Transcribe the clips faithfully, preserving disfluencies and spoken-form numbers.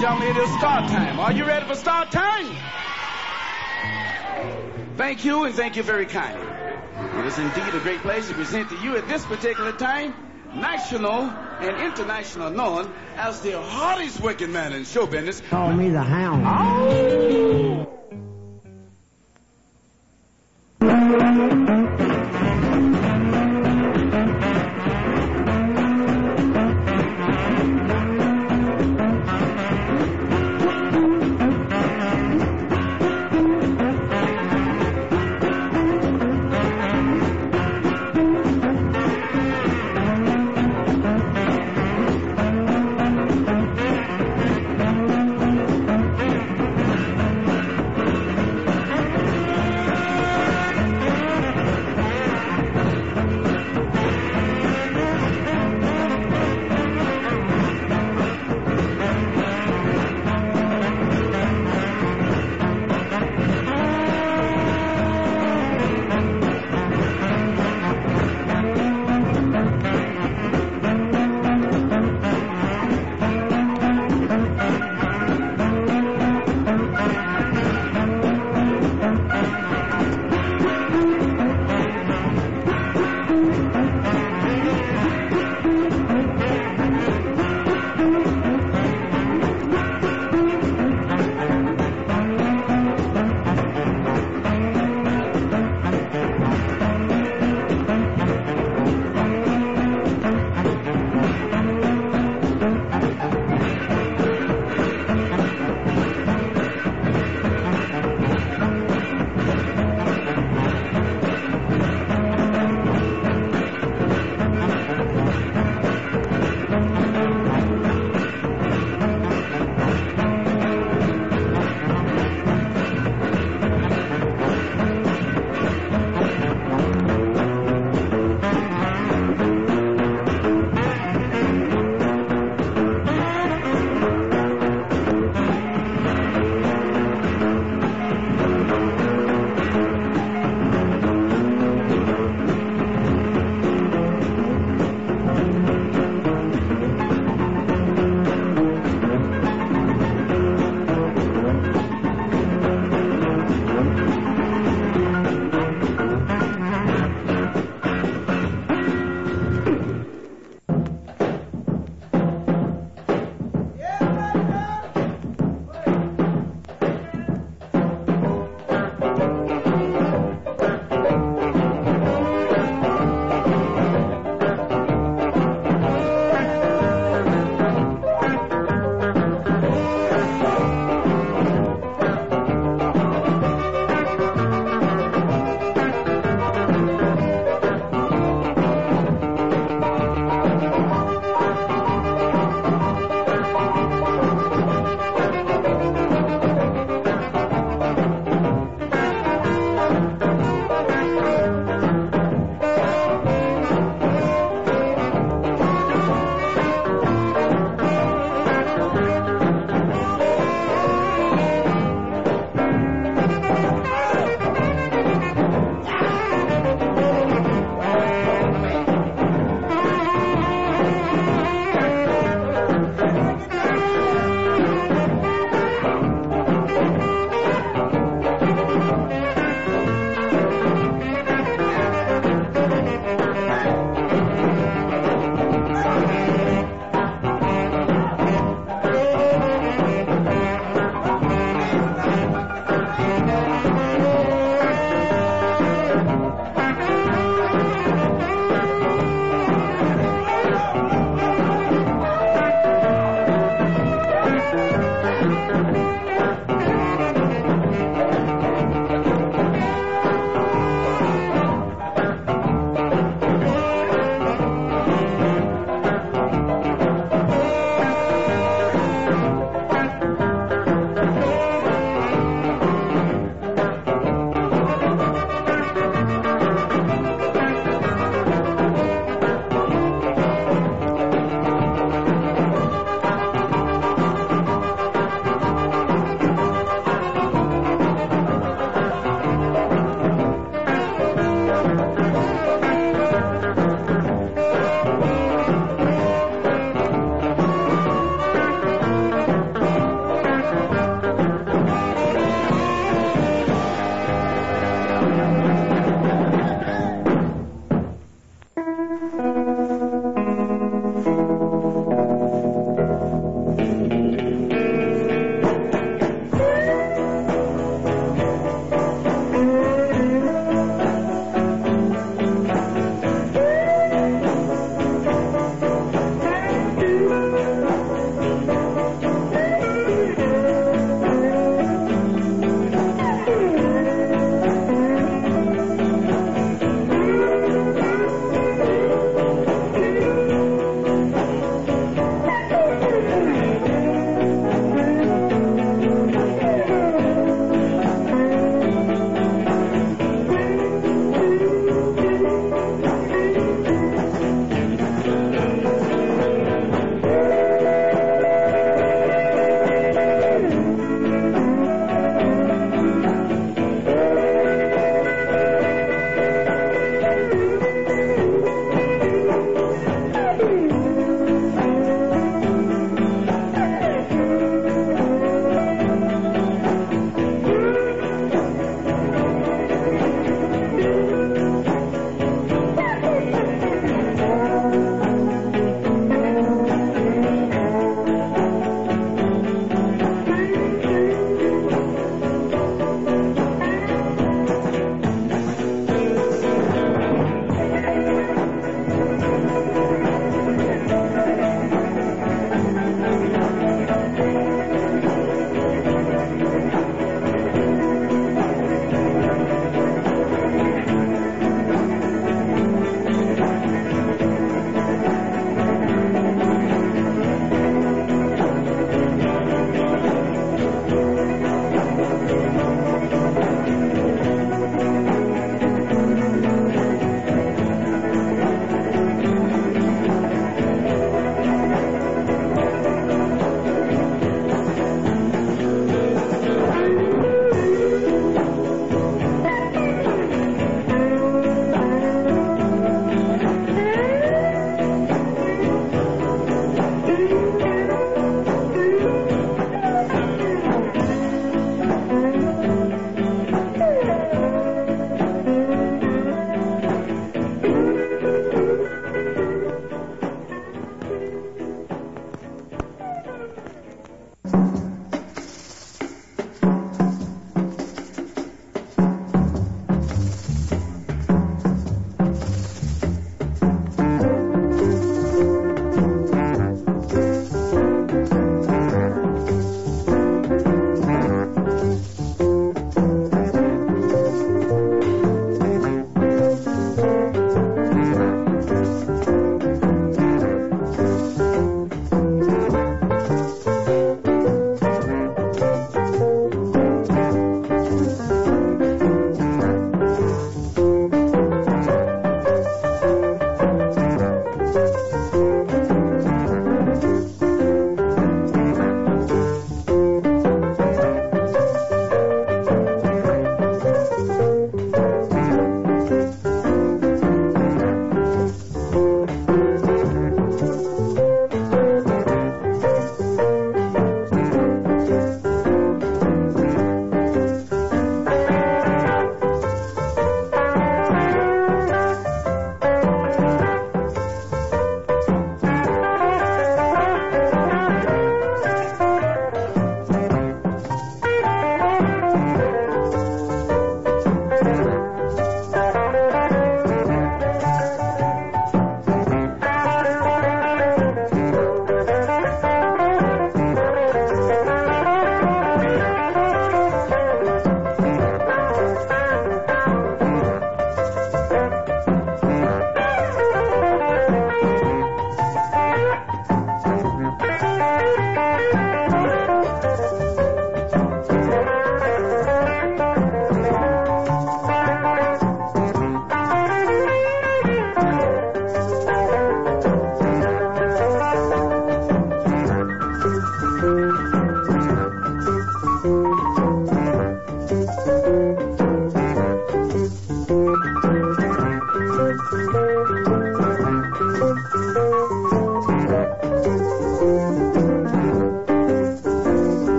gentlemen, it is start time. Are you ready for start time? Thank you, and thank you very kindly. It is indeed a great pleasure to present to you at this particular time, national and international known as the hardest working man in show business. Call me the Hound. Oh!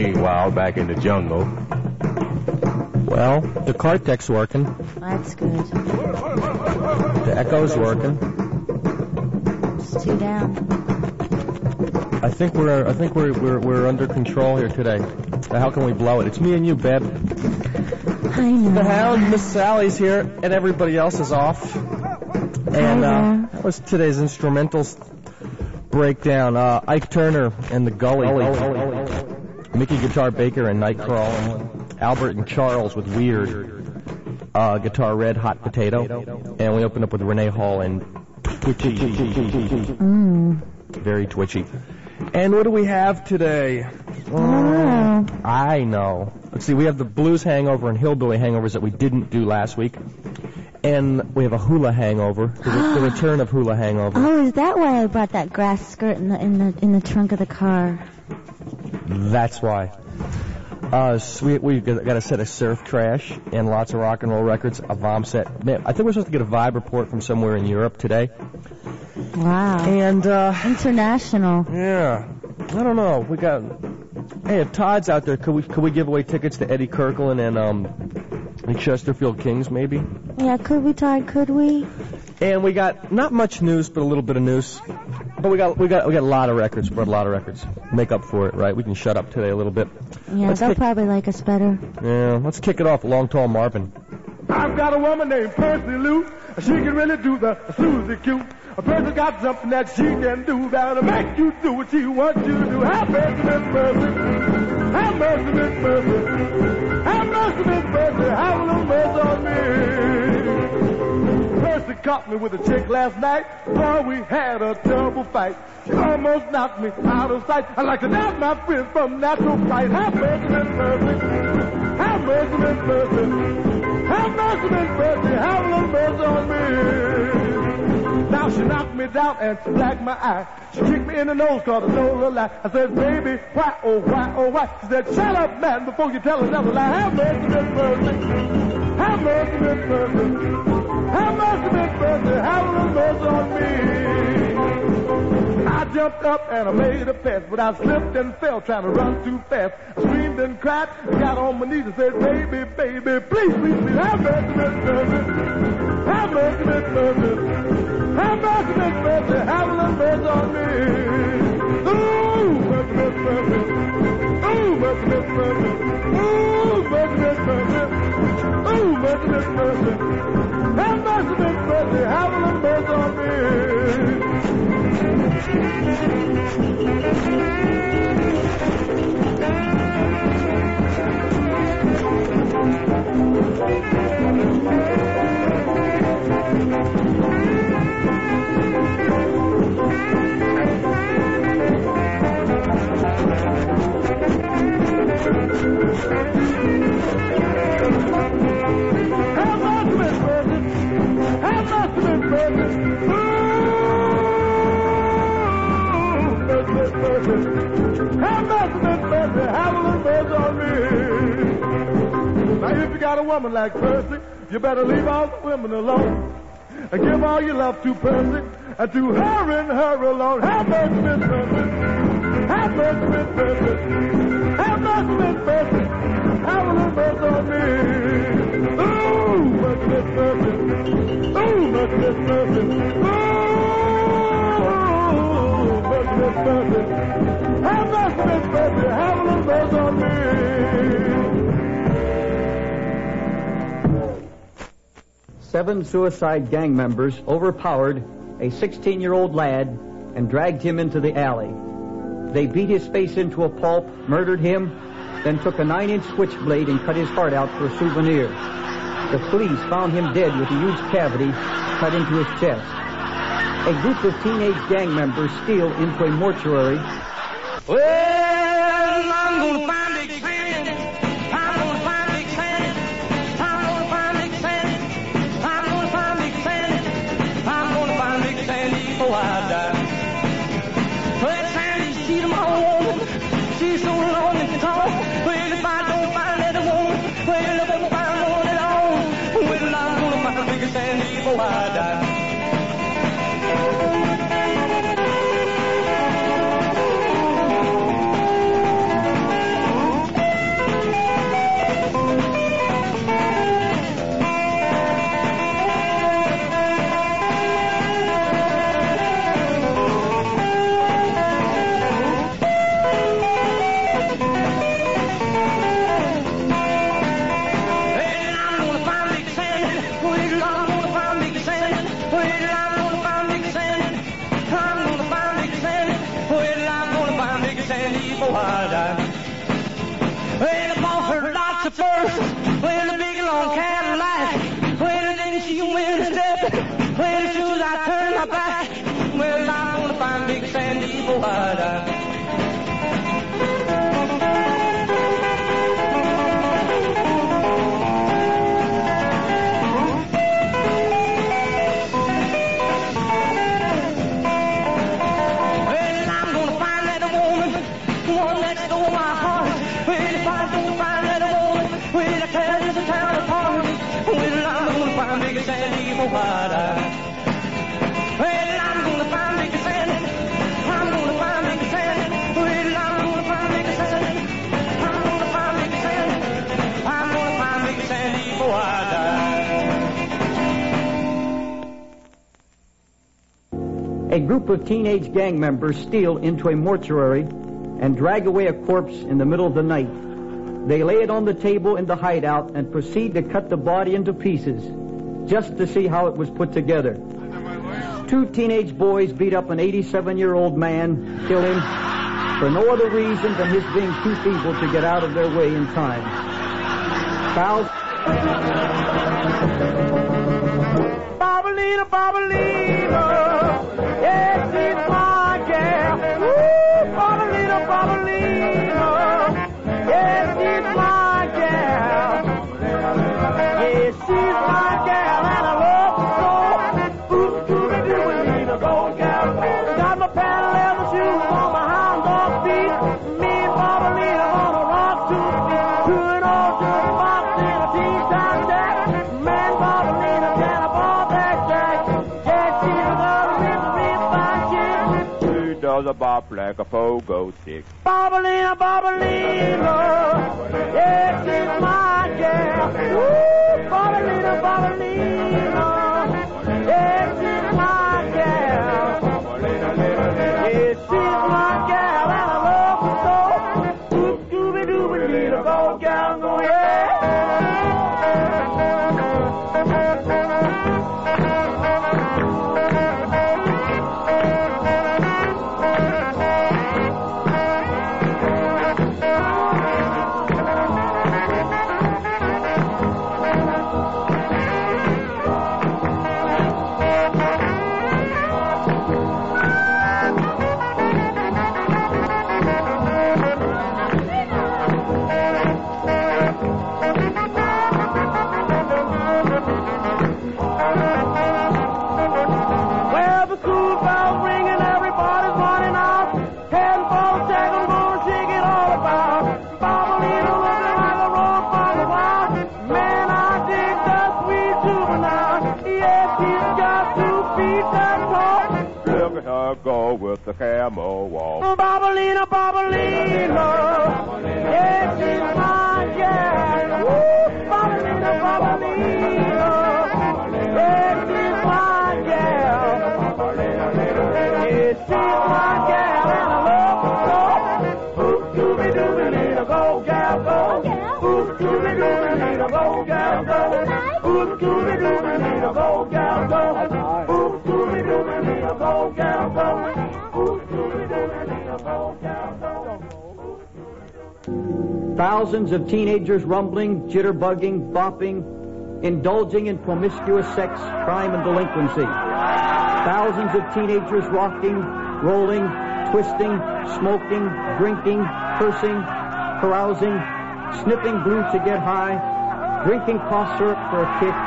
ain't wild back in the jungle. Well, the Cartec's working. That's good. The Echo's working. It's two down. I think we're I think we're we're we're under control here today. How can we blow it? It's me and you, Beb. I know. The Hound, Miss Sally's here, and everybody else is off. And uh, that was today's instrumentals breakdown. Uh, Ike Turner and the Gully. Mickey Guitar Baker and Nightcrawler. Albert and Charles with Weird. Uh, guitar Red Hot Potato. And we opened up with Renee Hall and Twitchy. Mm. Very twitchy. And what do we have today? Oh. I know. Let's see, we have the Blues Hangover and Hillbilly Hangovers that we didn't do last week. And we have a Hula Hangover, the, re- the return of Hula Hangover. Oh, is that why I brought that grass skirt in the in the in the trunk of the car? That's why. Uh, so we we got a set of Surf Trash and lots of rock and roll records. A Vom set. Man, I think we're supposed to get a vibe report from somewhere in Europe today. Wow. And uh, international. Yeah. I don't know. We got. Hey, if Todd's out there, could we could we give away tickets to Eddie Kirkland and um and Chesterfield Kings maybe? Yeah, could we, Todd? Could we? And we got not much news, but a little bit of news. But we got we got we got a lot of records. We got a lot of records. Make up for it, right? We can shut up today a little bit. Yeah, let's they'll kick, probably like us better. Yeah, let's kick it off. Long Tall Marvin. I've got a woman named Percy Lou. She can really do the Susie Q. A person got something that she can do that'll make you do what she wants you to do. Have mercy, Miss Percy. Have mercy, Miss Percy. Have mercy, Miss Percy. Have a little mercy on me. Percy caught me with a chick last night. Boy, we had a terrible fight. She almost knocked me out of sight. I like to knock my friends from natural fright. Have mercy, Miss Percy. Have mercy, Miss Percy. Have mercy, Miss Percy. Have a little mercy on me. Now she knocked me down and she blacked my eye. She kicked me in the nose, called a nose a lie. I said, baby, why, oh, why, oh, why? She said, shut up, man, before you tell another lie. Have mercy, Miss Percy. Have mercy, Miss Percy. Have mercy, Miss Percy. Have a little mercy on me. I jumped up and I made a pass, but I slipped and fell trying to run too fast. I screamed and cried, got on my knees and said, baby, baby, please, please, please, have mercy, Miss Percy. Have mercy, Miss Percy. Have mercy, Miss Percy. Have a little mercy on me. Ooh, mercy, Miss Percy. Ooh, mercy, Miss Percy. Ooh, mercy, Miss Percy. Ooh, mercy, Miss Percy. Have mercy, Miss Percy. Have a little mercy on me. A woman like Percy, you better leave all the women alone and give all your love to Percy and to her and her alone. Have mercy, Miss Percy. Have mercy, Miss Percy. Have mercy, Miss Percy. Have a little mercy on me. Ooh, mercy, Miss Percy. Ooh, mercy, Miss Percy. Ooh, mercy, Miss Percy. Have mercy, Miss Percy. Have a little mercy on me. Seven suicide gang members overpowered a sixteen-year-old lad and dragged him into the alley. They beat his face into a pulp, murdered him, then took a nine-inch switchblade and cut his heart out for a souvenir. The police found him dead with a huge cavity cut into his chest. A group of teenage gang members steal into a mortuary. Well, I'm gonna find Big Sandy. I'm gonna find Big Sandy. I'm gonna find Big Sandy. I'm gonna find Big Sandy. I'm gonna find Big Sandy before I die. Well, Sandy, she's my woman. She's so long and tall. Well, if I don't find that woman, well, I won't find one at all. Well, I'm gonna find Big Sandy before I die. before I die. A group of teenage gang members steal into a mortuary and drag away a corpse in the middle of the night. They lay it on the table in the hideout and proceed to cut the body into pieces just to see how it was put together. Two teenage boys beat up an eighty-seven-year-old man, kill him, for no other reason than his being too feeble to get out of their way in time. Fouls. Barbalina, Barbalina, yes, she's my gal. Woo, Barbalina, Barbalina, yes, she's my gal. Yes, she's my gal, and I love her so. Ooh, Scooby-Doo, need a gold gal. Got my paddle leather shoes on my hound dog feet. Me and Barbalina on a rock to the feet. To an old dirty box in a tea-time jack. Man, Barbalina, can I ball that jack? Yeah, she's a girl with a real fine chick. She does a bop like a pogo stick. Barbalina, Barbalina, yeah, she's my gal. Woo, Barbalina, Barbalina, yeah, she's my gal. Yeah, she's my gal, and I love her so. Ooh, Scooby-Doo, we need a gold gal, go yeah. Well, the school bell's ringing, everybody's running out. Heading for the check, I'm gonna shake it all about. Barbalina looking like a road from the wild. Man, I dig that sweet juvenile. Yeah, she's got two feet that tall. Look at her go with the camel walk. Barbalina, Barbalina, yeah, she's my gal. Woo, Barbalina, Barbalina, yeah, she's my gal. Yeah, she's my gal, and I love her so. Ooh, Scooby-Doo, we need a go, gal, go. Ooh, Scooby-Doo, we need a go, gal, go. Ooh, Scooby-Doo, we need a go, gal, go. Ooh, Scooby-Doo, we need a go, gal, go. Ooh, Scooby-Doo, we need a go, gal, go. Thousands of teenagers rumbling, jitterbugging, bopping, indulging in promiscuous sex, crime, and delinquency. Thousands of teenagers rocking, rolling, twisting, smoking, drinking, cursing, carousing, sniffing glue to get high, drinking cough syrup for a kick.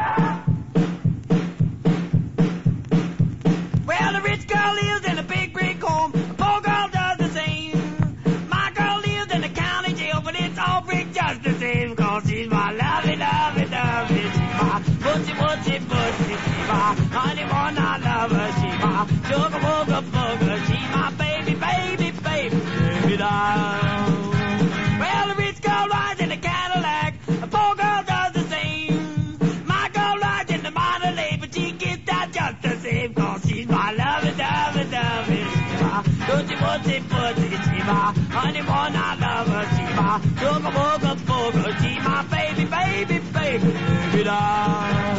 Well, the rich girl lives in a big brick home. The poor girl does the same. My girl lives in the county jail, but it's all brick just the same. Cause she's my lovey, lovey, lovey. She's my butchy, butchy, butchy. She's my honey, one I love her. She's my sugar, booger, booger. She's my baby, baby, baby, baby doll. Well, the rich girl rides in a Cadillac. The poor girl does the same. My girl rides in the Monterey, but she gets out just the same. Cause she's my lovey, lovey, lovey. She's my butchy, butchy, butchy. She's my honey, one I love her. She's my sugar, booger, booger. She's my baby, baby, baby, baby doll.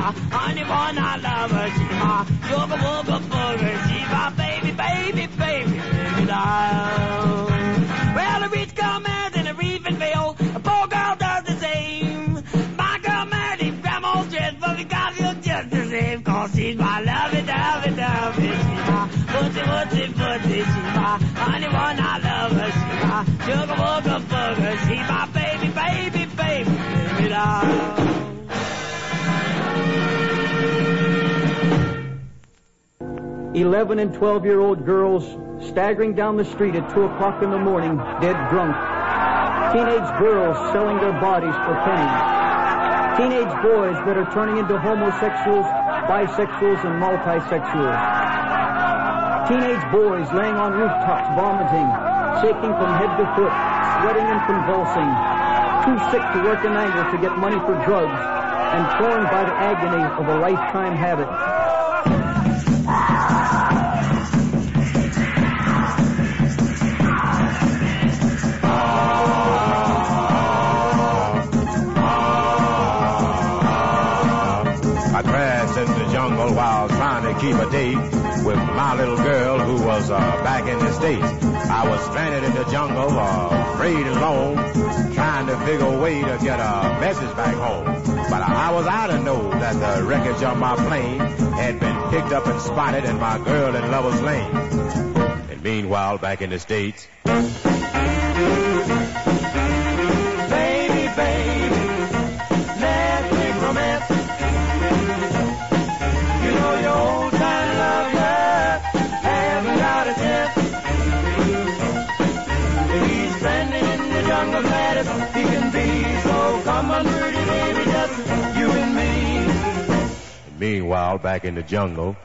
my honey one, I love her. She's my sugar booger booger. She's my baby, baby, baby, baby doll. Well, a rich girl married in a reefing veil. A poor girl does the same. My girl married in grandma's dress, but we got you just the same. Cause she's my lovey, dovey, dovey. She's my pussy, pussy, pussy. She's my honey one, I love her. She's my sugar booger booger. She's my baby, baby, baby, baby doll. Eleven and twelve-year-old girls staggering down the street at two o'clock in the morning, dead drunk. Teenage girls selling their bodies for pennies. Teenage boys that are turning into homosexuals, bisexuals, and multisexuals. Teenage boys laying on rooftops vomiting, shaking from head to foot, sweating and convulsing, too sick to work in anger to get money for drugs, and torn by the agony of a lifetime habit. While trying to keep a date with my little girl who was uh, back in the States. I was stranded in the jungle, uh, afraid and alone, trying to figure a way to get a message back home. But I, I was out to know that the wreckage of my plane had been picked up and spotted in my girl in Lover's Lane. And meanwhile, back in the States... Baby, baby, let's make romance. Your old-time lover haven't got a chance. He's stranded in the jungle, glad as he can be. So come on, pretty baby, just you and me. And meanwhile, back in the jungle.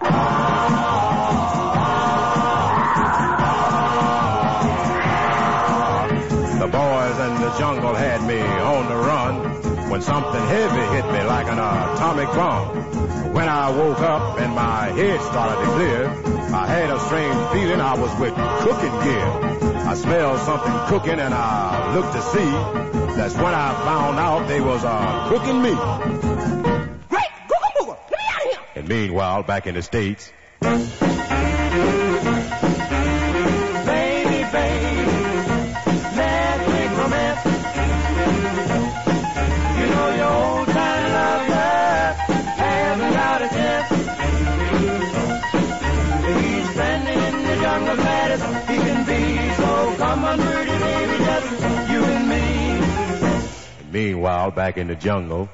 The boys in the jungle had me on the run when something heavy hit me like an atomic bomb. When I woke up and my head started to clear, I had a strange feeling I was with cooking gear. I smelled something cooking and I looked to see. That's when I found out they was uh, cooking me. Great! Googa booga! Let me out of here! And meanwhile, back in the States... Baby, baby, let's make romance. You know your old-time lover haven't got a chance. He's stranded in the jungle, glad as he can be. So come on, pretty baby, just you and me. And meanwhile, back in the jungle...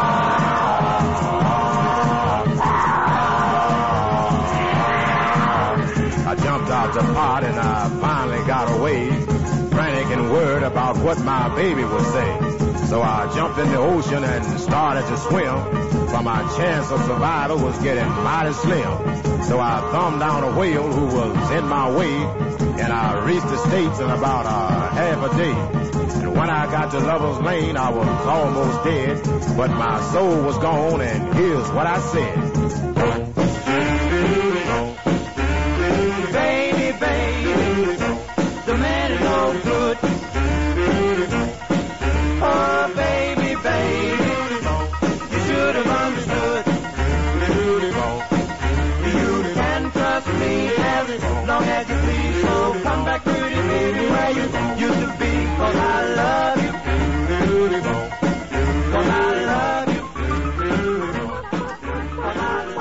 I jumped out the pot and I finally got away, frantic and worried about what my baby would say. So I jumped in the ocean and started to swim, for my chance of survival was getting mighty slim. So I thumbed down a whale who was in my way, and I reached the States in about a half a day. And when I got to Lover's Lane, I was almost dead, but my soul was gone, and here's what I said. Baby, baby, the man is no good. Oh, baby, baby, you should have understood. You can trust me as long as you please. So come back, pretty baby, where you used to be. Cause I love you. Cause I love you. Cause I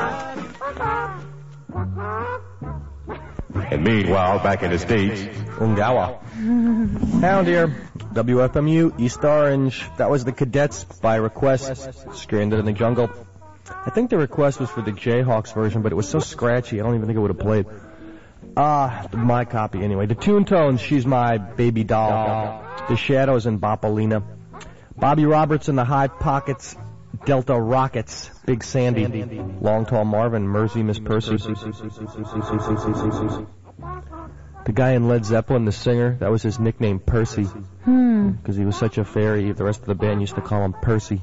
love you. And meanwhile, back in the States... Ungawa. Hound here. W F M U, East Orange. That was the Cadets by request. Stranded in the Jungle. I think the request was for the Jayhawks version, but it was so scratchy, I don't even think it would have played. Ah, uh, my copy anyway. The Tune Tones, She's My Baby Doll. The Shadows and Bopalina. Bobby Roberts and the High Pockets. Delta Rockets. Big Sandy. Long Tall Marvin. Mersey, Miss Percy. The guy in Led Zeppelin, the singer, that was his nickname, Percy. Hmm. Because he was such a fairy, the rest of the band used to call him Percy.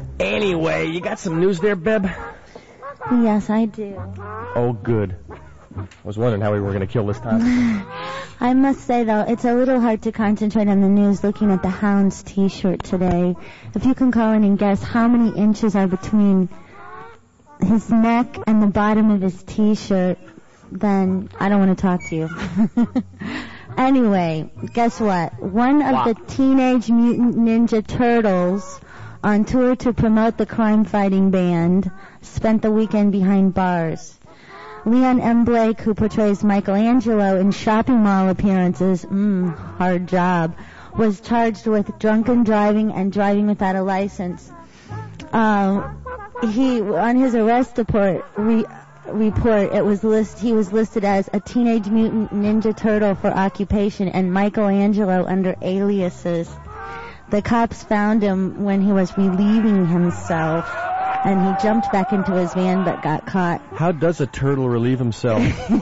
Anyway, you got some news there, Beb? Yes, I do. Oh, good. I was wondering how we were going to kill this time. I must say, though, it's a little hard to concentrate on the news looking at the Hounds T-shirt today. If you can call in and guess how many inches are between his neck and the bottom of his T-shirt, then I don't want to talk to you. Anyway, guess what? One of Wow. the Teenage Mutant Ninja Turtles, on tour to promote the crime-fighting band, spent the weekend behind bars. Leon M. Blake, who portrays Michelangelo in shopping mall appearances, mmm, hard job, was charged with drunken driving and driving without a license. Uh, he, on his arrest report, re, report, it was list, he was listed as a Teenage Mutant Ninja Turtle for occupation and Michelangelo under aliases. The cops found him when he was relieving himself, and he jumped back into his van but got caught. How does a turtle relieve himself?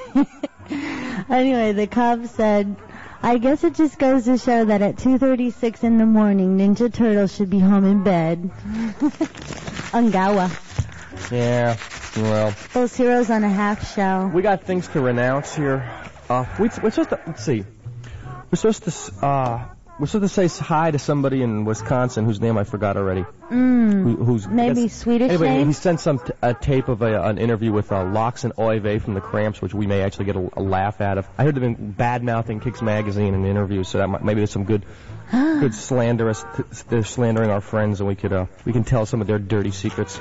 Anyway, the cops said, I guess it just goes to show that at two thirty-six in the morning, Ninja Turtles should be home in bed. Ungawa. Yeah, well. Those heroes on a half shell. We got things to renounce here. Uh, we, we're supposed to, let's see. We're supposed to, uh, we're supposed to say hi to somebody in Wisconsin whose name I forgot already. Mm. Who, who's Maybe guess, Swedish anyway, name? he sent some t- a tape of a, an interview with uh, Lox and Oive from the Cramps, which we may actually get a, a laugh out of. I heard them in bad-mouthing Kicks Magazine in interviews, so that might, maybe there's some good good slanderous. T- they're slandering our friends, and we could uh, we can tell some of their dirty secrets.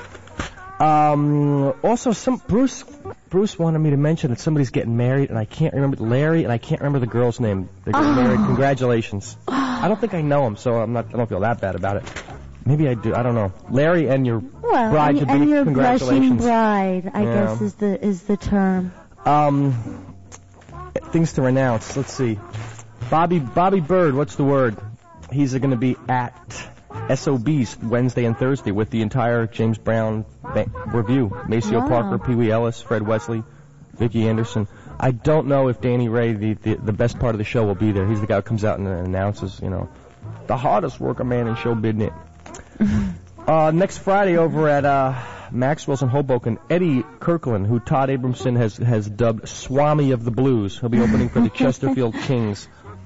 Um, also, some Bruce Bruce wanted me to mention that somebody's getting married, and I can't remember Larry, and I can't remember the girl's name. They're getting Oh. married. Congratulations. I don't think I know him, so I'm not. I don't feel that bad about it. Maybe I do. I don't know. Larry and your Well, bride and, to be. and your blushing Congratulations. bride, I Yeah. guess is the is the term. Um, things to renounce. Let's see. Bobby Bobby Bird. What's the word? He's going to be at S O B's Wednesday and Thursday with the entire James Brown ba- review. Maceo Wow. Parker, Pee Wee Ellis, Fred Wesley, Vicki Anderson. I don't know if Danny Ray, the, the the best part of the show, will be there. He's the guy who comes out and announces, you know, the hardest working man in show business. uh, next Friday over at uh, Maxwell's in Hoboken, Eddie Kirkland, who Todd Abramson has has dubbed Swami of the Blues. He'll be opening for the Chesterfield Kings.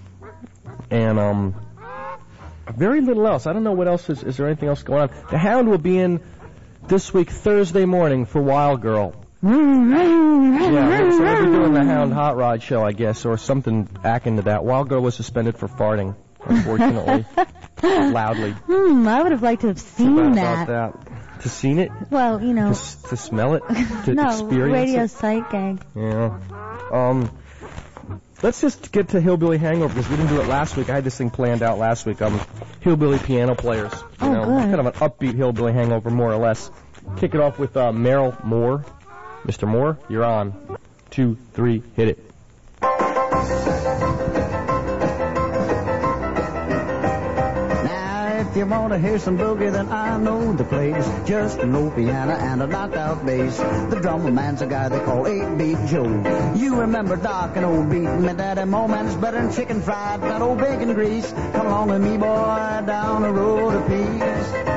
And um, very little else. I don't know what else is. Is there anything else going on? The Hound will be in this week Thursday morning for Wild Girl. Yeah, so we'll be doing the Hound Hot Rod show, I guess, or something akin to that. Wild Girl was suspended for farting, unfortunately, loudly. Hmm, I would have liked to have Too seen bad that. about that. To seen it? Well, you To, know, s- to smell it? To no, experience radio it? sight gag. Yeah. Um, let's just get to Hillbilly Hangover, because we didn't do it last week. I had this thing planned out last week. Um, Hillbilly piano players. You Oh, know, good. kind of an upbeat Hillbilly Hangover, more or less. Kick it off with uh, Merrill Moore. Mister Moore, you're on. Two, three, hit it. Now, if you want to hear some boogie, then I know the place. Just an old piano and a knocked-out bass. The drummer man's a guy they call eight-beat Joe. You remember Doc and old beat, my daddy moment's better than chicken fried, got old bacon grease. Come along with me, boy, down the road a piece.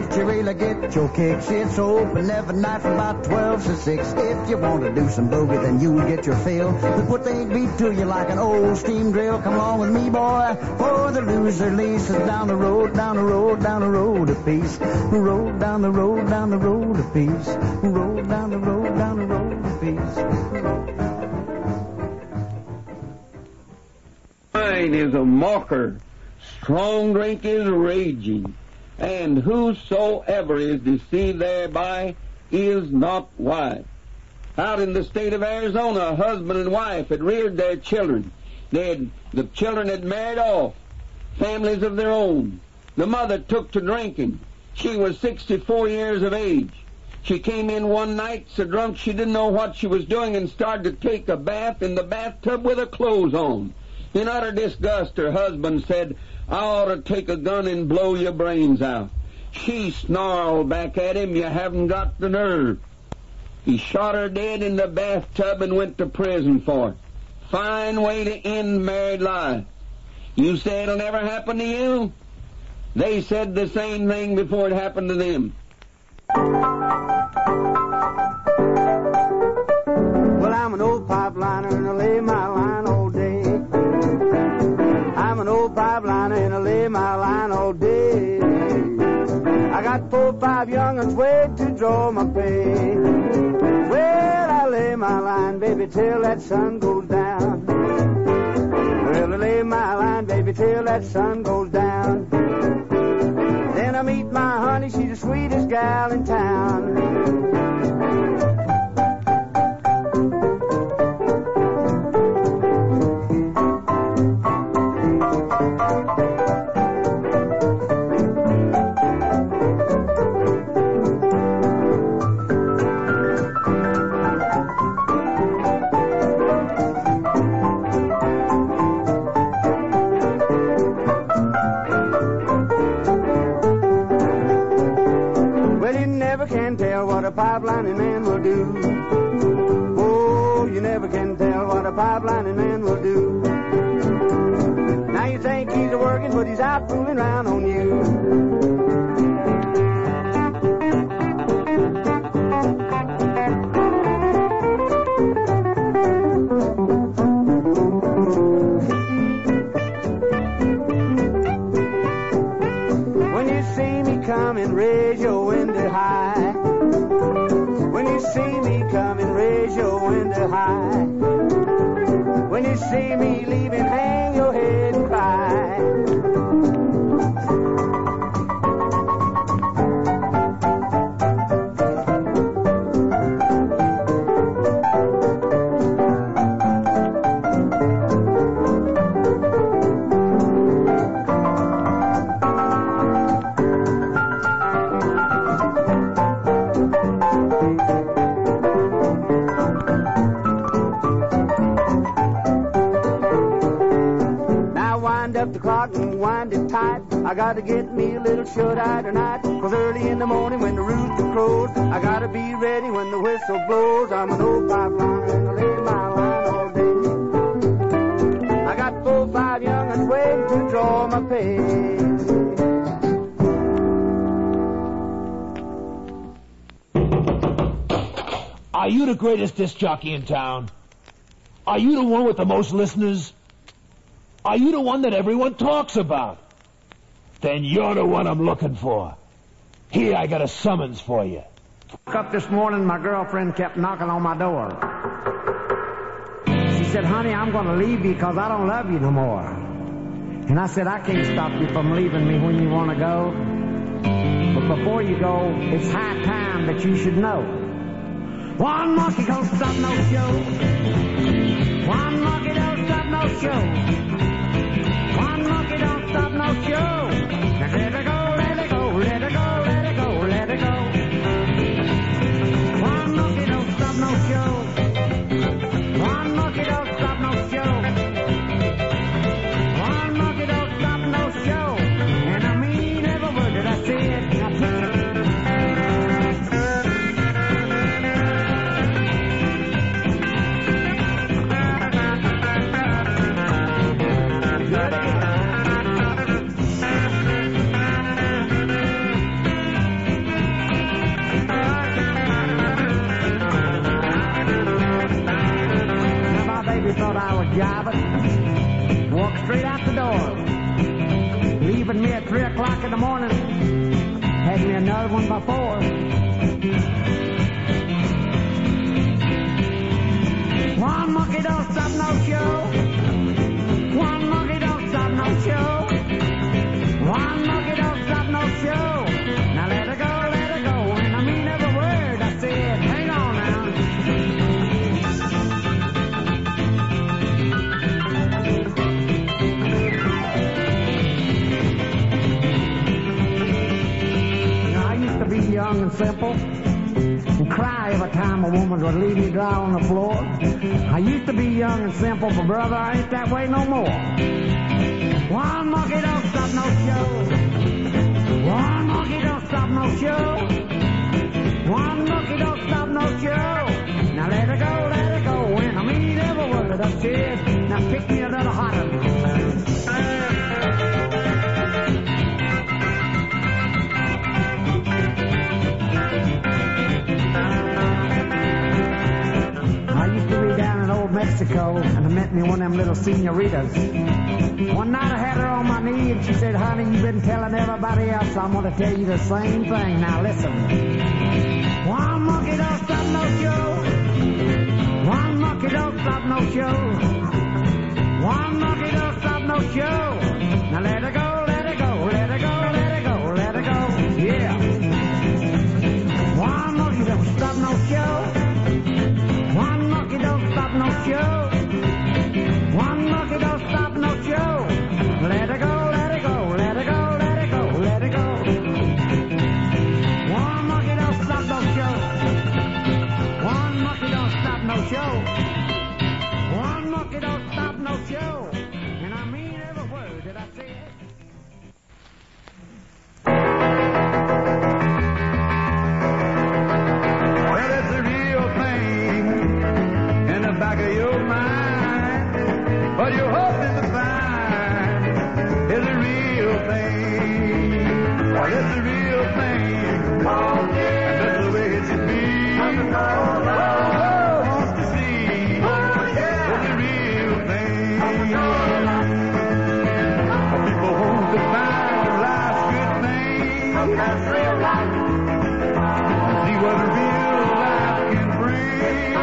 if you really get your kicks. It's open every night from about twelve to six. If you want to do some boogie, then you'll get your fill. They put the eight beat to you like an old steam drill. Come along with me, boy, for the loser leases. Down the road, down the road, down the road a piece. Road down the road, down the road a piece. Road down the road, down the road a piece. Wine is a mocker, strong drink is raging, and whosoever is deceived thereby is not wise. Out in the state of Arizona, a husband and wife had reared their children. They had, the children had married off, families of their own. The mother took to drinking. She was sixty-four years of age. She came in one night so drunk she didn't know what she was doing and started to take a bath in the bathtub with her clothes on. In utter disgust, her husband said, "I ought to take a gun and blow your brains out." She snarled back at him, "You haven't got the nerve." He shot her dead in the bathtub and went to prison for it. Fine way to end married life. You say it'll never happen to you? They said the same thing before it happened to them. Well, I'm an old pipeliner and I lay my line all day. I'm an old pipeliner and I lay my line all day. I got four or five young'uns wait to draw my pay. Well, I lay my line, baby, till that sun goes down. Well, I lay my line, baby, till that sun goes down. Then I meet my honey, she's the sweetest gal in town. Pipelining man will do. Oh, you never can tell what a pipelining man will do. Now you think he's a working, but he's out fooling around on you. When you see me coming, raise your window high. When you see me coming, raise your window high. When you see me leaving, hang your head and cry. Up the clock and wind it tight. I gotta get me a little shut-eye tonight. Cause early in the morning when the rooster crows, I gotta be ready when the whistle blows. I'm an old pipeliner and I lay my line all day. I got four or five young'uns waiting to draw my pay. Are you the greatest disc jockey in town? Are you the one with the most listeners? Are you the one that everyone talks about? Then you're the one I'm looking for. Here, I got a summons for you. Woke up this morning, my girlfriend kept knocking on my door. She said, "Honey, I'm going to leave you because I don't love you no more." And I said, "I can't stop you from leaving me when you want to go. But before you go, it's high time that you should know. One monkey don't stop no show. One monkey don't stop no show. One monkey don't stop no show. Now let it go, let it go, let it go, let it go, let it go. One monkey don't stop no show. One monkey don't stop no show. One monkey don't stop no show. And I mean every word that I said. baby thought I was jiving. Walked straight out the door. Leaving me at three o'clock in the morning. Had me another one by four. One monkey don't stop no show. One monkey don't stop no show. One monkey don't stop no show. Now let her go, let her go. And I mean every word I said. Hang on now. Now I used to be young and simple. And cry every time a woman would leave me dry on the floor. I used to be young and simple, but brother, I ain't that way no more. One monkey don't stop no show. One monkey don't stop no show. One monkey don't stop no show. Now let her go, let her go. And I mean every word I said. Now pick me a little hotter. Mexico, and I met me one of them little senoritas. One night I had her on my knee, and she said, honey, you've been telling everybody else, so I'm going to tell you the same thing. Now listen. One monkey don't stop no show. One monkey don't stop no show. One monkey don't stop no show. Now let her go, let her go, let her go, let her go, let her go. Yeah. One monkey don't stop no show. One monkey don't stop no show. One monkey don't stop no show. Let her go, let her go, let her go, let her go, let her go. One monkey don't stop no show. One monkey don't stop no show. One monkey don't stop no show. And I mean every word that I said. Well, it's the real thing in the back of your mind. What you're hoping to find is the real thing. Well, it's the real thing. Oh, yeah. And that's the way it should be. Oh, wants to see. Oh, yeah. It's the real thing. People want to find life's good thing. That's real life. See what real life can bring.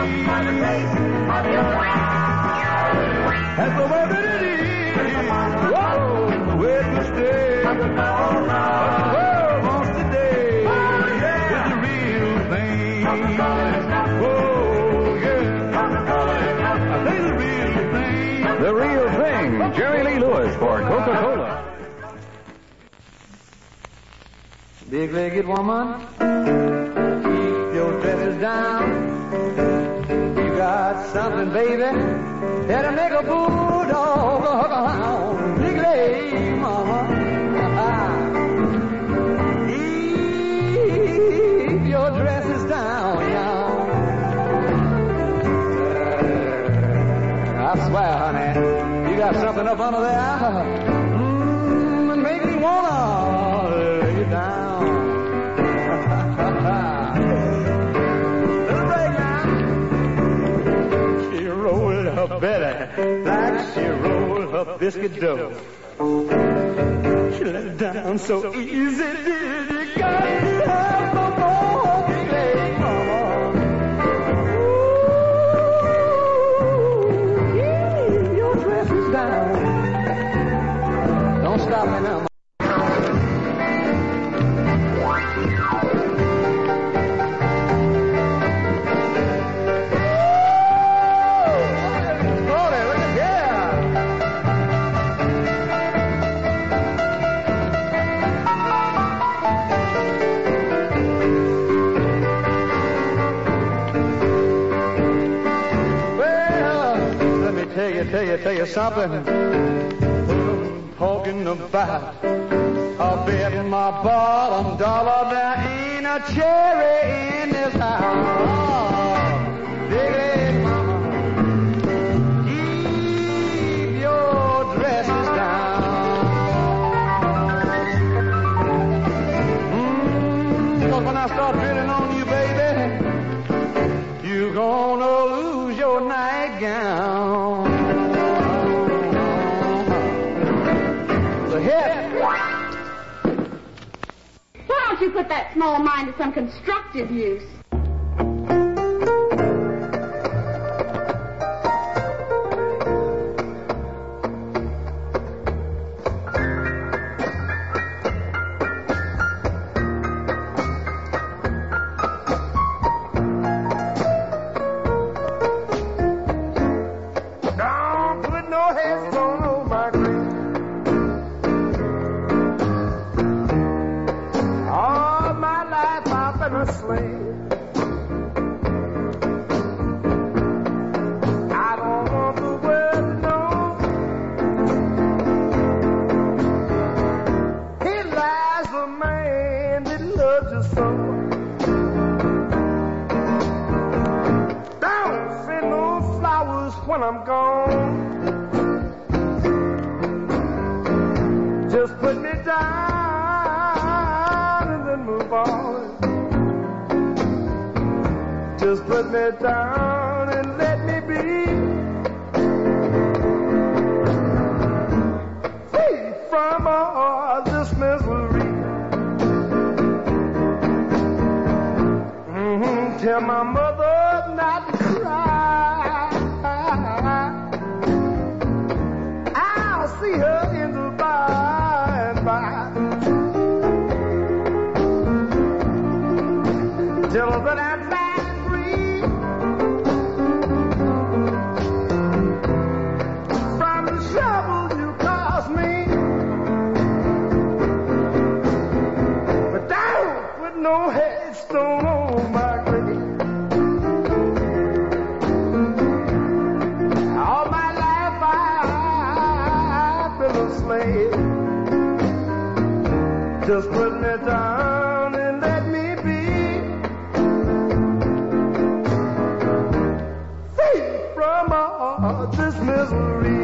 That's the way that it is. Whoa, the way it will stay. What the world wants today is the real thing. Oh, yeah. I say the real thing. The real thing. Jerry Lee Lewis for Coca-Cola. Big-legged woman, keep your dresses down. You got something, baby, that'll make a bulldog a hound. Big-legged mama, keep your dresses down, y'all. I swear, honey, you got something up under there. Mmm, and make me wanna lay you down. Better, like she rolled her biscuit dough. She let it down so easy, did you got to have no more big-leg mama. Ooh, yeah, your dress is down. Don't stop me now. Tell you, tell you something. I'm talking about. I'll bet my bottom dollar there ain't a cherry in this house. Oh, big-leg mama, keep your dresses down. Mm, 'cause when I start drilling on you, baby, you're gonna lose your nightgown. hip. Why don't you put that small mind to some constructive use? Don't put no headstone on my grave. All my life I've been a slave. I don't want the world to know. Here lies a man that loves you so. Don't send no flowers when I'm gone. Just put me down and then move on. Just put me down and let me be free from all this misery. Mm-hmm. Tell my mother not to cry. I'll see her in the by and by. Tell her that I'm fat and free from the trouble you caused me. But don't put no headstone on my grave. All my life I've been a slave. Just put me down and let me be free from all this misery.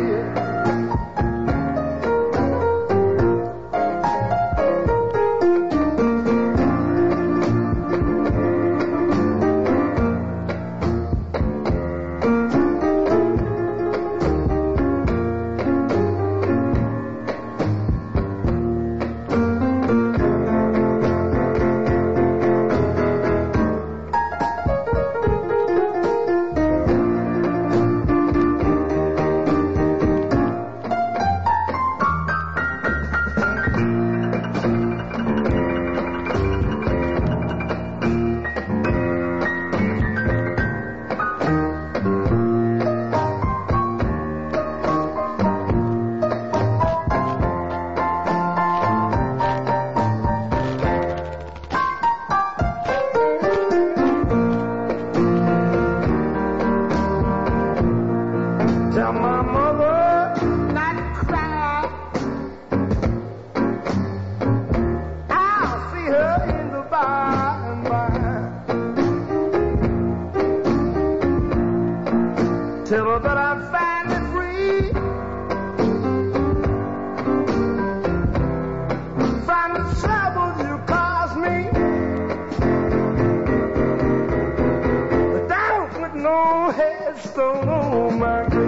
Tell my mother not to cry. I'll see her in the by and by. Tell her that I'm finally free from the trouble you caused me. But don't put no headstone on my grave.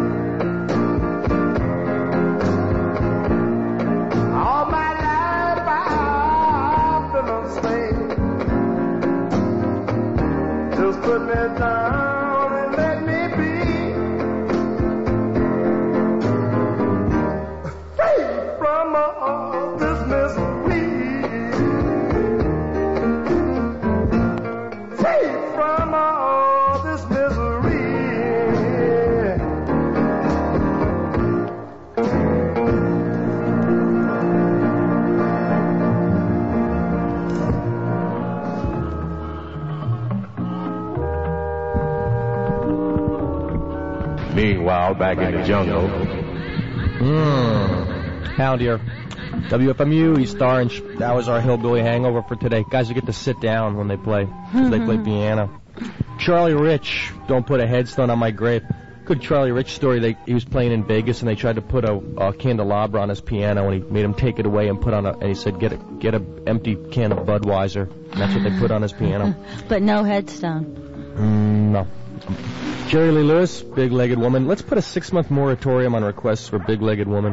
All my life I've been a slave. Just put me down and let me be free from all this misery. Free from all this misery. Meanwhile, back in the jungle. Mmm. Hound here. W F M U, East Orange. That was our hillbilly hangover for today. Guys, you get to sit down when they play, because they play piano. Charlie Rich, don't put a headstone on my grave. Good Charlie Rich story. They, he was playing in Vegas, and they tried to put a, a candelabra on his piano, and he made him take it away and put on a. And he said, "Get a get a empty can of Budweiser." And that's what they put on his piano. But no headstone. Mm, no. Jerry Lee Lewis, big-legged woman. Let's put a six-month moratorium on requests for big-legged woman.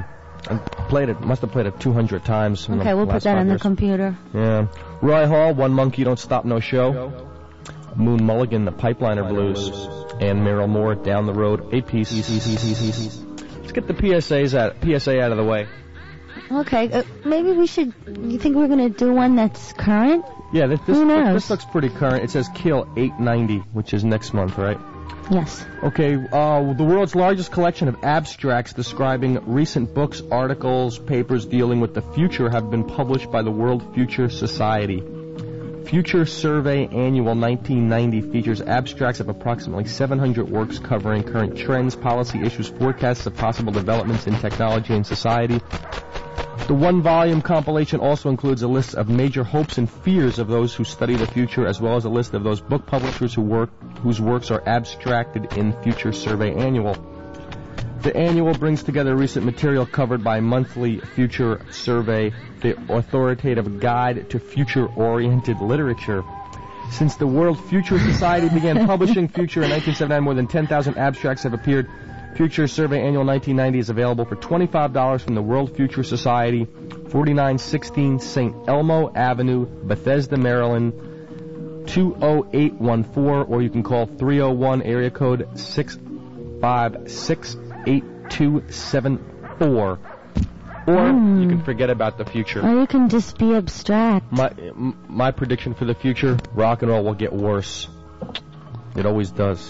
I played it. Must have played it two hundred times. In Okay, the we'll put last that five on the years. computer. Yeah. Roy Hall, One Monkey Don't Stop No Show. Moon Mulligan, The Pipeliner Blues. And Meryl Moore, Down the Road, a piece. Let's get the P S As out, P S A out of the way. Okay, uh, maybe we should. You think we're gonna do one that's current? Yeah, this, this, Who knows? this looks pretty current. It says Kill eight ninety, which is next month, right? Yes. Okay, uh, the world's largest collection of abstracts describing recent books, articles, papers dealing with the future have been published by the World Future Society. Future Survey Annual nineteen ninety features abstracts of approximately seven hundred works covering current trends, policy issues, forecasts of possible developments in technology and society. The one-volume compilation also includes a list of major hopes and fears of those who study the future, as well as a list of those book publishers who work, whose works are abstracted in Future Survey Annual. The annual brings together recent material covered by monthly Future Survey, the authoritative guide to future-oriented literature. Since the World Future Society began publishing Future in nineteen seventy-nine, more than ten thousand abstracts have appeared. Future Survey Annual nineteen ninety is available for twenty-five dollars from the World Future Society, forty-nine sixteen Saint Elmo Avenue, Bethesda, Maryland, two oh eight one four, or you can call three oh one, area code six five six, eight two seven four. Or Mm. you can forget about the future. Or you can just be abstract. My m- my prediction for the future, rock and roll will get worse. It always does.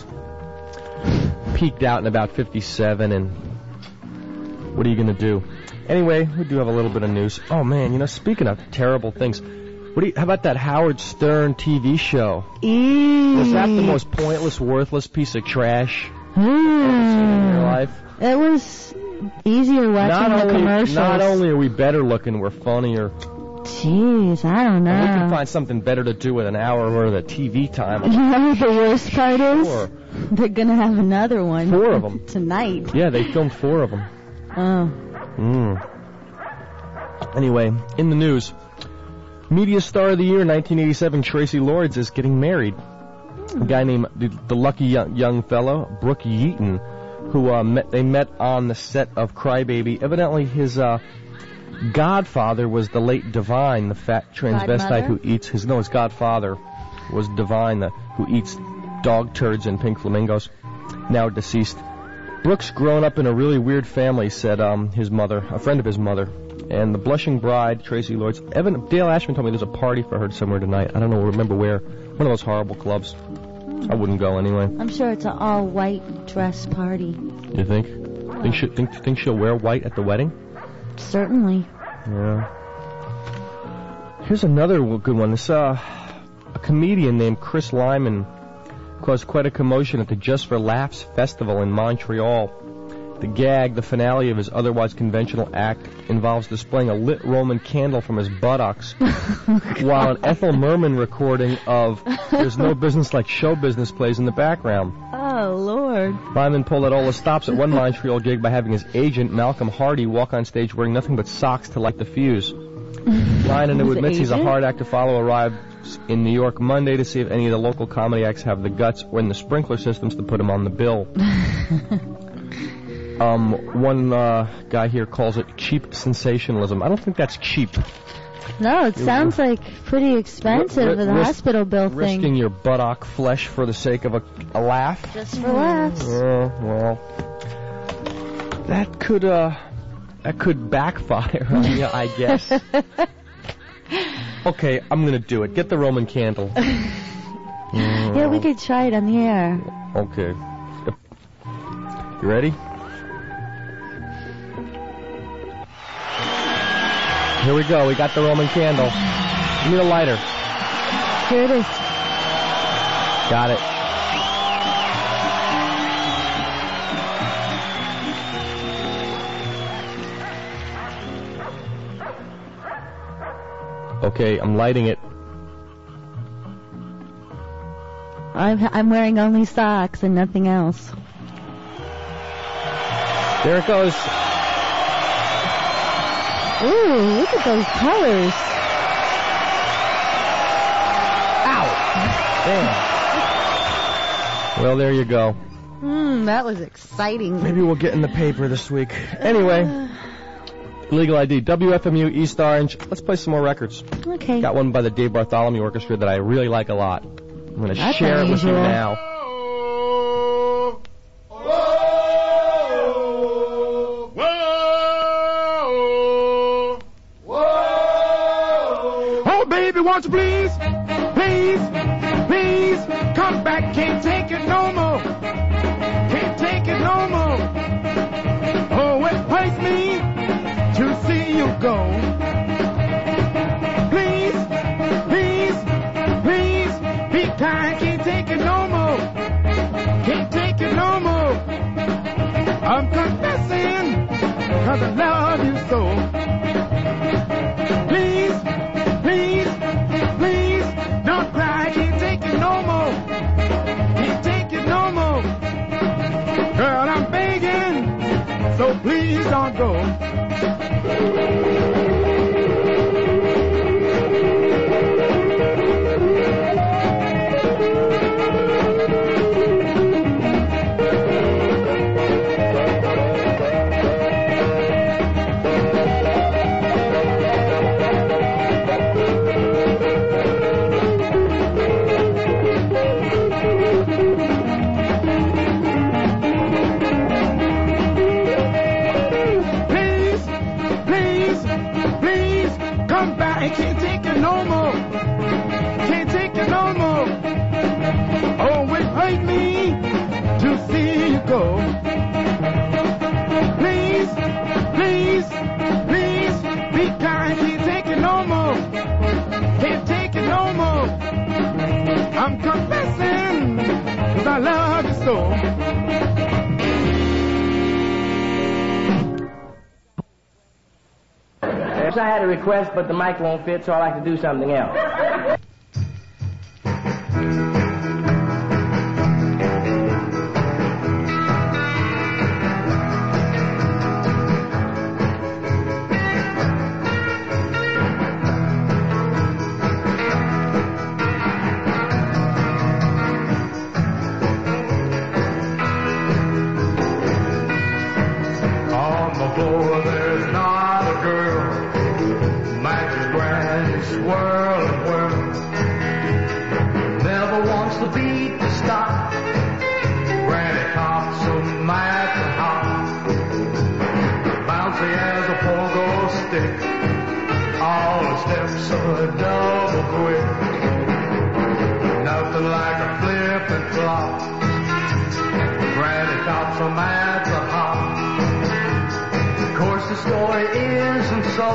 Peaked out in about fifty-seven, and what are you going to do? Anyway, we do have a little bit of news. Oh, man, you know, speaking of terrible things, what do you, how about that Howard Stern T V show? Eee. Was that the most pointless, worthless piece of trash Mm. you've ever seen in your life? It was easier watching Not the only, commercials. not only are we better looking, we're funnier. Jeez, I don't know. And we can find something better to do with an hour worth of T V time. You know what the worst part is? Sure. They're gonna have another one. Four of them. Tonight. Yeah, they filmed four of them. Oh. Mm. Anyway, in the news, Media Star of the Year nineteen eighty-seven, Tracy Lords is getting married. A guy named the, the lucky young, young fellow, Brooke Yeaton, who uh, met, they met on the set of Crybaby. Evidently, his uh, godfather was the late Divine, the fat transvestite Godmother? who eats his. No, his godfather was Divine, the, who eats dog turds and pink flamingos. Now deceased. Brooks grown up in a really weird family, said um, his mother, a friend of his mother. And the blushing bride, Tracy Lords. Evan Dale Ashman told me there's a party for her somewhere tonight. I don't know, remember where. One of those horrible clubs. I wouldn't go anyway. I'm sure it's an all-white dress party. You think? Think she think think she'll wear white at the wedding? Certainly. Yeah. Here's another w- good one. This uh, a comedian named Chris Lyman caused quite a commotion at the Just for Laughs festival in Montreal. The gag, the finale of his otherwise conventional act, involves displaying a lit Roman candle from his buttocks, while an Ethel Merman recording of There's No Business Like Show Business plays in the background. Oh, Lord. Lyman pulled out all the stops at one Montreal gig by having his agent, Malcolm Hardy, walk on stage wearing nothing but socks to light the fuse. Lyman, who His admits he's a agent? hard act to follow, arrived in New York Monday to see if any of the local comedy acts have the guts or in the sprinkler systems to put him on the bill. um, one uh, guy here calls it cheap sensationalism. I don't think that's cheap. No, it sounds like pretty expensive Ri- for the risk- hospital bill thing. Risking your buttock flesh for the sake of a, a laugh. Just for laughs. Oh, well, that could uh, that could backfire on you, I guess. Okay, I'm gonna do it. Get the Roman candle. Yeah, we could try it on the air. Okay. Yep. You ready? Here we go. We got the Roman candle. Give me the lighter. Here it is. Got it. Okay, I'm lighting it. I'm, I'm wearing only socks and nothing else. There it goes. Ooh, look at those colors. Ow! Well, there you go. Hmm, that was exciting. Maybe we'll get in the paper this week. Anyway, Legal I D, W F M U East Orange. Let's play some more records. Okay. Got one by the Dave Bartholomew Orchestra that I really like a lot. I'm going to share it with you now. Oh, baby, won't you please, please, please come back? Can't take it no more. Can't take it no more. Oh, it hurts me to see you go. Please, please, please be kind. Can't take it no more. Can't take it no more. I'm confessing, 'cause I love you so. Please, please, please, don't cry. Can't take it no more. Can't take it no more. Girl, I'm begging, so please don't go. I can't take it no more. Can't take it no more. Oh, it hurt me to see you go. Please, please, please be kind. Can't take it no more. Can't take it no more. I'm confessing, 'cause I love you so. I had a request, but the mic won't fit, so I'd like to do something else. On the floor there's not a girl. Magic granny swirl and whirl. Never wants the beat to stop. Granny tops a match and hop. Bouncy as a pogo stick. All the steps are double quick. Nothing like a flip and flop. Granny tops a match and hop. Of course the story isn't so.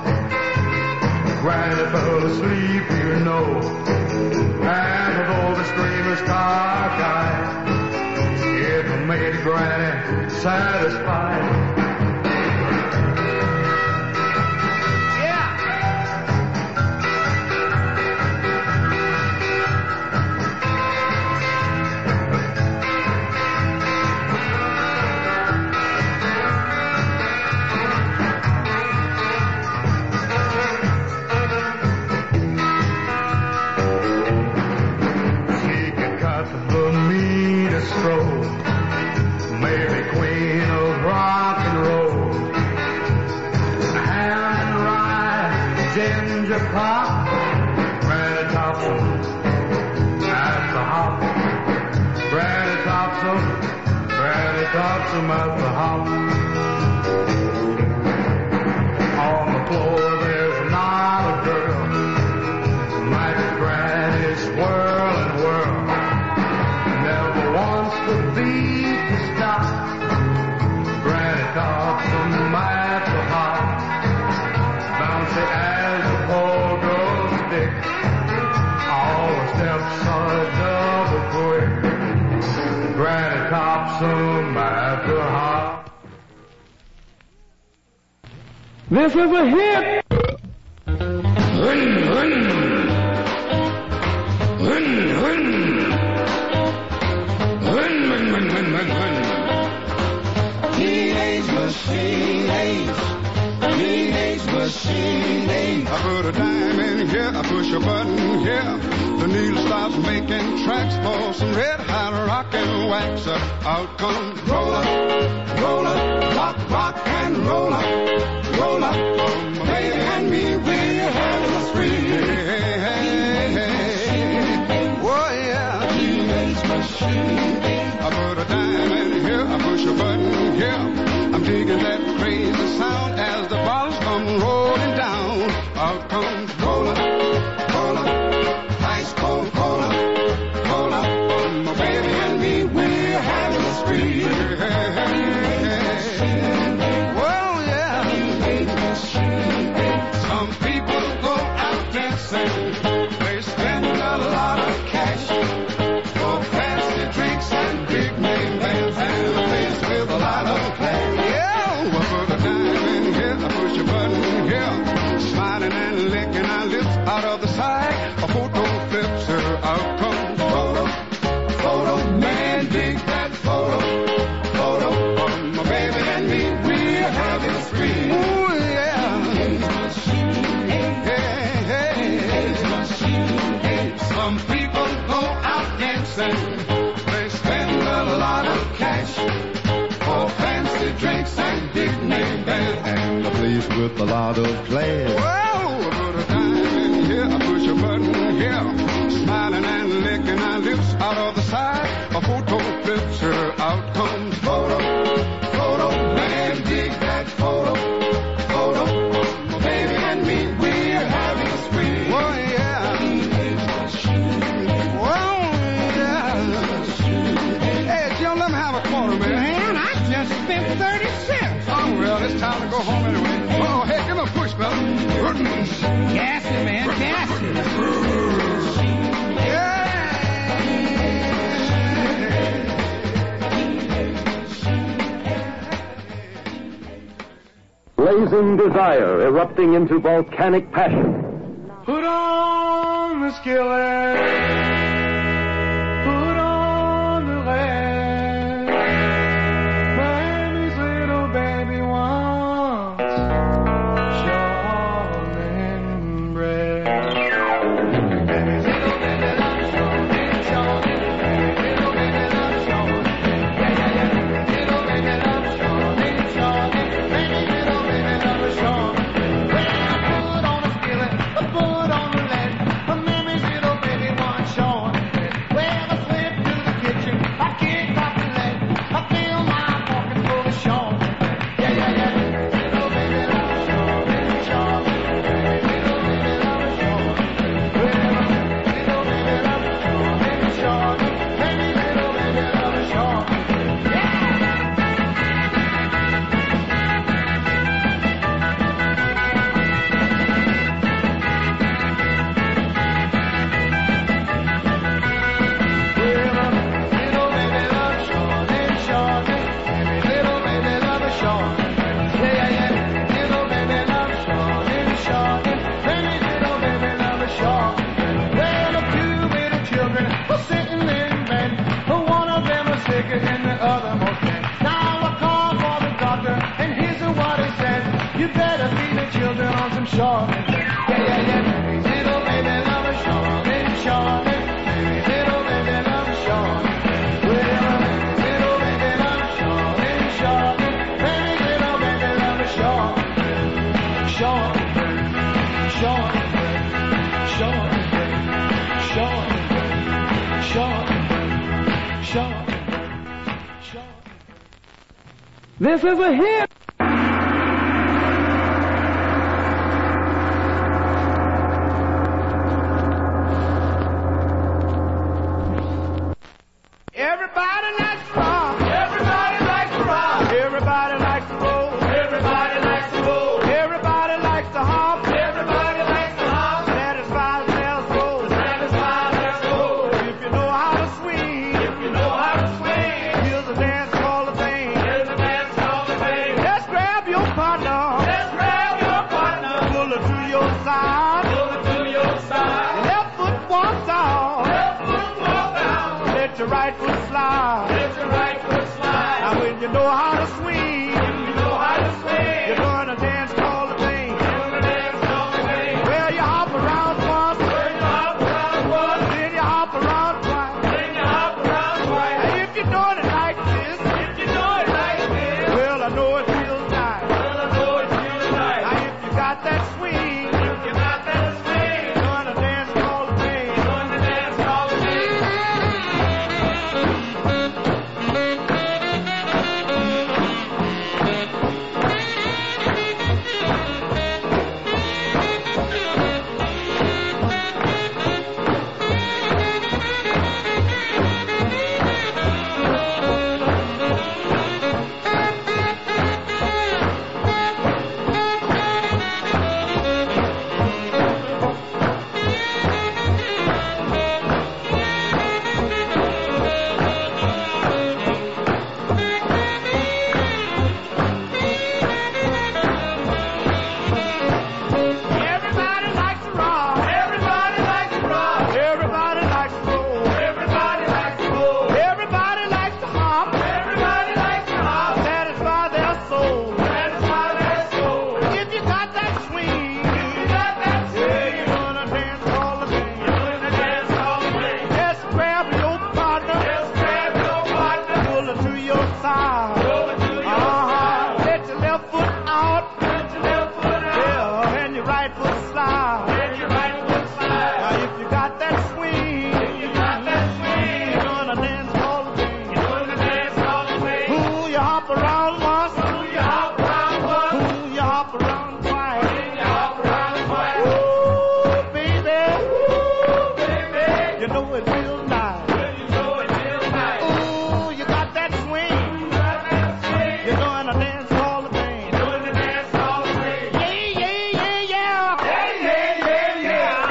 Granny fell asleep, you know. And although the screamers cockeyed, it made Granny satisfied. Maybe queen of rock and roll. Ham and rye, ginger pop, Granny Thompson at the hop. Granny Thompson, Granny Thompson at the hop. On the floor there's not a girl. Mighty Granny swirl and whirl. Never wants the beat to stop. Granny Thompson at the hop. Bouncy as a pogo stick. All the steps are double quick. Granny Thompson at the hop. This is a hit! Run, run. Run, run. Run, run, run, run, run, run. Teenage machine age. Teenage machine age. I put a dime in here, I push a button here. The needle stops making tracks for some red hot rock and wax. Out comes roller, roller, rock, rock and roller, roller, I put a dime in here, I push a button here. I'm digging that crazy sound as the bottles come rolling down. Out comes cola, cola, ice cold cola, cola. My baby and me, we're having a spree. Well, yeah. Some people go out dancing. They spend a lot of cash for fancy drinks and big name bands and a place with a lot of class. Yeah, I put a dime in here, I push a button here, smiling and licking our lips out of the side. A photo flips her, out comes photo, photo. Man, dig that photo, photo. Um, my baby and me, we're having a spree. Ooh, yeah. Hey, hey. Some people go out dancing. They spend a lot of cash for fancy drinks and big name bands and a place with a lot of class. Whoa, I put a dime in here, I push a button here, smiling and licking our lips out of the side. A photo flips her, out comes photo, photo. Man, dig that photo, photo. My baby and me, we're having a spree. Oh yeah. Well, yeah. Hey, Jim, let me have a quarter, man. Man, I just spent thirty cents. Oh, well, it's time to go home anyway. Oh, hey, give me a push, fella. Gassy, man, gassy. Blazing desire erupting into volcanic passion. Put on the skillet. Put on the lead. Miami's little baby wants shawling bread. Miami's little baby loves shawling, shawling. Little baby loves shawling. Yeah, yeah, yeah. Little baby loves shawling, shawling. Baby, little baby loves shawling. Well, put on the skillet. Put on the lead. Miami's little baby wants shawling. Well, I slip to the kitchen. I kick off the lead. I fill my pockets full of shawling. Yeah, yeah, yeah. Little baby loves shawling, shawling. Little baby loves shawling. Well, little baby loves shawling, shawling. Baby, little baby loves shawling. And the other more dead. Now I called for the doctor, and here's what he said: you better feed the children on some shawling. Yeah, yeah, yeah. Little baby love a shawling, shawling. Little baby love a shawling. Well, little baby love a shawling, shawling. Hey, little baby love a shawling, shawling, shawling, shawling, shawling, shawling, shawling. This is a hit. Everybody likes to rock. Everybody likes to rock. Everybody likes to roll. Everybody likes to roll. Everybody likes to hop. Everybody likes to hop. Satisfies their soul. Satisfies their soul. If you know how to swing. If you know how to swing. Here's a dance called a thing. Here's a dance called a thing. Just grab your partner. Just grab your partner. Pull her to your side. Pull her to your side. Left foot walks out. Left foot walks out. Let your right foot slide. Let your right foot slide. Now when you know how to swing, when you know how to swing, you're doing a dance called a thing. Doing a dance called a thing. Well, you hop around once. Well, you hop around once. Then you hop around twice. Then you hop around twice. Now if you're doing it like this, if you're doing it like this, well, I know it feels nice. Well, I know it feels nice. Now if you got that swing, if you got that swing, you're doing a dance called a thing. Doing the dance called a thing. you hop around once? Ooh, you hop around once. Ooh, you hop around twice. Ooh, you hop around twice. Ooh, baby. Ooh, baby. You know it feels nice. You know it feels nice. Ooh, you got that swing. You got that swing. You're doing a dance hall of fame. You're doing a dance hall of fame. Yeah, yeah, yeah, yeah. Yeah, yeah,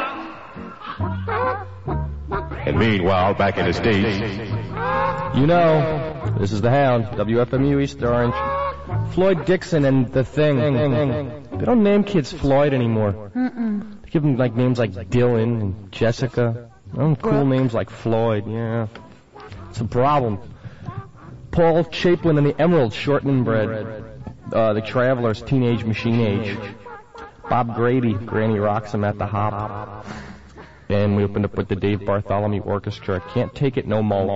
yeah, And meanwhile, back in the States. You know, this is the Hound, W F M U East Orange. Floyd Dixon and the Thing. They don't name kids Floyd anymore. Mm-mm. They give them like names like Dylan and Jessica. Oh, cool names like Floyd. Yeah, it's a problem. Paul Chaplin and the Emerald, shortening bread. Uh, the Travelers, Teenage Machine Age. Bob Grady, Granny rocks him at the hop. And we opened up with the Dave Bartholomew Orchestra. Can't take it no more.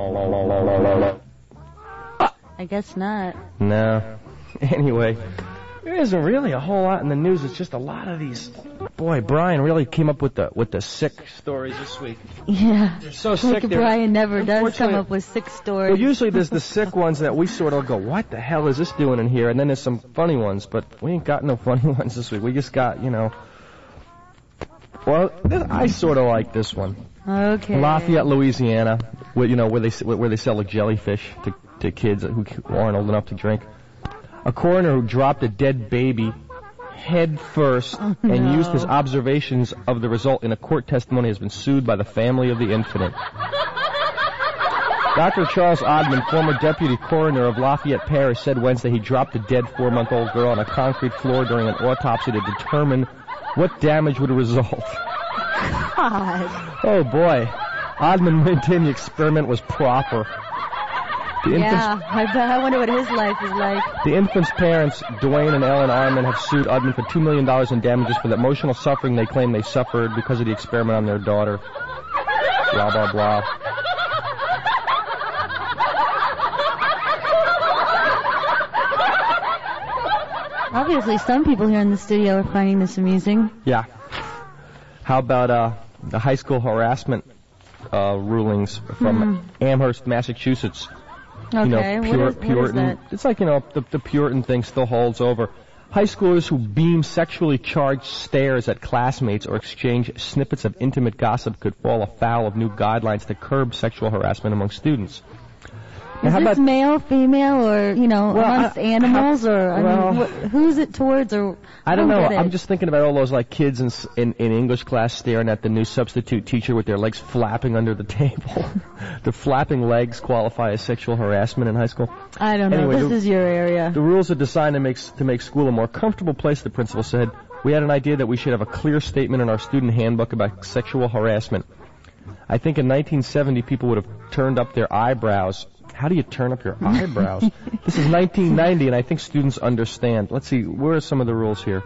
I guess not. No. Anyway, there isn't really a whole lot in the news. It's just a lot of these. Boy, Brian really came up with the with the sick stories this week. Yeah. They're so sick. Like Brian never does come up with sick stories. Well, usually there's the sick ones that we sort of go, what the hell is this doing in here? And then there's some funny ones, but we ain't got no funny ones this week. We just got, you know. Well, this, I sort of like this one. Okay. Lafayette, Louisiana, where, you know, where they where they sell like jellyfish to to kids who aren't old enough to drink. A coroner who dropped a dead baby head first oh, and no. used his observations of the result in a court testimony has been sued by the family of the infant. Doctor Charles Odman, former deputy coroner of Lafayette Parish, said Wednesday he dropped a dead four-month-old girl on a concrete floor during an autopsy to determine what damage would result. God. Oh, boy. Odman maintained the experiment was proper. The yeah, I, bet, I wonder what his life is like. The infant's parents, Dwayne and Ellen Arman, have sued Odman for two million dollars in damages for the emotional suffering they claim they suffered because of the experiment on their daughter. Blah, blah, blah. Obviously, some people here in the studio are finding this amusing. Yeah. How about uh, the high school harassment uh, rulings from mm. Amherst, Massachusetts? Okay, you know, Pur- what, is, Puritan, what is that? It's like, you know, the, the Puritan thing still holds over. High schoolers who beam sexually charged stares at classmates or exchange snippets of intimate gossip could fall afoul of new guidelines to curb sexual harassment among students. Is this about, male, female, or, you know, well, amongst I, animals, I, or, I well, mean, wh- who's it towards, or... I don't know. Get I'm it. just thinking about all those, like, kids in, in in English class staring at the new substitute teacher with their legs flapping under the table. The flapping legs qualify as sexual harassment in high school. I don't know. Anyway, this the, is your area. The rules are designed to make, to make school a more comfortable place, the principal said. We had an idea that we should have a clear statement in our student handbook about sexual harassment. I think in nineteen seventy people would have turned up their eyebrows. How do you turn up your eyebrows? This is nineteen ninety, and I think students understand. Let's see, where are some of the rules here?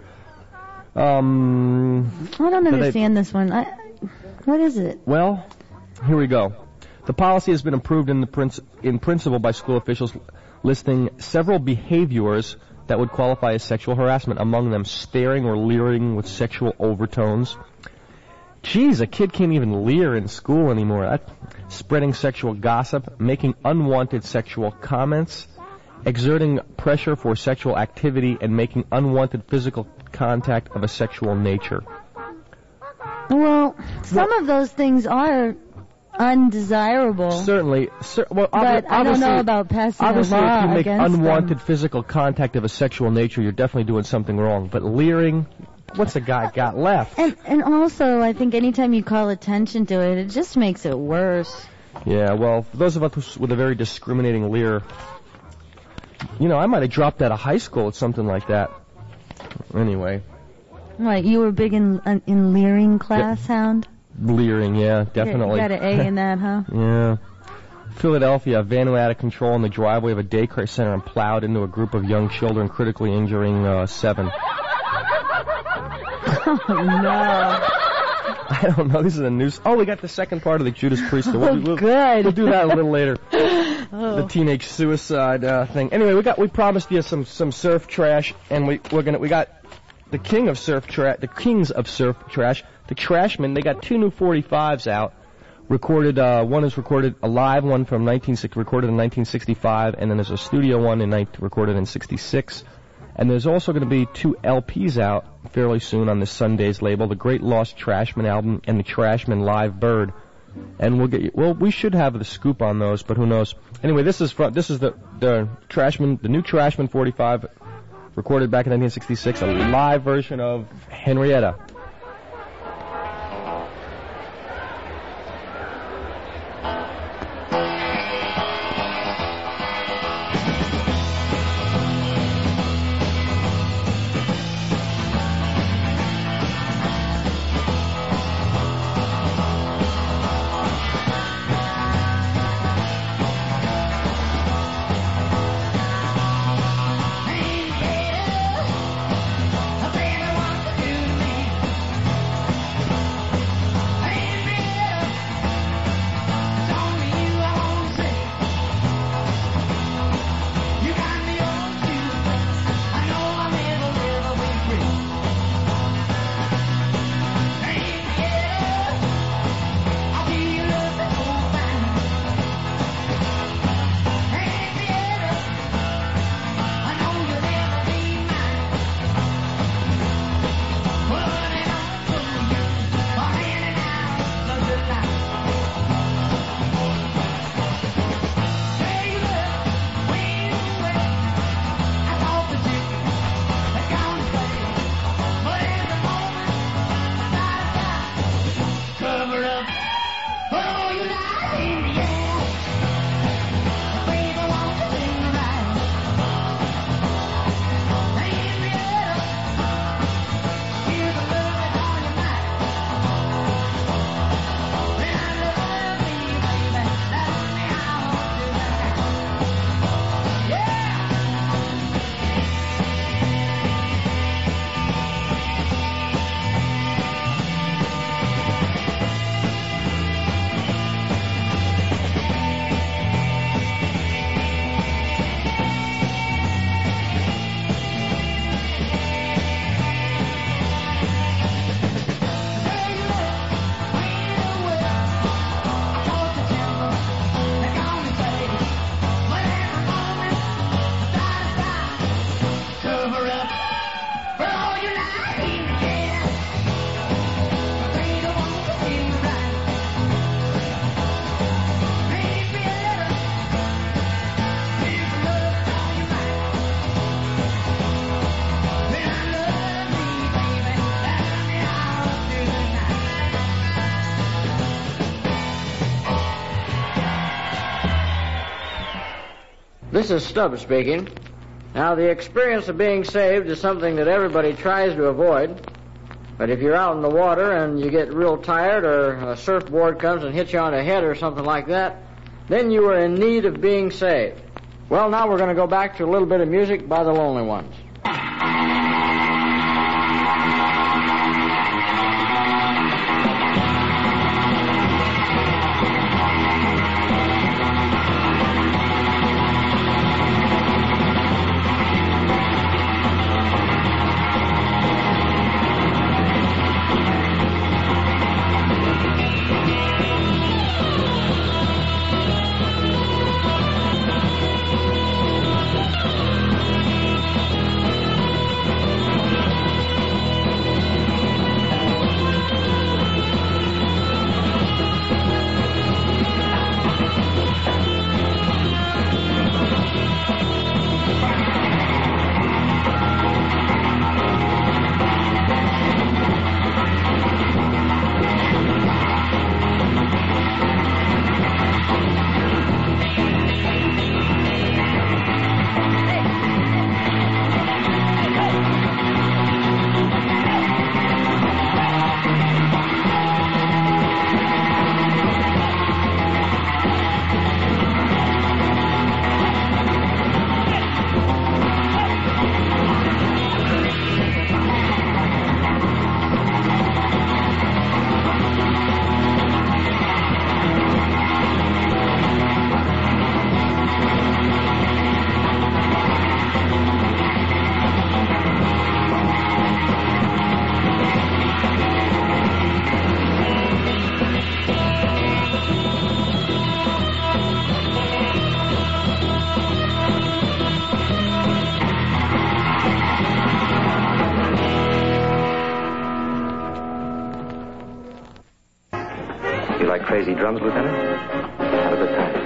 Um, I don't understand they, this one. I, what is it? Well, here we go. The policy has been approved in, the princ- in principle by school officials, listing several behaviors that would qualify as sexual harassment, among them staring or leering with sexual overtones. Geez, a kid can't even leer in school anymore. That, spreading sexual gossip, making unwanted sexual comments, exerting pressure for sexual activity, and making unwanted physical contact of a sexual nature. Well, some well, of those things are undesirable. Certainly. Cer- well, but I don't know about passing a law against them. Obviously, if you make unwanted them. physical contact of a sexual nature, you're definitely doing something wrong. But leering... What's a guy got left? And and also, I think anytime you call attention to it, it just makes it worse. Yeah, well, for those of us with a very discriminating leer, you know, I might have dropped out of high school at something like that. Anyway. What, you were big in in leering class, yeah. Hound? Leering, yeah, definitely. You got an A in that, huh? Yeah. Philadelphia, a van went out of control in the driveway of a daycare center and plowed into a group of young children, critically injuring uh, seven. Oh, no. I don't know. This is a news. Oh, we got the second part of the Judas Priest. So we'll, oh, we'll, good. We'll do that a little later. Oh. The teenage suicide uh, thing. Anyway, we got we promised you some some surf trash, and we we're gonna we got the king of surf trash, the kings of surf trash, the Trashmen. They got two new forty-fives out recorded, uh, one is recorded, a live one from nineteen recorded in nineteen sixty-five, and then there's a studio one in recorded in sixty-six. And there's also going to be two L Ps out fairly soon on this Sunday's label, the Great Lost Trashman album and the Trashman Live Bird. And we'll get you, well, we should have the scoop on those, but who knows. Anyway, this is from, this is the, the Trashman, the new Trashman forty-five, recorded back in nineteen sixty-six, a live version of Henrietta. This is Stubbs speaking. Now, the experience of being saved is something that everybody tries to avoid. But if you're out in the water and you get real tired, or a surfboard comes and hits you on the head or something like that, then you are in need of being saved. Well, now we're going to go back to a little bit of music by the Lonely Ones. like crazy drums, Lieutenant? Have a good time.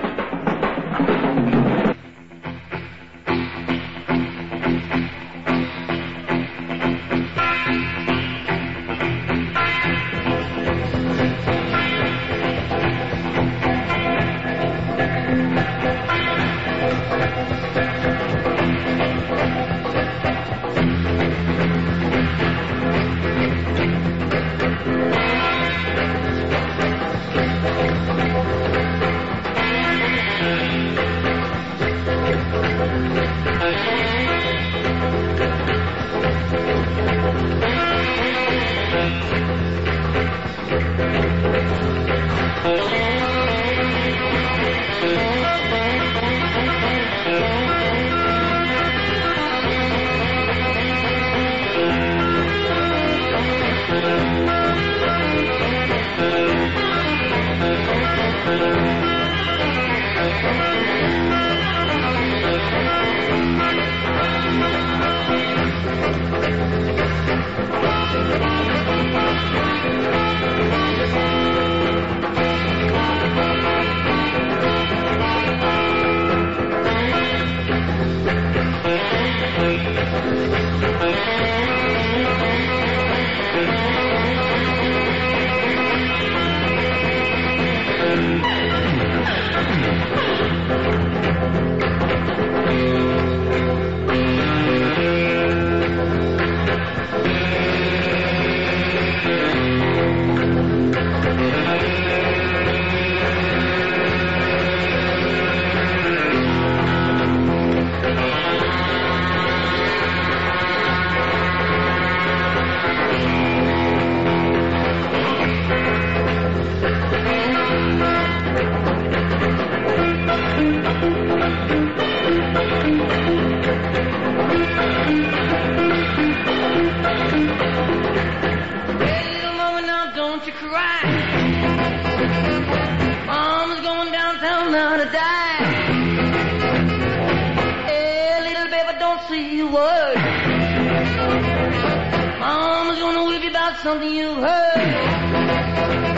Something you heard.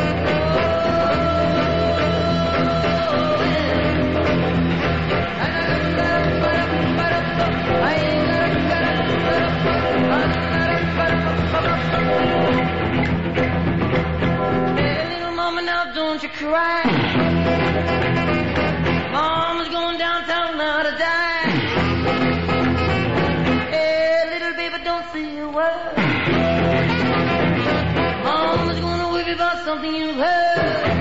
Hey, little mama, now don't you cry. Mama's going downtown now to die. Hey, little baby, don't say a word. Mama's gonna worry about something you heard.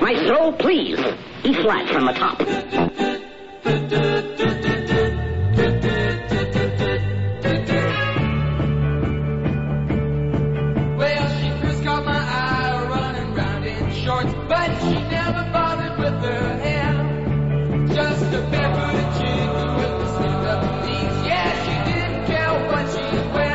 Maestro, please. E flat from the top. Well, she first caught my eye running round in shorts, but she never bothered with her hair. Just a barefooted chick with the stand up knees. Yeah, she didn't care what she wear.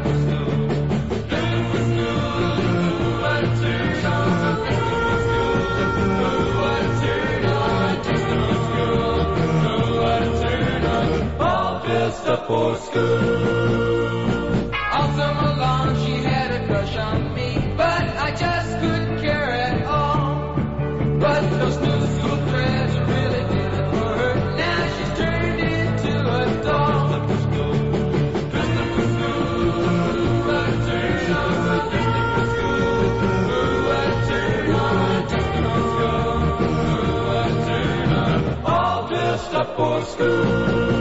Up for school. All summer long she had a crush on me, but I just couldn't care at all. But those new school threads really did it for her. Now she's turned into a doll. All dressed up for school.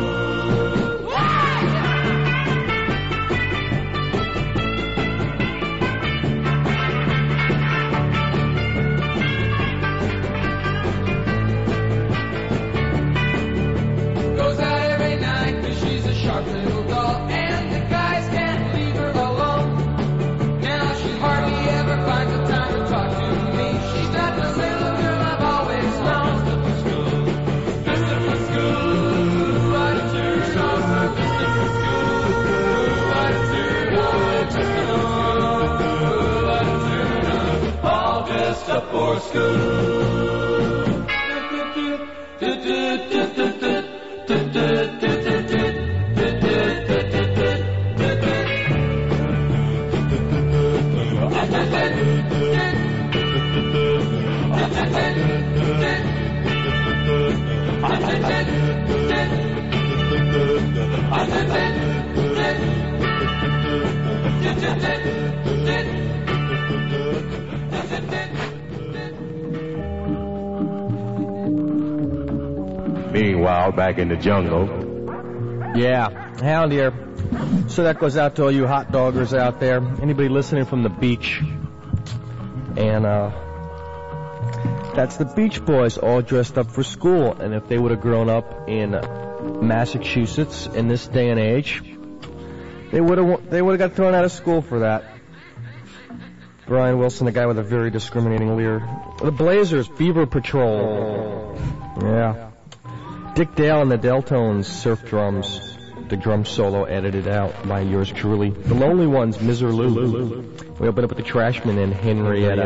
Up for school. Meanwhile, back in the jungle. Yeah, Hound here. So that goes out to all you hot doggers out there. Anybody listening from the beach. And, uh, that's the Beach Boys all dressed up for school. And if they would have grown up in Massachusetts in this day and age, they would have they would have got thrown out of school for that. Brian Wilson, a guy with a very discriminating leer. The Blazers, Beaver Patrol. Yeah. Dick Dale and the Deltones, Surf Drums. The drum solo edited out by yours truly. The Lonely Ones, Miserlou. We open up with the Trashmen and Henrietta.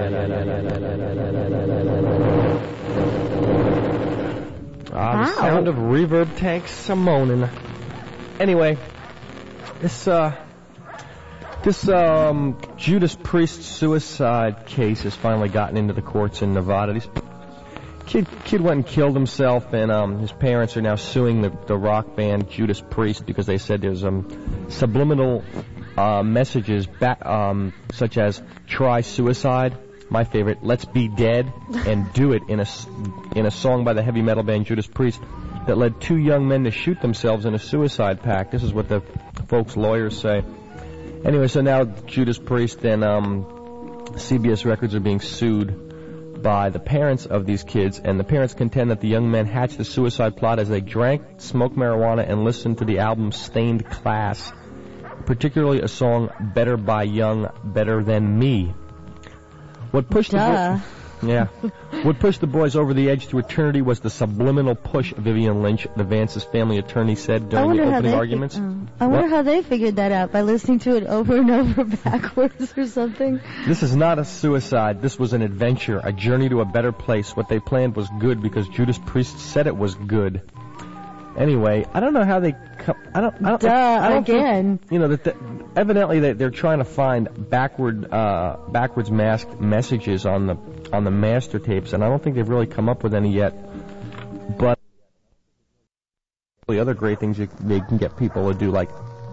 Ah, the sound of reverb tanks a moaning. Anyway, this uh, this um, Judas Priest suicide case has finally gotten into the courts in Nevada. These Kid, kid went and killed himself, and um, his parents are now suing the, the rock band Judas Priest because they said there's um, subliminal uh, messages, back, um, such as "try suicide," my favorite, "let's be dead," and "do it" in a in a song by the heavy metal band Judas Priest that led two young men to shoot themselves in a suicide pact. This is what the folks' lawyers say. Anyway, so now Judas Priest and um, C B S Records are being sued by the parents of these kids, and the parents contend that the young men hatched the suicide plot as they drank, smoked marijuana, and listened to the album Stained Class, particularly a song Better by Young, Better Than Me. What pushed Duh. the bo- yeah, what pushed the boys over the edge to eternity was the subliminal push, Vivian Lynch, the Vance's family attorney, said during the opening arguments. Fi- oh. I wonder What? how they figured that out, by listening to it over and over backwards or something. This is not a suicide. This was an adventure, a journey to a better place. What they planned was good because Judas Priest said it was good. Anyway, I don't know how they come. I don't. I don't Duh, I don't again. Think, you know that the, evidently they, they're trying to find backward, uh, backwards masked messages on the on the master tapes, and I don't think they've really come up with any yet. But the other great things you, they can get people to do, like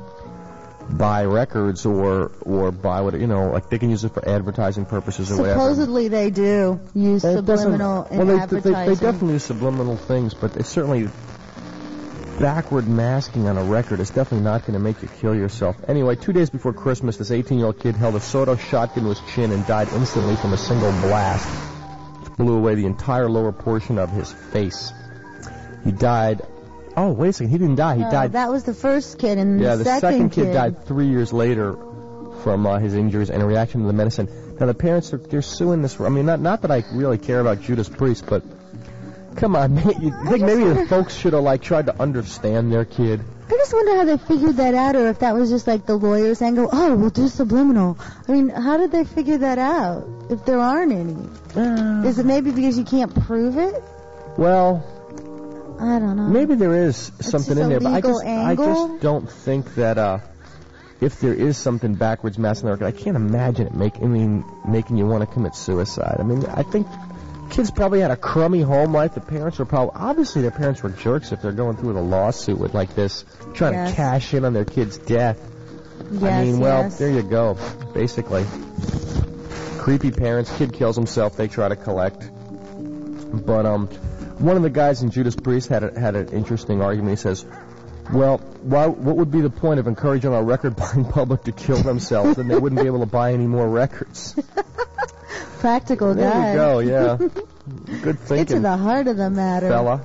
buy records or or buy what you know, like they can use it for advertising purposes or whatever. Supposedly they do use It doesn't- subliminal in well, they, advertising. They, they definitely use subliminal things, but it's certainly backward masking on a record is definitely not going to make you kill yourself. Anyway, two days before Christmas, this eighteen-year-old kid held a soda shot in his chin and died instantly from a single blast. blew away the entire lower portion of his face. He died. Oh, wait a second. He didn't die. He Uh, died. That was the first kid, and Yeah, the, the second, second kid, kid died three years later from uh, his injuries and a reaction to the medicine. Now, the parents, are, they're suing this. I mean, not, not that I really care about Judas Priest, but come on, man. You think maybe the folks should have, like, tried to understand their kid? I just wonder how they figured that out, or if that was just like the lawyers angle. Oh, we'll do subliminal. I mean, how did they figure that out? If there aren't any, Uh, is it maybe because you can't prove it? Well, I don't know. maybe there is something just in a there, but I legal just, I angle? just don't think that uh, if there is something backwards mass in America, I can't imagine it make, I mean, making you want to commit suicide. I mean, I think kids probably had a crummy home life. The parents were probably, obviously their parents were jerks if they're going through with a lawsuit with like this, trying Yes. to cash in on their kid's death. I Yes, mean, well, yes. there you go, basically. Creepy parents, kid kills himself, they try to collect. But um, one of the guys in Judas Priest had a, had an interesting argument. He says, well, why, what would be the point of encouraging our record-buying public to kill themselves? Then they wouldn't be able to buy any more records. Practical There guy. you go, yeah. Good Get thinking, to the heart of the matter. fella.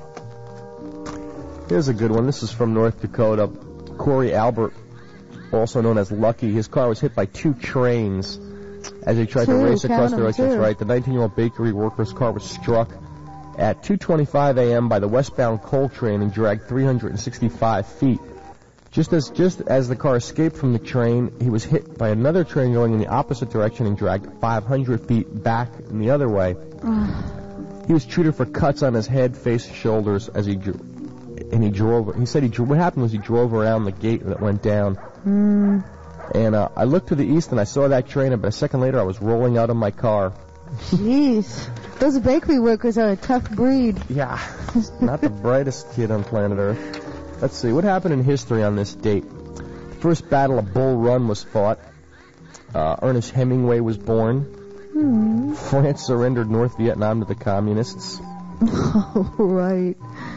Here's a good one. This is from North Dakota. Corey Albert, also known as Lucky, his car was hit by two trains as they tried Two, to race across count the 'em, road. That's two. right. The nineteen-year-old bakery worker's car was struck at two twenty-five a.m. by the westbound coal train and dragged three hundred sixty-five feet. Just as just as the car escaped from the train, he was hit by another train going in the opposite direction and dragged five hundred feet back in the other way. He was treated for cuts on his head, face, shoulders as he drew, and he drove. He said he drew, what happened was he drove around the gate that went down. Mm. And uh, I looked to the east and I saw that train, and but a second later I was rolling out of my car. Jeez. Those bakery workers are a tough breed. Yeah. Not the brightest kid on planet Earth. Let's see, what happened in history on this date? The first battle of Bull Run was fought. Uh, Ernest Hemingway was born. Hmm. France surrendered North Vietnam to the communists. Oh, right.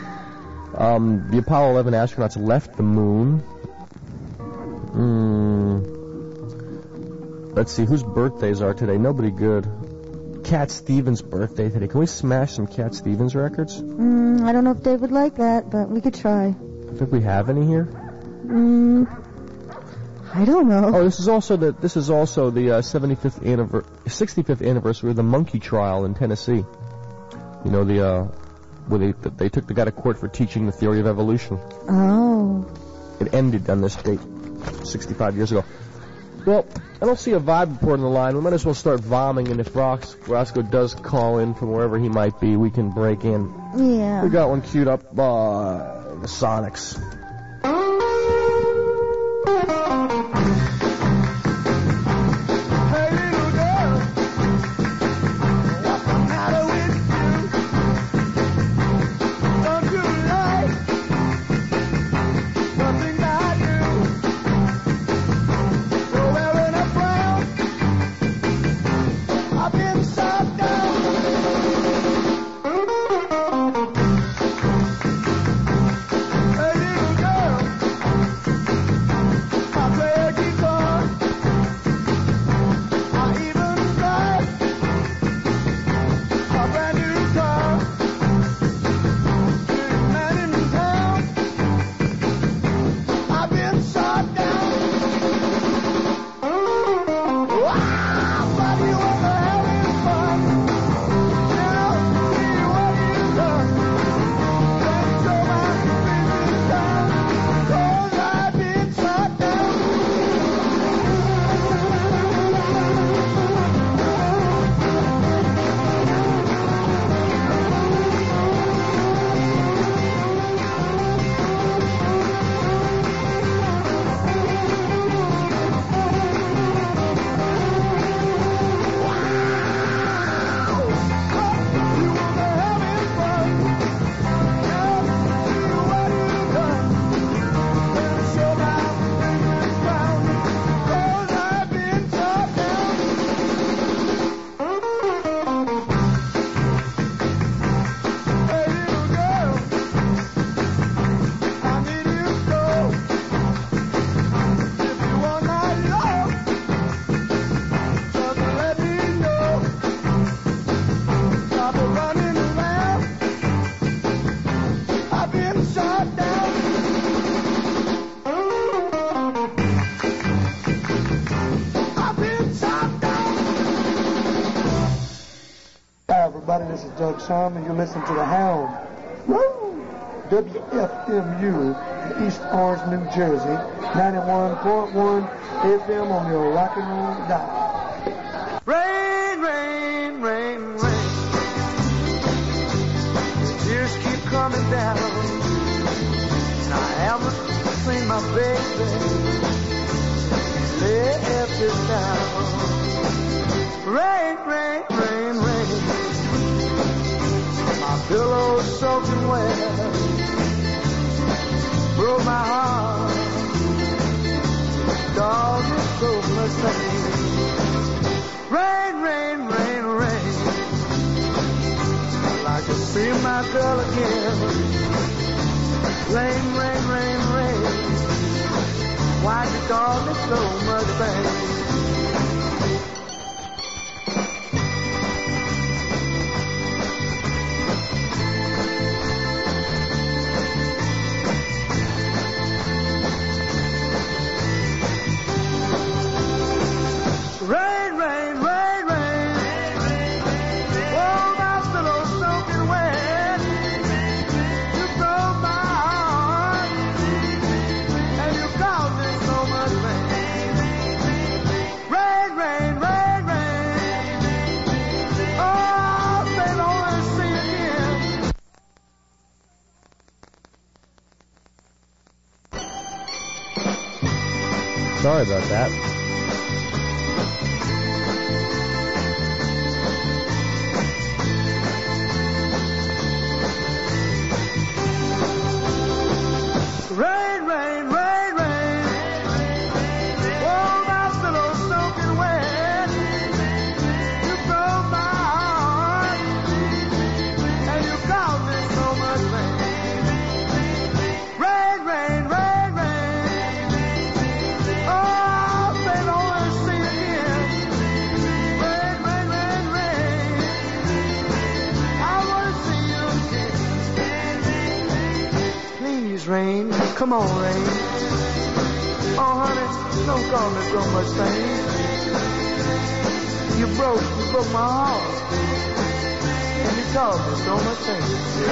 Um, the Apollo eleven astronauts left the moon. Hmm. Let's see, whose birthdays are today? Nobody good. Cat Stevens' birthday today. Can we smash some Cat Stevens records? Mm, I don't know if Dave would like that, but we could try. I think we have any here. Mm, I don't know. Oh, this is also the this is also the uh, seventy-fifth anniver- sixty-fifth anniversary of the monkey trial in Tennessee. You know, the uh, where they they took the guy to court for teaching the theory of evolution. Oh. It ended on this date, sixty-five years ago. Well, I don't see a vibe report on the line. We might as well start vomiting, and if Rox, Roscoe does call in from wherever he might be, we can break in. Yeah. We got one queued up by the Sonics. Hey, little girl, what's the matter with you? Don't you like nothing I do? You're wearing a frown. I've been shot down. Hey, little this is Doug Sharman. You listen to The Hound. Woo! W F M U in East Orange, New Jersey. ninety-one point one F M on your rock and roll dial. Rain, rain, rain, rain. Tears keep coming down. And I haven't seen my baby. Left this town. Rain, rain, rain, rain. My pillow's soaking wet. Broke my heart. Dog is so much pain. Rain, rain, rain, rain. I'd like to see my girl again. Rain, rain, rain, rain. Why you call me so much pain? Rain, rain, rain, rain. Oh, my pillow soaking wet. You broke my heart, and you caused me so much pain. Rain, rain, rain, rain. Oh, baby, I want to see you again. Sorry about that. Rain, rain, rain, rain. Oh, my pillow soaking wet. You broke my heart, and you caused me so much pain. Rain, rain, rain, rain. Oh, baby, I want to see you again. Rain, rain, rain, rain. I want to see you again. Please, rain. Come on, rain. Oh, honey, don't cause me so much pain. You broke, you broke my heart. And you caused me so much pain.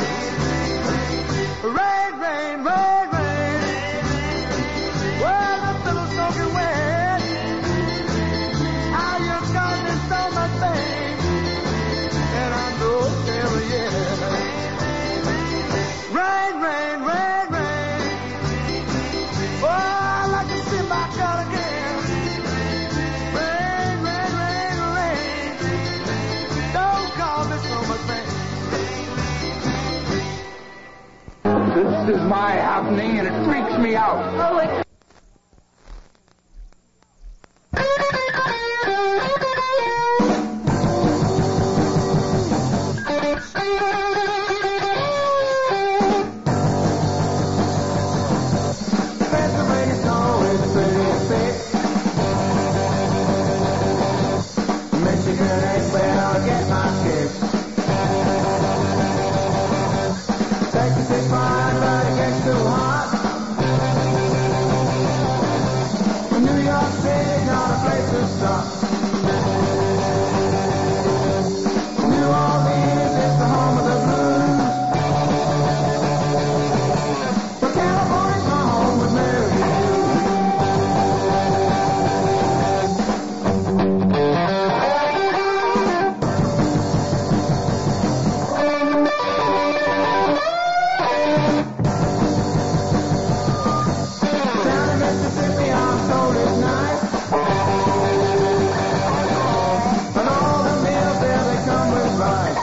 Rain, rain, rain, rain. Well, the pillow's soaking wet. How you caused me so much pain. And I know it's never yet. Rain, rain, rain, rain. Oh, I like to see my girl again. Rain, rain, rain, rain. Don't cause me so much pain. This is my happening, and it freaks me out. Oh, it's Pennsylvania's always pretty thick. Michigan ain't where I get my kicks. Texas is fine, but it gets too hot. New York City's not a place to stop. New Orleans is the home of the blues. But California's my home with Mary Down in Mississippi, I'm told it's nice. And all the meals there, they come with rice.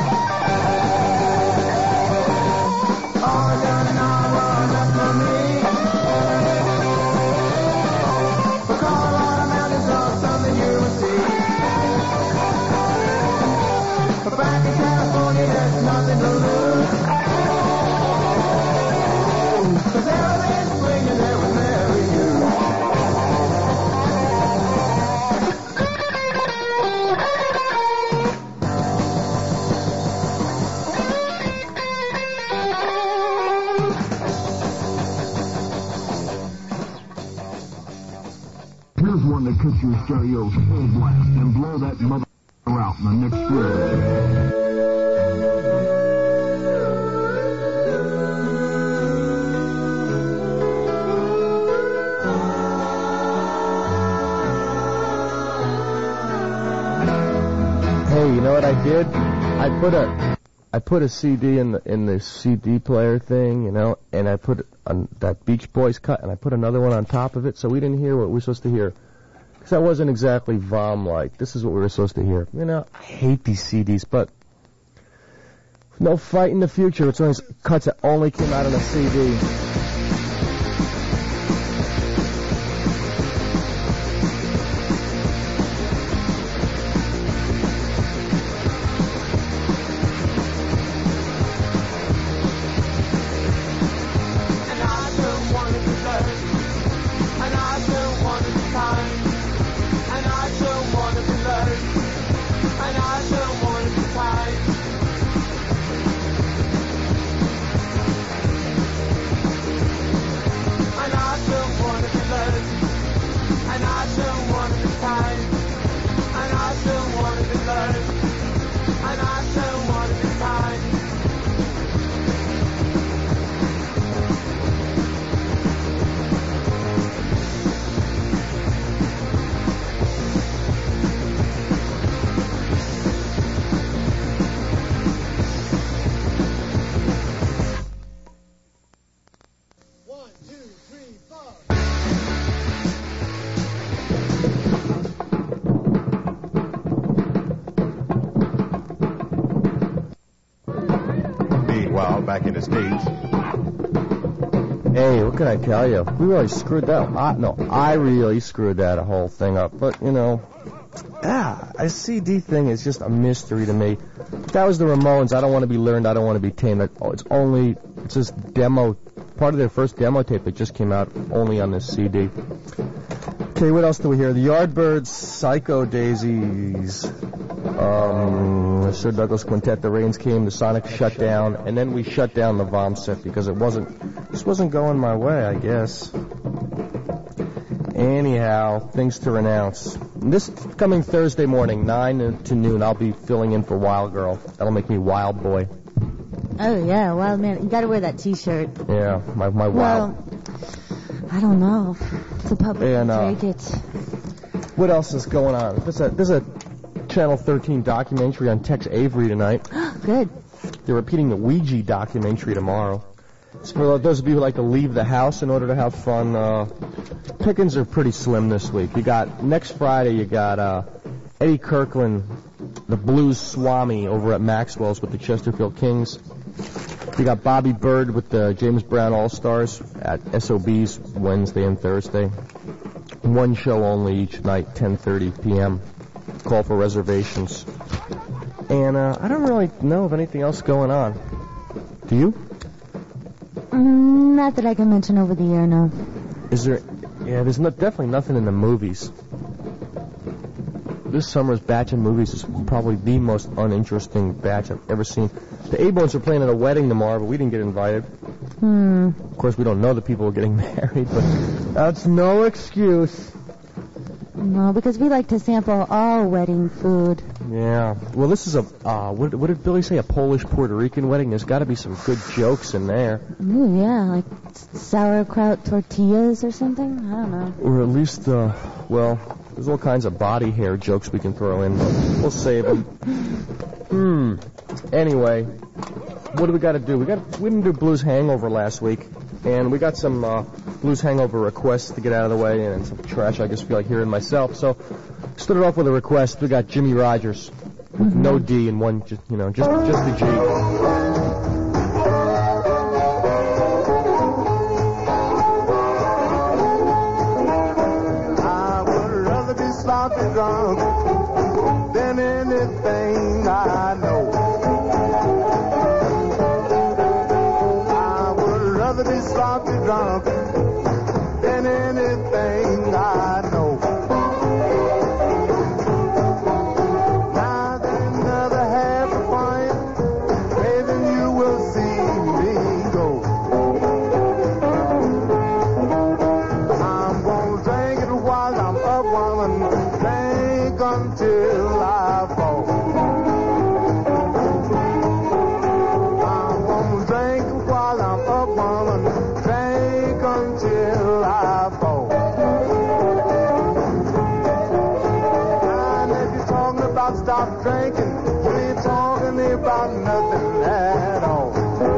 Oregon and Iowa, enough for me. The Colorado Mountains are something you will see. But back in California, there's nothing to lose. 'Cause everything's spring and there was Mary Lou. Here's one that cuts your stereo full blast and blow that mother out in the next room. Hey, you know what I did? I put a I put a C D in the in the C D player thing, you know, and I put on that Beach Boys cut, and I put another one on top of it, so we didn't hear what we were supposed to hear. Because that wasn't exactly Vom-like. This is what we were supposed to hear. You know, I hate these C Ds, but no fight in the future. It's only cuts that only came out on a C D. Back in the States. Hey, what can I tell you? We really screwed that. I, no, I really screwed that whole thing up. But, you know, ah, a C D thing is just a mystery to me. If that was the Ramones, I don't want to be learned, I don't want to be tamed. It's only, it's just demo, part of their first demo tape that just came out only on this C D. Okay, what else do we hear? The Yardbirds, Psycho Daisies, um, the Sir Douglas Quintet, The Rains Came, the Sonic shut down, and then we shut down the Vom set because it wasn't, this wasn't going my way, I guess. Anyhow, things to renounce. This coming Thursday morning, nine to noon, I'll be filling in for Wild Girl. That'll make me Wild Boy. Oh, yeah, Wild Man. You gotta wear that T-shirt. Yeah, my, my well, Wild... I don't know. The public and, uh, will take it. What else is going on? There's a, there's a Channel thirteen documentary on Tex Avery tonight. Good. They're repeating the Ouija documentary tomorrow. So for those of you who like to leave the house in order to have fun, uh, pickings are pretty slim this week. You got, next Friday, you got uh, Eddie Kirkland, the Blues Swami over at Maxwell's with the Chesterfield Kings. You got Bobby Bird with the James Brown All-Stars at S O B's Wednesday and Thursday. One show only each night, ten thirty p.m. Call for reservations. And uh, I don't really know of anything else going on. Do you? Mm, not that I can mention over the air, no. Is there... Yeah, there's no, definitely nothing in the movies. This summer's batch of movies is probably the most uninteresting batch I've ever seen. The A-Bones are playing at a wedding tomorrow, but we didn't get invited. Hmm. Of course, we don't know the people who are getting married, but that's no excuse. No, because we like to sample all wedding food. Yeah. Well, this is a, uh, what, what did Billy say, a Polish-Puerto Rican wedding? There's got to be some good jokes in there. Ooh, yeah, like sauerkraut tortillas or something? I don't know. Or at least, uh, well, there's all kinds of body hair jokes we can throw in, but we'll save them. Hmm. Anyway, what do we got to do? We got we didn't do Blues Hangover last week, and we got some uh, Blues Hangover requests to get out of the way, and some trash I just feel like hearing myself. So, started off with a request. We got Jimmy Rogers with mm-hmm. no D and one, just, you know, just just the G. Sloppy drunk than anything I know. I would rather be sloppy drunk than anything I know. Now there's another half a pint, maybe you will see me go. I'm gonna drink it while I'm up, while I'm until I fall. I'm gonna drink while I'm up, woman. Drink until I fall. And if you're talking about about stop drinking. You ain't talking about nothing at all.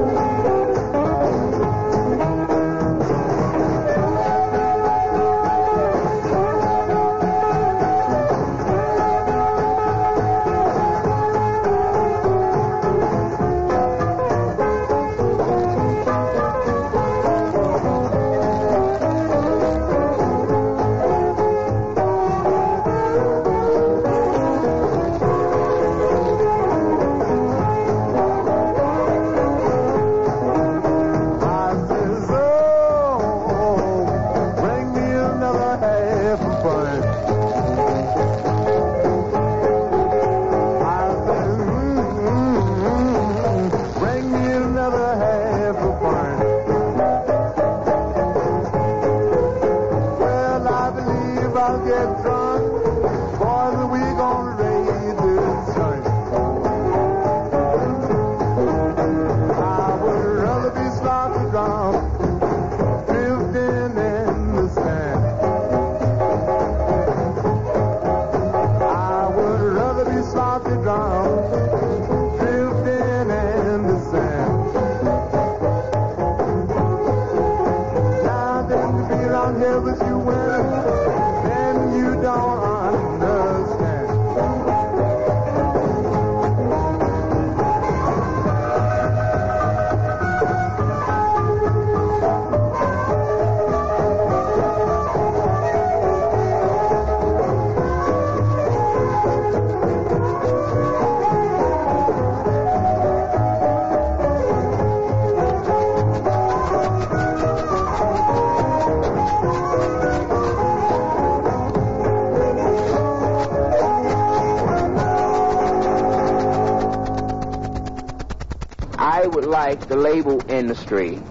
Like the label industry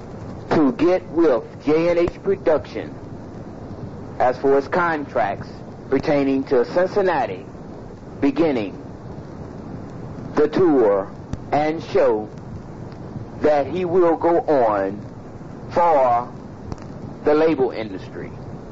to get with J and H Production as for its contracts pertaining to Cincinnati, beginning the tour and show that he will go on for the label industry.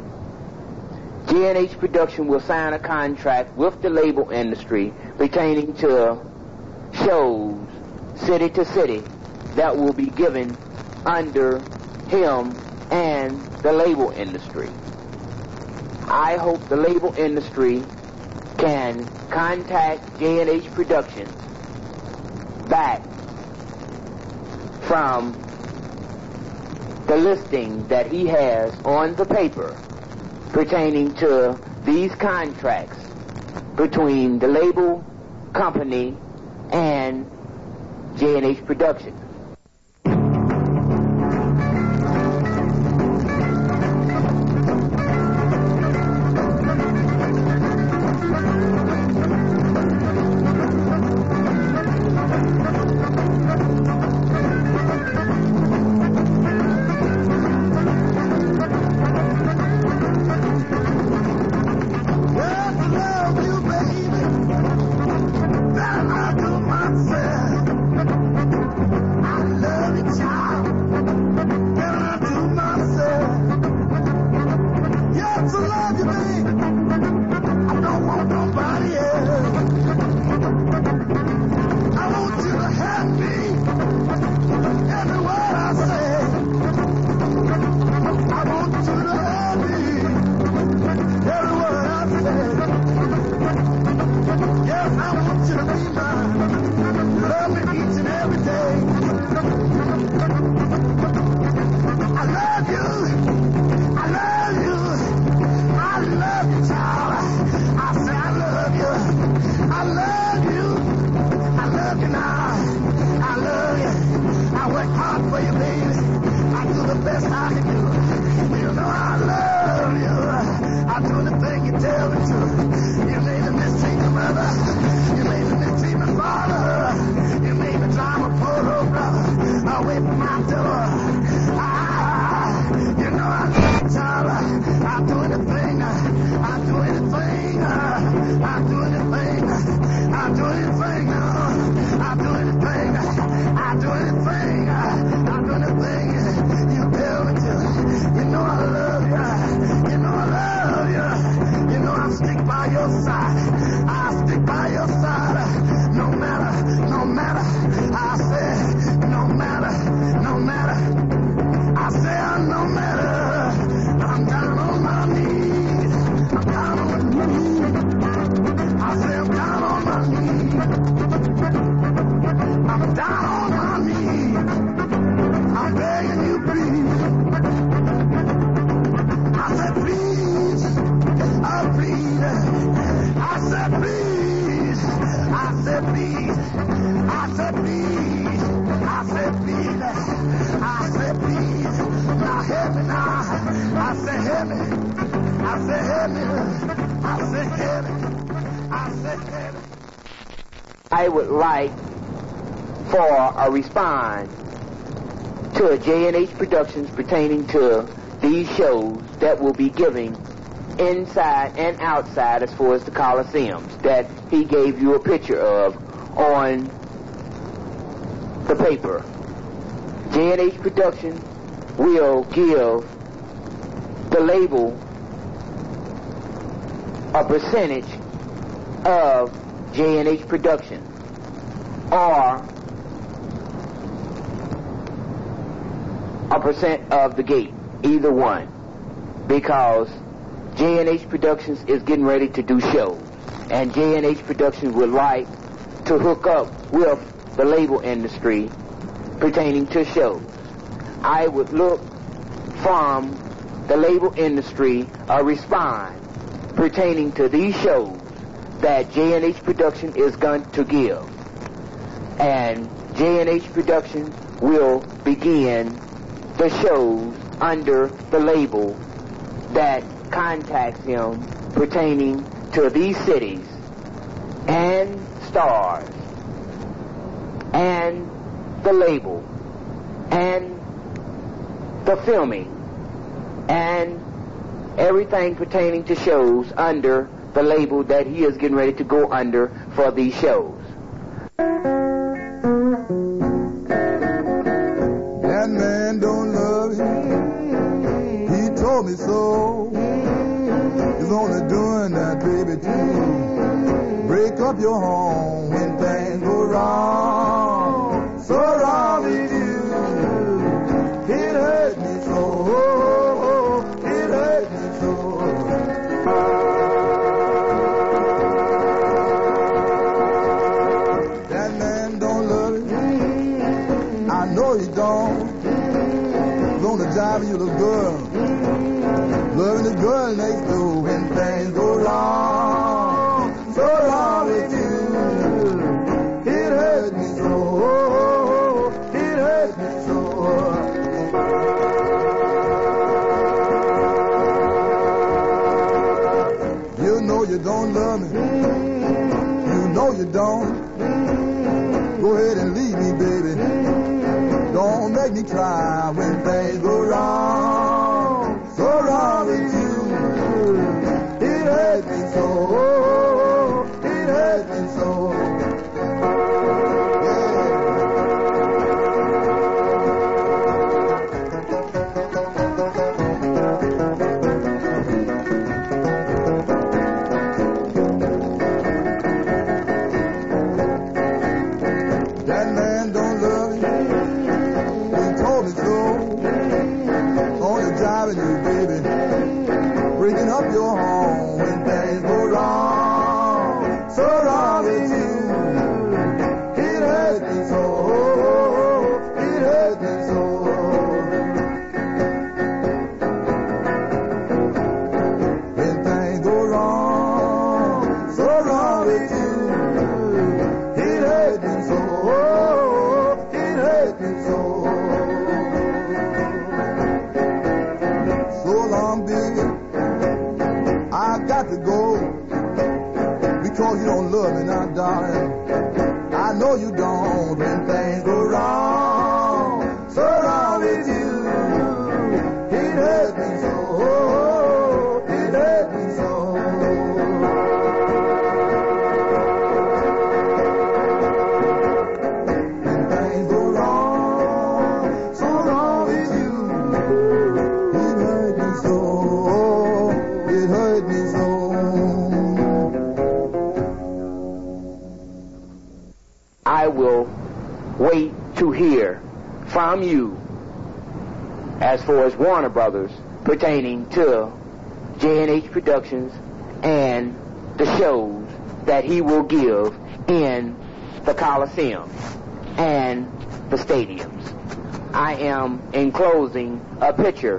J and H Production will sign a contract with the label industry pertaining to shows city to city that will be given under him and the label industry. I hope the label industry can contact J and H Productions back from the listing that he has on the paper pertaining to these contracts between the label company and J and H Productions. by your side. I'll stick by my knees. I'm down on my knees. I'm begging you, please. I said, please. Oh, please. I said, please. I said, please. I said, please. I said, please. I said, please. Now help me now. I said, help me. I said, help me. I said, help me. I said, help me. I would like for a response to J and H Productions pertaining to these shows that will be giving inside and outside as far as the Coliseums that he gave you a picture of on the paper. J and H Productions will give the label a percentage of J and H Productions or a percent of the gate, either one, because J and H Productions is getting ready to do shows, and J and H Productions would like to hook up with the label industry pertaining to shows. I would look from the label industry a response pertaining to these shows that J and H Production is going to give. And J and H Production will begin the shows under the label that contacts him pertaining to these cities and stars and the label and the filming and everything pertaining to shows under the label that he is getting ready to go under for these shows. That man don't love you. He told me so. He's only doing that, baby, too. Break up your home when things go wrong. So wrong with you. It hurt me so. It hurt me so. That man don't love you. I know he don't. He's on the job and you look good. Loving the girl next door when things go wrong. So wrong with you. It hurt me so. It hurt me so. You know you don't love me. You know you don't. Go ahead and leave me, baby. Don't make me cry when things go wrong. So wrong with you. It hurt me so. It hurt me so. That man don't love you. He told me so. Only driving you, baby. Breaking up your home when things go wrong. So wrong with you. It hurt me so. It hurt me so. When things go wrong. So wrong with you. It hurt me so. It hurt me so. So long, baby. I got to go because you don't love me now, darling. I know you don't when things go wrong. So wrong with you. It hurt me so. It hurt me so. When things go wrong. So wrong with you. It hurt me so. It hurt me so. I will wait to hear from you as far as Warner Brothers pertaining to J and H Productions and the shows that he will give in the Coliseum and the stadiums. I am enclosing a picture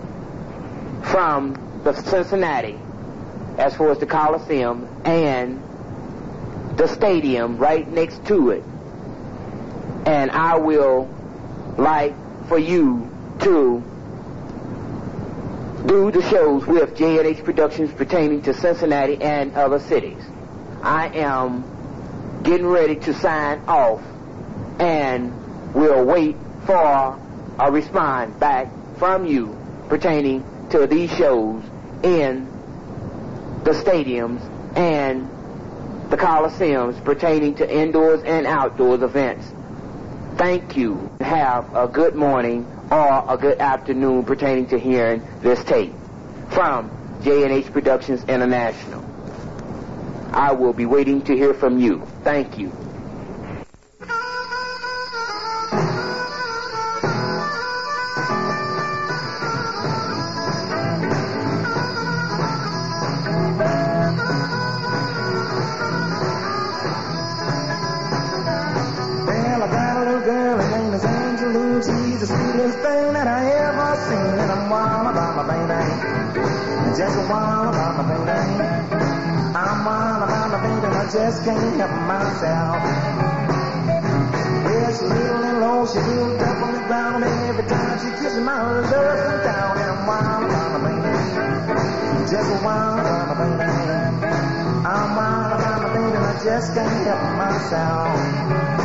from the Cincinnati as far as the Coliseum and the stadium right next to it. And I will like for you to do the shows with J and H Productions pertaining to Cincinnati and other cities. I am getting ready to sign off, and we'll wait for a response back from you pertaining to these shows in the stadiums and the Coliseums pertaining to indoors and outdoors events. Thank you. Have a good morning or a good afternoon pertaining to hearing this tape from J and H Productions International. I will be waiting to hear from you. Thank you. She's the sweetest thing that I ever seen, and I'm wild about my baby. Just wild about my baby. I'm wild about my baby, and I just can't help myself. Well, she's little and low, she built up on the ground, and every time she kisses my love comes down, and I'm wild about my baby. Just wild about my baby. I'm wild about my baby, and I just can't help myself.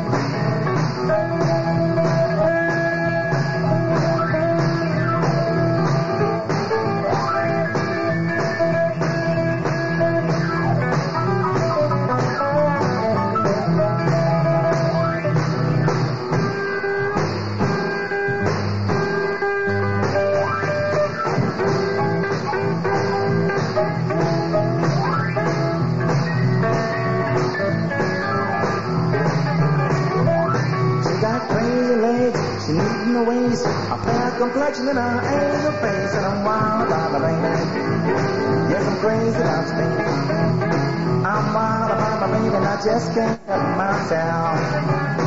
A fair complexion and an angel face, and I'm wild about my baby. Yes, I'm crazy about you, baby. I'm wild about my baby, and I just can't help myself.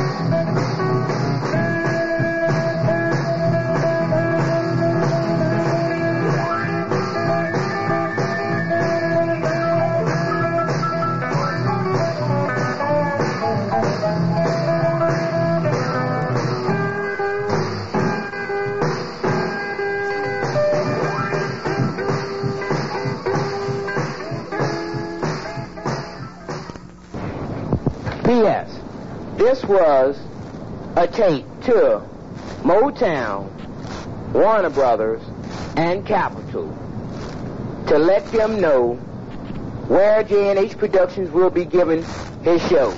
P S This was a tape to Motown, Warner Brothers, and Capitol to let them know where J and H Productions will be giving his shows.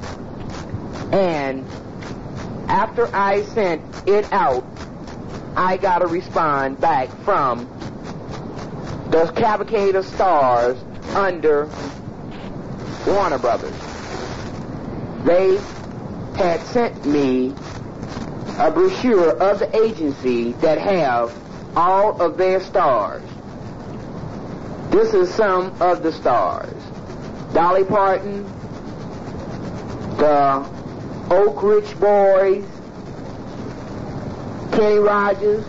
And after I sent it out, I got a response back from the Cavalcade of Stars under Warner Brothers. They had sent me a brochure of the agency that have all of their stars. This is some of the stars. Dolly Parton, the Oak Ridge Boys, Kenny Rogers.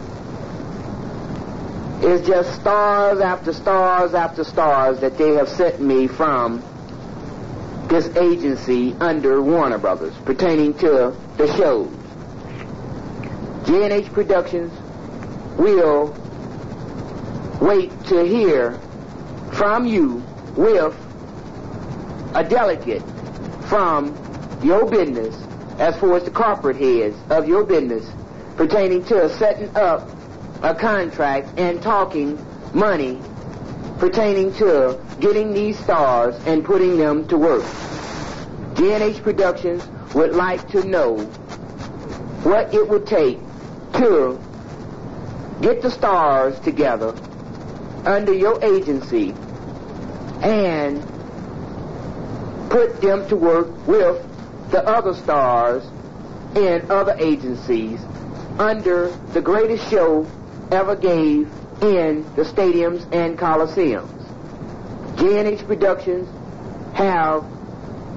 It's just stars after stars after stars that they have sent me from this agency under Warner Brothers pertaining to the shows. J and H Productions will wait to hear from you with a delegate from your business as far as the corporate heads of your business pertaining to setting up a contract and talking money pertaining to getting these stars and putting them to work. J and H Productions would like to know what it would take to get the stars together under your agency and put them to work with the other stars in other agencies under the greatest show ever gave in the stadiums and coliseums. J and H Productions have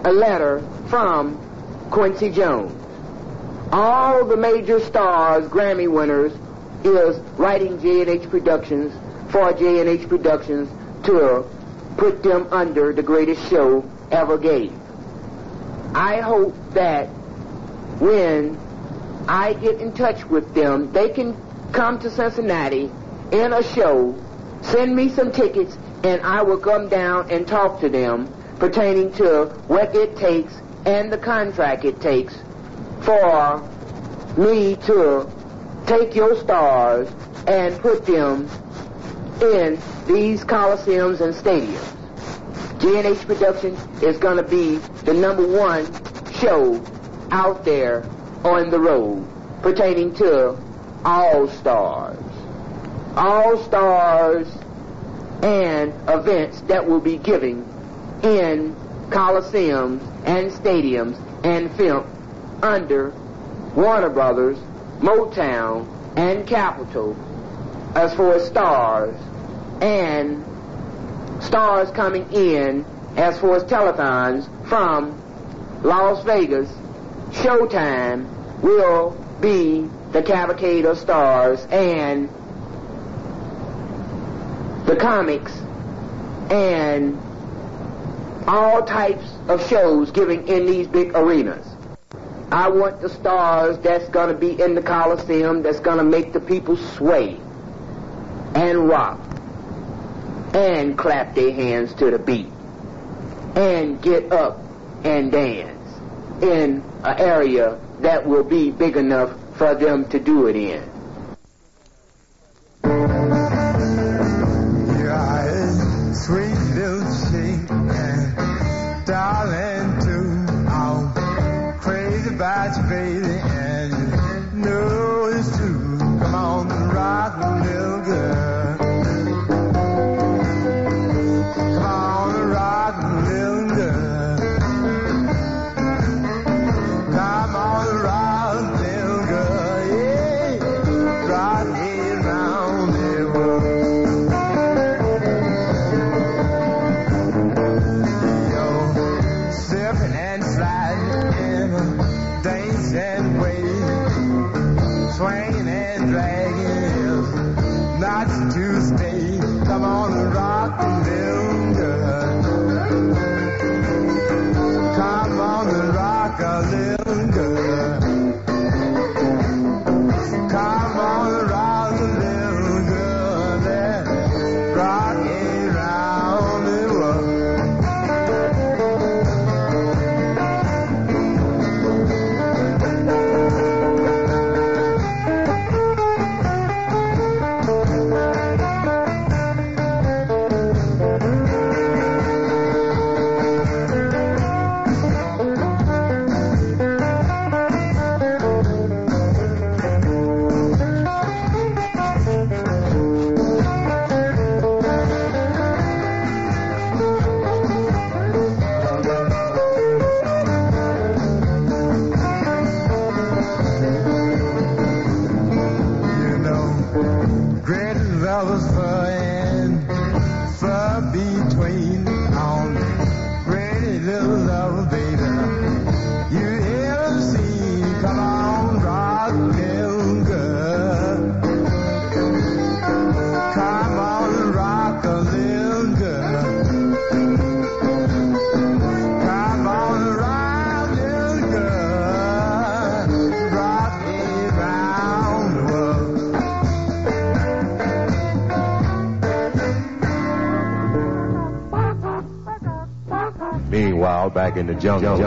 a letter from Quincy Jones. All the major stars, Grammy winners, is writing J and H Productions for J and H Productions to put them under the greatest show ever gave. I hope that when I get in touch with them, they can come to Cincinnati in a show, send me some tickets, and I will come down and talk to them pertaining to what it takes and the contract it takes for me to take your stars and put them in these coliseums and stadiums. J and H Productions is going to be the number one show out there on the road pertaining to all stars. All stars and events that will be given in coliseums and stadiums and filmed under Warner Brothers, Motown, and Capitol as for stars, and stars coming in as for telethons from Las Vegas. Showtime will be the cavalcade of stars and the comics and all types of shows given in these big arenas. I want the stars that's going to be in the Coliseum, that's going to make the people sway and rock and clap their hands to the beat and get up and dance in an area that will be big enough for them to do it in. Your eyes, sweet little cheek, and darling too. I'm crazy about you, baby, and you know it's true. Come on, rock, little girl. Come on, rock, little girl. Come on, rock, little girl. Yeah, rock it round the world. You're surfing and sliding in a dancing way, swinging and dragging is not to stay. Come on, rock, little girl. Come on, rock, little girl. Come on, rock, little girl. Let's rock it round the world. You know, great lovers fur and fur between on pretty little lover, baby. You ever see? Come on, rock, little girl. Come on, rock, a little girl. Come on, rock, little girl. Rock it round the world. Meanwhile, back in the jungle.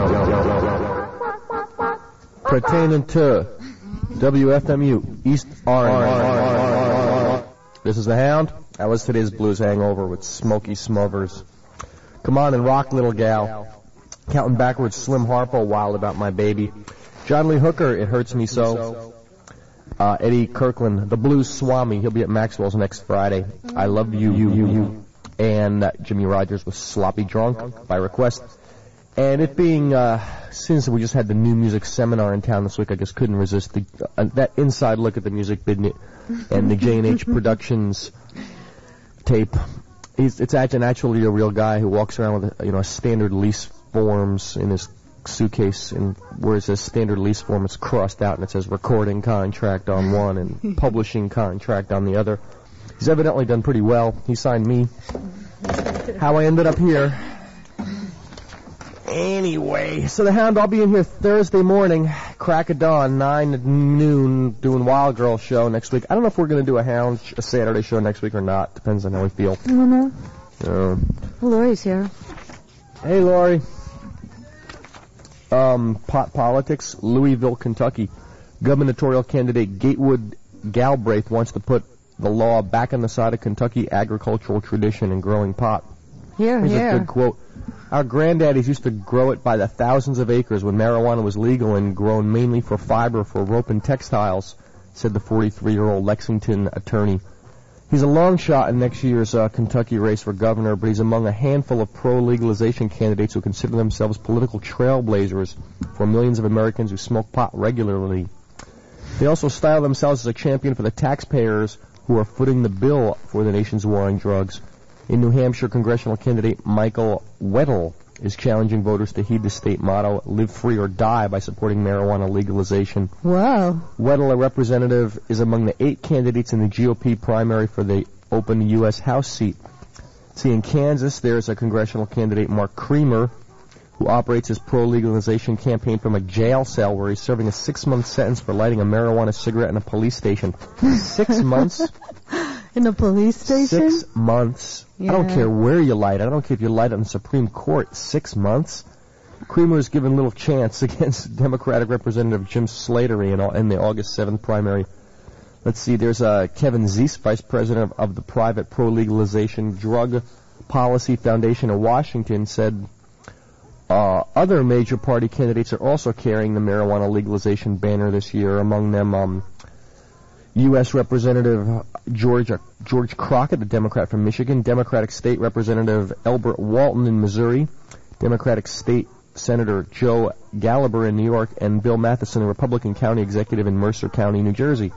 Pertaining to W F M U, East Orange. This is the Hound. That was today's Blues Hangover with Smokey Smothers. Come on and rock, little gal. Counting backwards, Slim Harpo, Wild About My Baby. John Lee Hooker, It Hurts Me So. Uh, Eddie Kirkland, The Blues Swami. He'll be at Maxwell's next Friday. I Love You. you, you, you. And uh, Jimmy Rogers with Sloppy Drunk by request. And it being, uh, since we just had the new music seminar in town this week, I just couldn't resist the, uh, that inside look at the music business and the J and H Productions tape. He's, it's actually, actually a real guy who walks around with a, you know, a standard lease forms in his suitcase, and where it says standard lease form, it's crossed out and it says recording contract on one and publishing contract on the other. He's evidently done pretty well. He signed me. How I ended up here. Anyway, so the Hound, I'll be in here Thursday morning, crack of dawn, nine to noon, doing Wild Girl show next week. I don't know if we're going to do a Hound, a Saturday show next week or not. Depends on how we feel. I don't know. Uh, Well, Lori's here. Hey, Lori. Um, pot politics, Louisville, Kentucky. Gubernatorial candidate Gatewood Galbraith wants to put the law back on the side of Kentucky agricultural tradition and growing pot. Here, Here's here. a good quote. Our granddaddies used to grow it by the thousands of acres when marijuana was legal and grown mainly for fiber for rope and textiles, said the forty-three-year-old Lexington attorney. He's a long shot in next year's uh, Kentucky race for governor, but he's among a handful of pro-legalization candidates who consider themselves political trailblazers for millions of Americans who smoke pot regularly. They also style themselves as a champion for the taxpayers who are footing the bill for the nation's war on drugs. In New Hampshire, congressional candidate Michael Weddle is challenging voters to heed the state motto, live free or die, by supporting marijuana legalization. Whoa. Weddle, a representative, is among the eight candidates in the G O P primary for the open U S House seat. See, in Kansas, there's a congressional candidate, Mark Creamer, who operates his pro-legalization campaign from a jail cell where he's serving a six-month sentence for lighting a marijuana cigarette in a police station. Six months? In a police station? Six months. Yeah. I don't care where you light it. I don't care if you light it in the Supreme Court. Six months? Creamer is given little chance against Democratic Representative Jim Slattery in, in the August seventh primary. Let's see, there's uh, Kevin Zeese, Vice President of, of the private pro-legalization Drug Policy Foundation in Washington, said uh, other major party candidates are also carrying the marijuana legalization banner this year. Among them, um, U S Representative George, George Crockett, the Democrat from Michigan, Democratic State Representative Elbert Walton in Missouri, Democratic State Senator Joe Gallagher in New York, and Bill Matheson, a Republican county executive in Mercer County, New Jersey.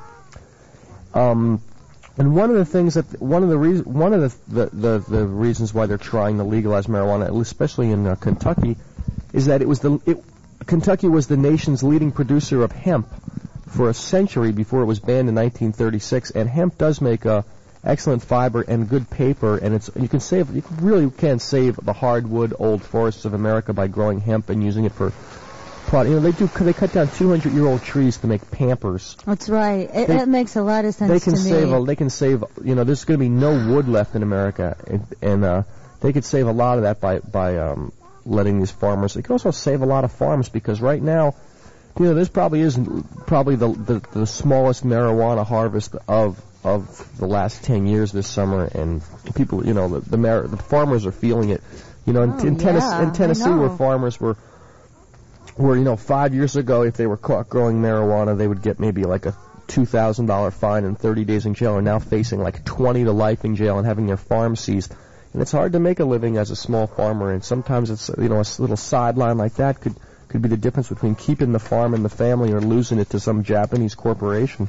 Um, and one of the things that one of the reasons one of the, the the the reasons why they're trying to legalize marijuana, especially in uh, Kentucky, is that it was the it, Kentucky was the nation's leading producer of hemp for a century before it was banned in nineteen thirty-six, and hemp does make a excellent fiber and good paper, and it's you can save you really can save the hardwood old forests of America by growing hemp and using it for product. You know, they do they cut down two hundred year old trees to make Pampers. That's right. It, They- it makes a lot of sense They can to save me. a, they can save you know there's going to be no wood left in America, and, and uh, they could save a lot of that by by um, letting these farmers. They could also save a lot of farms because right now, you know, this probably is probably the the, the smallest marijuana harvest of of the last ten years this summer, and people, you know, the the, mar- the farmers are feeling it. You know, in, Oh, in, Tennessee, yeah, in Tennessee, I know. where farmers were, where you know, five years ago, if they were caught growing marijuana, they would get maybe like a two thousand dollar fine and thirty days in jail, are now facing like twenty to life in jail and having their farm seized. And it's hard to make a living as a small farmer, and sometimes it's, you know, a s- little sideline like that could could be the difference between keeping the farm and the family or losing it to some Japanese corporation.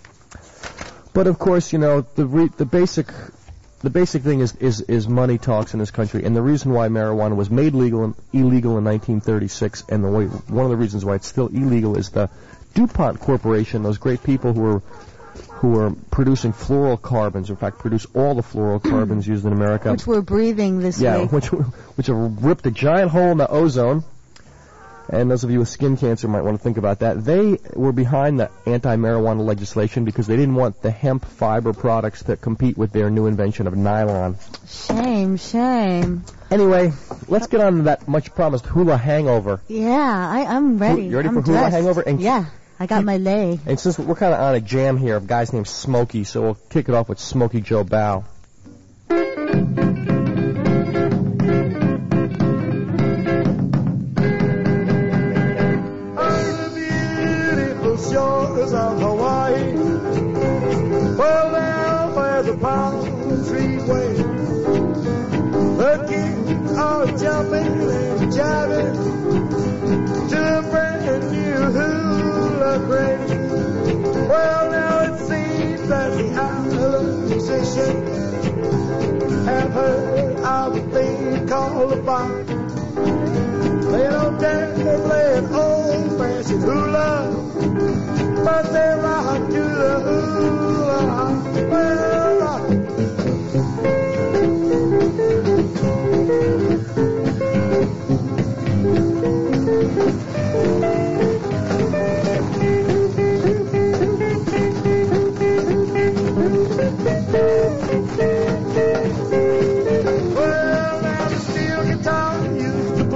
But of course, you know, the re- the basic the basic thing is, is is money talks in this country, and the reason why marijuana was made legal and illegal in nineteen thirty-six, and the way one of the reasons why it's still illegal is the DuPont Corporation, those great people who are who are producing fluorocarbons, in fact, produce all the fluorocarbons used in America. Which we're breathing this yeah, week. which which have ripped a giant hole in the ozone. And those of you with skin cancer might want to think about that. They were behind the anti-marijuana legislation because they didn't want the hemp fiber products to compete with their new invention of nylon. Shame, shame. Anyway, let's get on to that much promised hula hangover. Yeah, I, I'm ready. You ready I'm for hula dressed. hangover? And yeah, I got my lei. And since we're kind of on a jam here of guys named Smokey, so we'll kick it off with Smokey Joe Bow. Shores of Hawaii, well down where the palm trees wave, the kids are jumping and jiving to a brand new hula craze. Well, now it seems that the island musicians have heard of a thing called a bop. They don't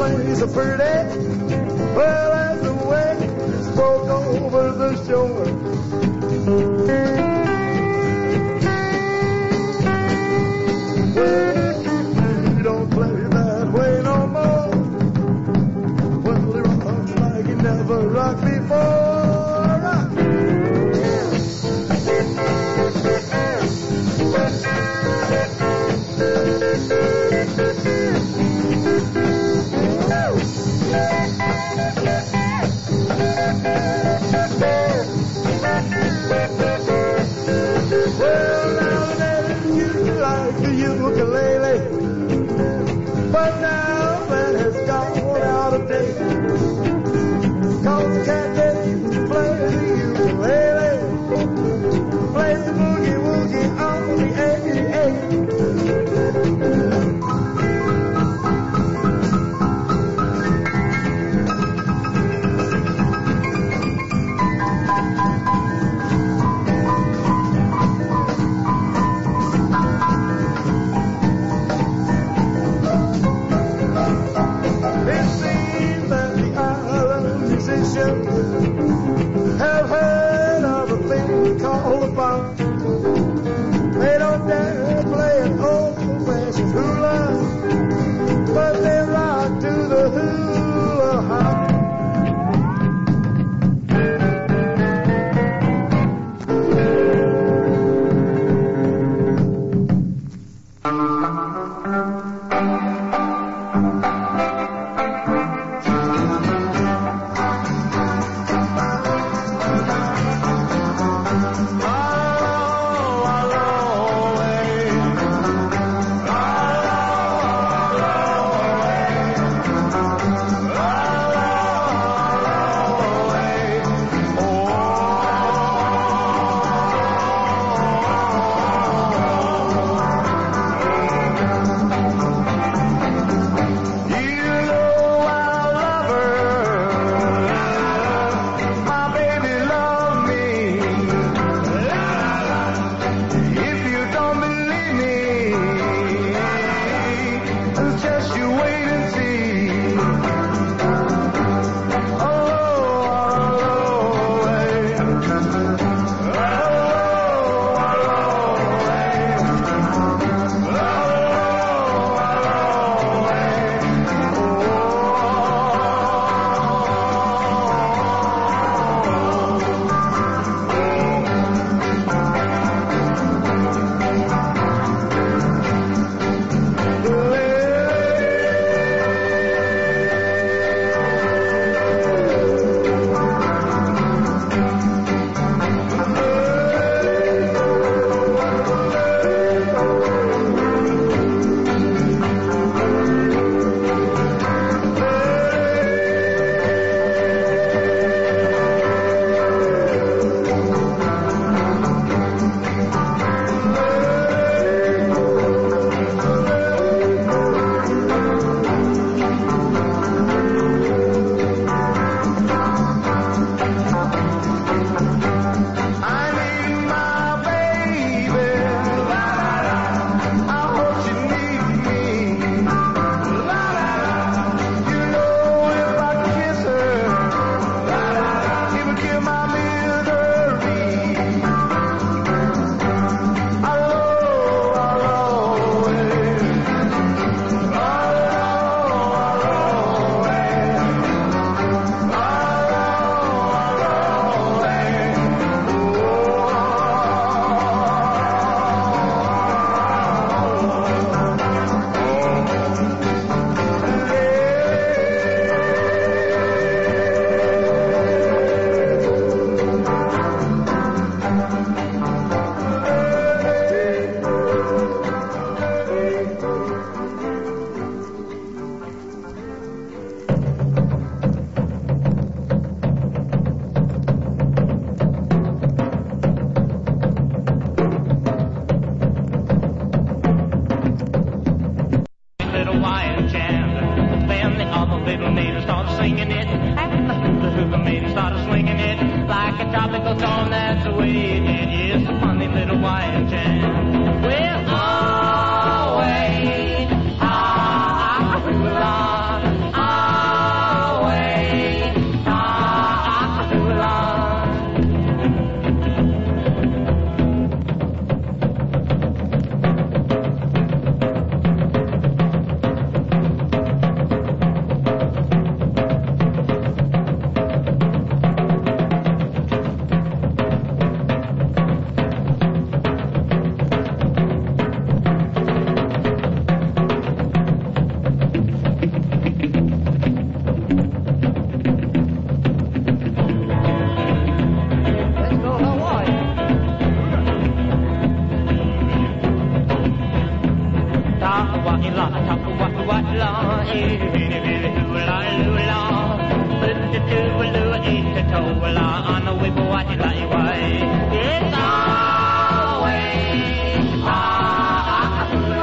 way so pretty. Well, as the waves broke over the shore. Well, you don't play that way no more. Well, you rock like you never rocked before. Well, nowadays you like the ukulele, but now that has gone out of date. Cause the cat that used to play the ukulele plays the boogie woogie on the eighty-eight. Have heard of a thing called a bop. They don't dare play an old-fashioned hula, but they rock to the hula hop. Well, always, ah, ah, on the way for what you like way. It's always, always,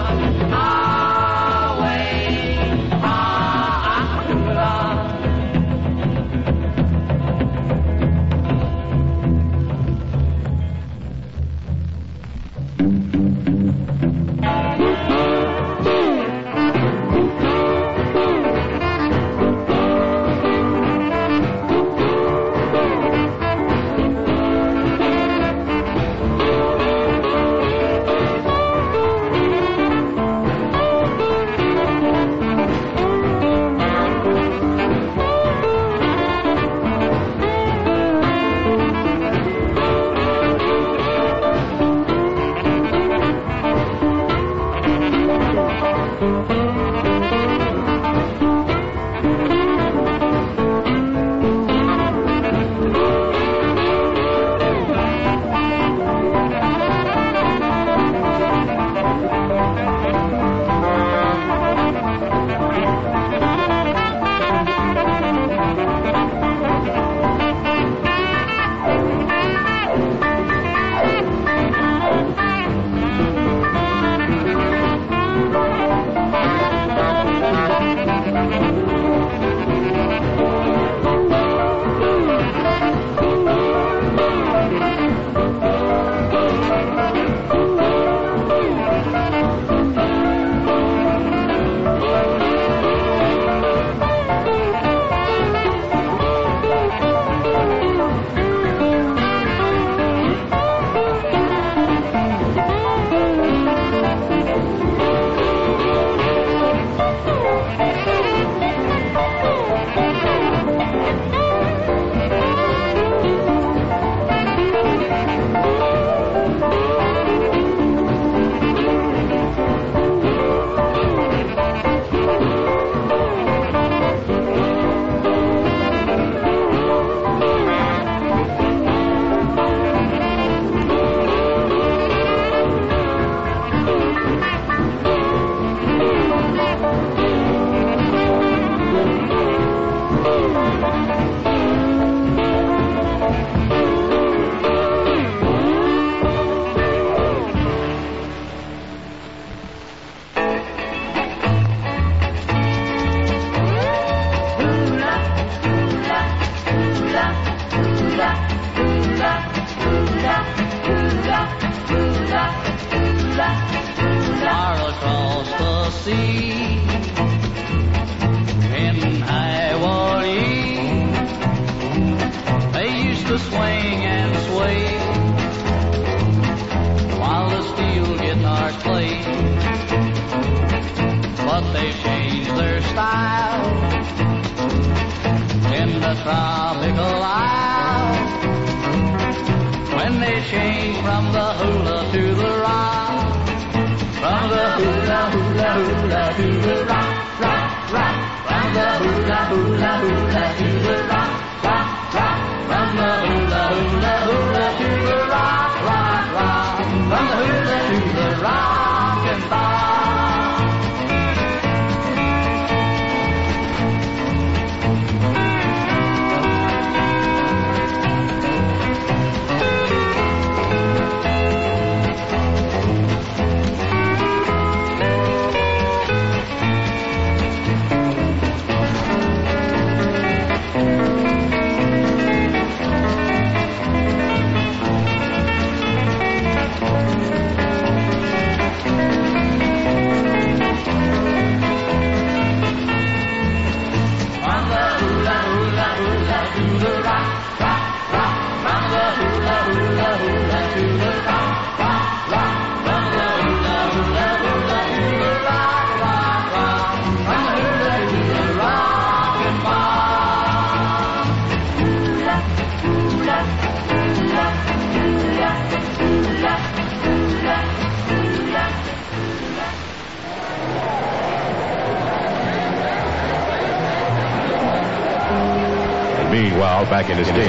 Meanwhile, back in his day.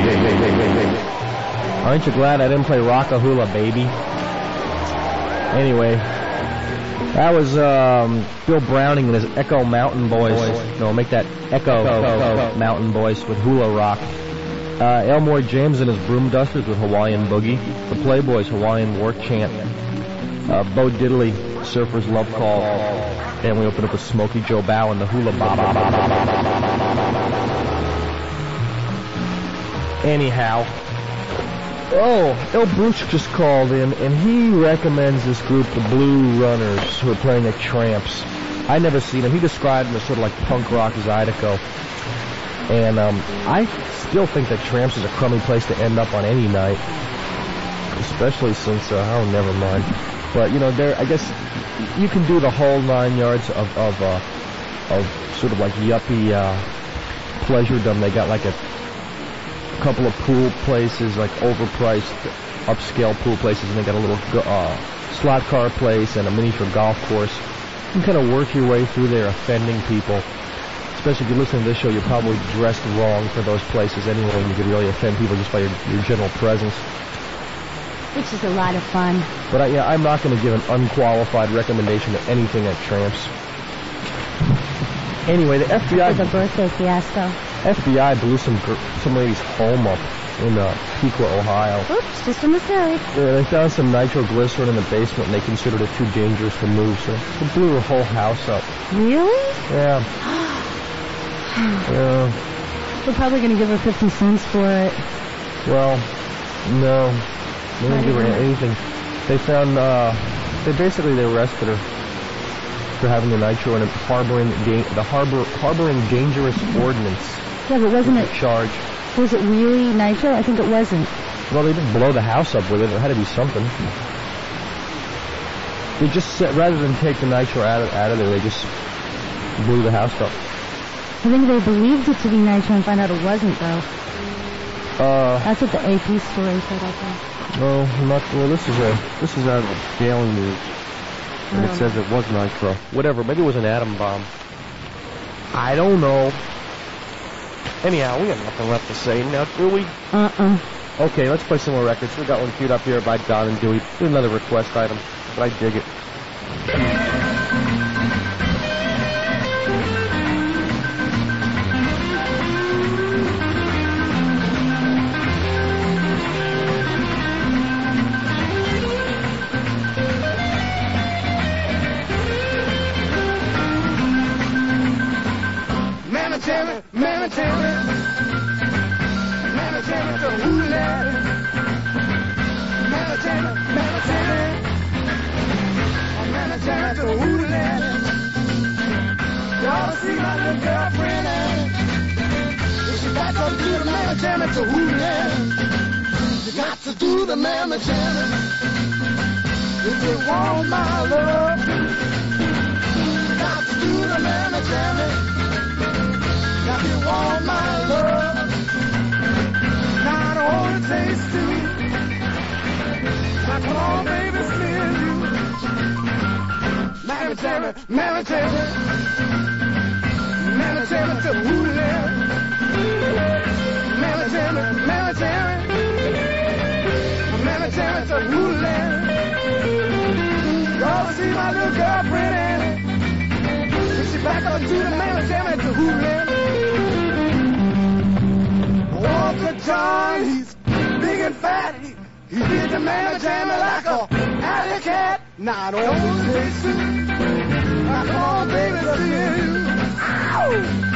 Aren't you glad I didn't play Rockahula Baby? Anyway, That was um, Bill Browning and his Echo Mountain Boys. No, make that Echo, Echo Mountain Boys with Hula Rock. Uh, Elmore James and his Broom Dusters with Hawaiian Boogie. The Playboys, Hawaiian War Chant. Uh, Bo Diddley, Surfer's Love Call. And we opened up with Smokey Joe Bow and the Hula Baba. Anyhow. Oh, El Bruch just called in, and he recommends this group, the Blue Runners, who are playing at Tramps. I never seen them. He described them as sort of like punk rock Zydeco. And um, I still think that Tramps is a crummy place to end up on any night, especially since, uh, oh, never mind. But, you know, there, I guess you can do the whole nine yards of, of, uh, of sort of like yuppie uh, pleasuredom. They got like a couple of pool places, like overpriced, upscale pool places, and they got a little uh, slot car place and a miniature golf course. You can kind of work your way through there, offending people. Especially if you listen to this show, you're probably dressed wrong for those places anyway, and you could really offend people just by your, your general presence. Which is a lot of fun. But I, yeah, I'm not going to give an unqualified recommendation to anything at Tramps. Anyway, the F B I... The birthday fiasco. F B I blew some some lady's home up in uh, Piqua, Ohio. Oops, just a mistake. Yeah, they found some nitroglycerin in the basement, and they considered it too dangerous to move, so they blew her whole house up. Really? Yeah. Yeah. They're probably going to give her fifty cents for it. Well, no. They didn't give her anything. They found, uh, they basically, they arrested her for having the nitro and harboring, da- the harbor, harboring dangerous ordnance. Yeah, but wasn't it... Charge. Was it really nitro? I think it wasn't. Well, they didn't blow the house up with it. There had to be something. They just, set, rather than take the nitro out of, out of there, they just blew the house up. I think they believed it to be nitro and found out it wasn't, though. Uh, That's what the A P story said, I think. No, not, well, this is a, this is out of the Daily News. And Oh. it says it was nitro. Whatever, maybe it was an atom bomb. I don't know. Anyhow, we got nothing left to say now, do we? Uh-uh. Okay, let's play some more records. We got one queued up here by Don and Dewey. This is another request item, but I dig it. Mamma Jamma, Mamma Jamma, Mamma Jamma to hula. Mamma Jamma, Mamma Jamma, Mamma Jamma to hula. Y'all see my little girlfriend and if she got to do the Mamma Jamma to hula. You got to do the Mamma Jamma if you want my love. You got to do the Mamma Jamma. Now you want my love, not only taste sweet. Now come on, baby, still you. Mamma Jamma, Mamma Jamma, Mamma Jamma to hula. Mamma Jamma, Mamma Jamma, Mamma Jamma to hula. Y'all see my little girlfriend Annie? She back up to the Mamma Jamma to hula. Walker John, he's big and fat. He, he did the Mamma Jamma like a alley cat. Not only taste sweet. Now come on, baby, let's hear you. Ow!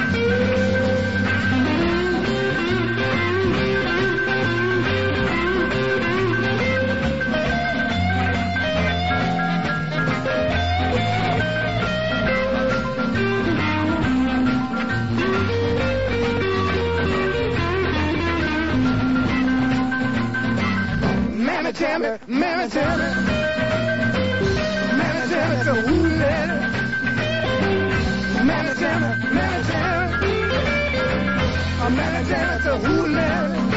Mamma Jamma, Mamma Jamma, Mamma Jamma to hula. Mamma Jamma, Mamma Jamma, Mamma Jamma to hula.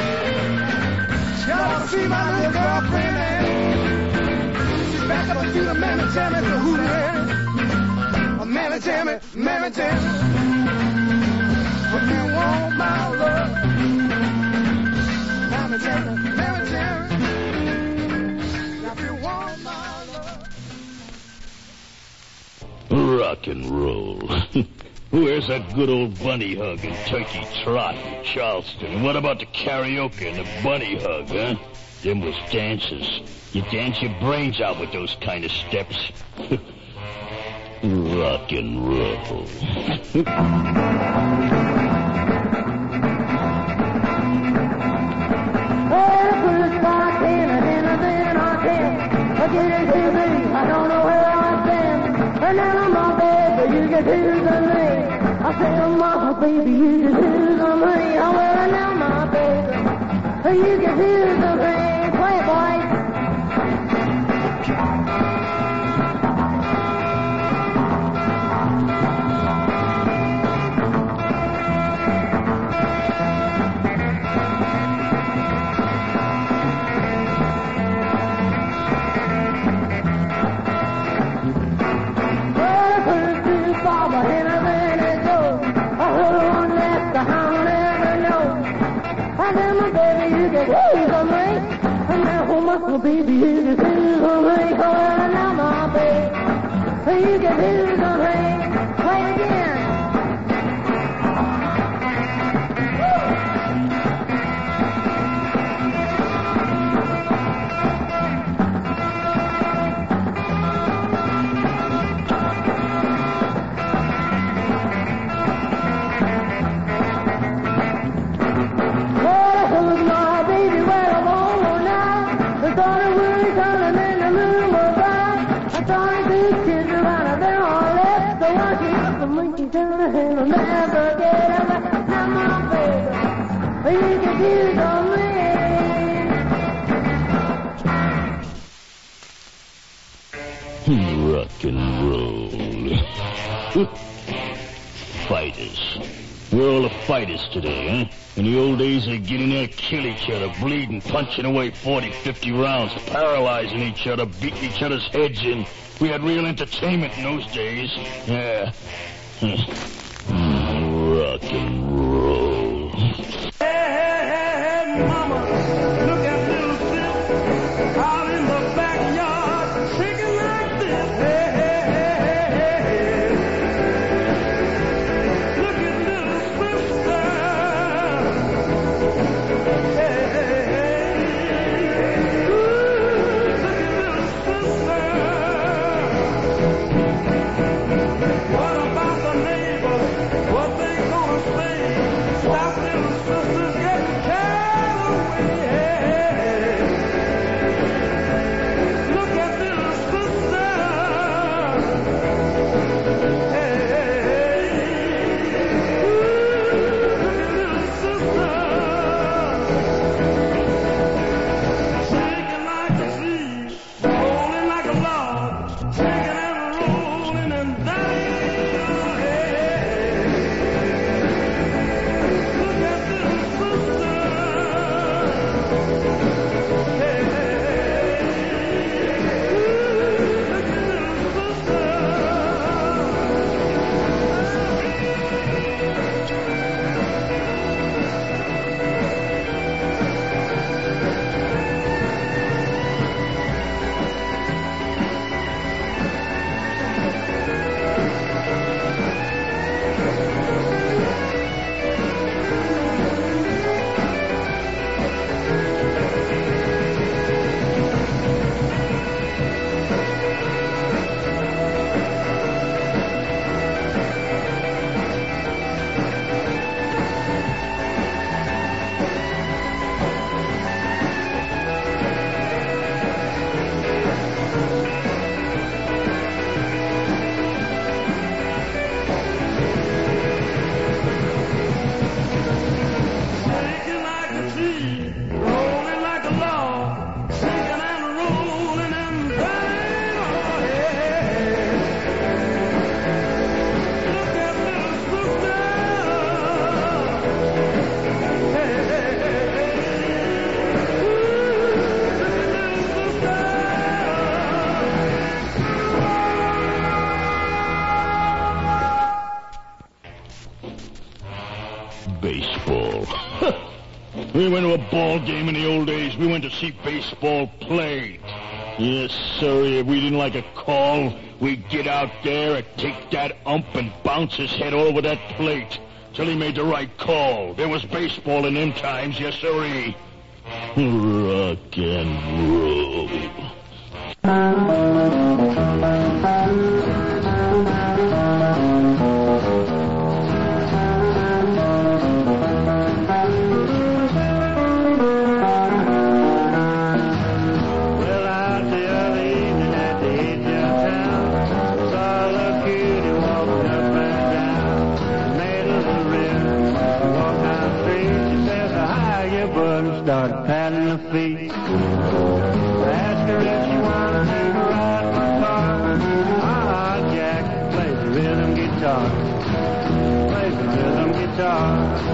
Y'all see my little girlfriend and she's back up to the Mamma Jamma to hula. Mamma Jamma, Mamma Jamma, if you want my love. Mamma Jamma, Mamma Jamma. and roll. Where's that good old bunny hug and turkey trot in Charleston? And what about the karaoke and the bunny hug, huh? Them was dances. You dance your brains out with those kind of steps. Rock and roll. I don't know where I've been. And then I'm my baby, you get his on me. I say, oh, my baby, you get his on me. I wear now, my baby, you get his on me. Play it, boy. Oh, baby, you get his on me. Oh, now, my baby, you get his on me. Play it again. Never get away. Now, my baby, you get his on me. Rock and roll. Fighters. We're all the fighters today, huh? In the old days, they'd get in there, kill each other, bleeding, punching away forty, fifty rounds, paralyzing each other, beating each other's heads in. We had real entertainment in those days. Yeah. Rock and roll. Hey, hey, hey, mama, look at little sis out in the backyard, shaking like this. Hey, hey, hey, hey, hey, hey. Look at little sister. Hey, hey, hey. Ooh, look at little sister. What about the neighbors? What they gonna say? Stop little sisters getting carried away. Look at little sister. Hey, ooh, look at little sister. Shaking like a tree, rolling like a log, shaking and rolling and dying. Baseball. We went to a ball game in the old days. We went to see baseball played. Yes, sir. If we didn't like a call, We'd get out there and take that ump and bounce his head all over that plate till he made the right call. There was baseball in them times, yes sirree. Rock and roll. Start patting the feet. Ask her if she wanna take a ride in my car. Ah, Jack plays the rhythm guitar. Plays the rhythm guitar.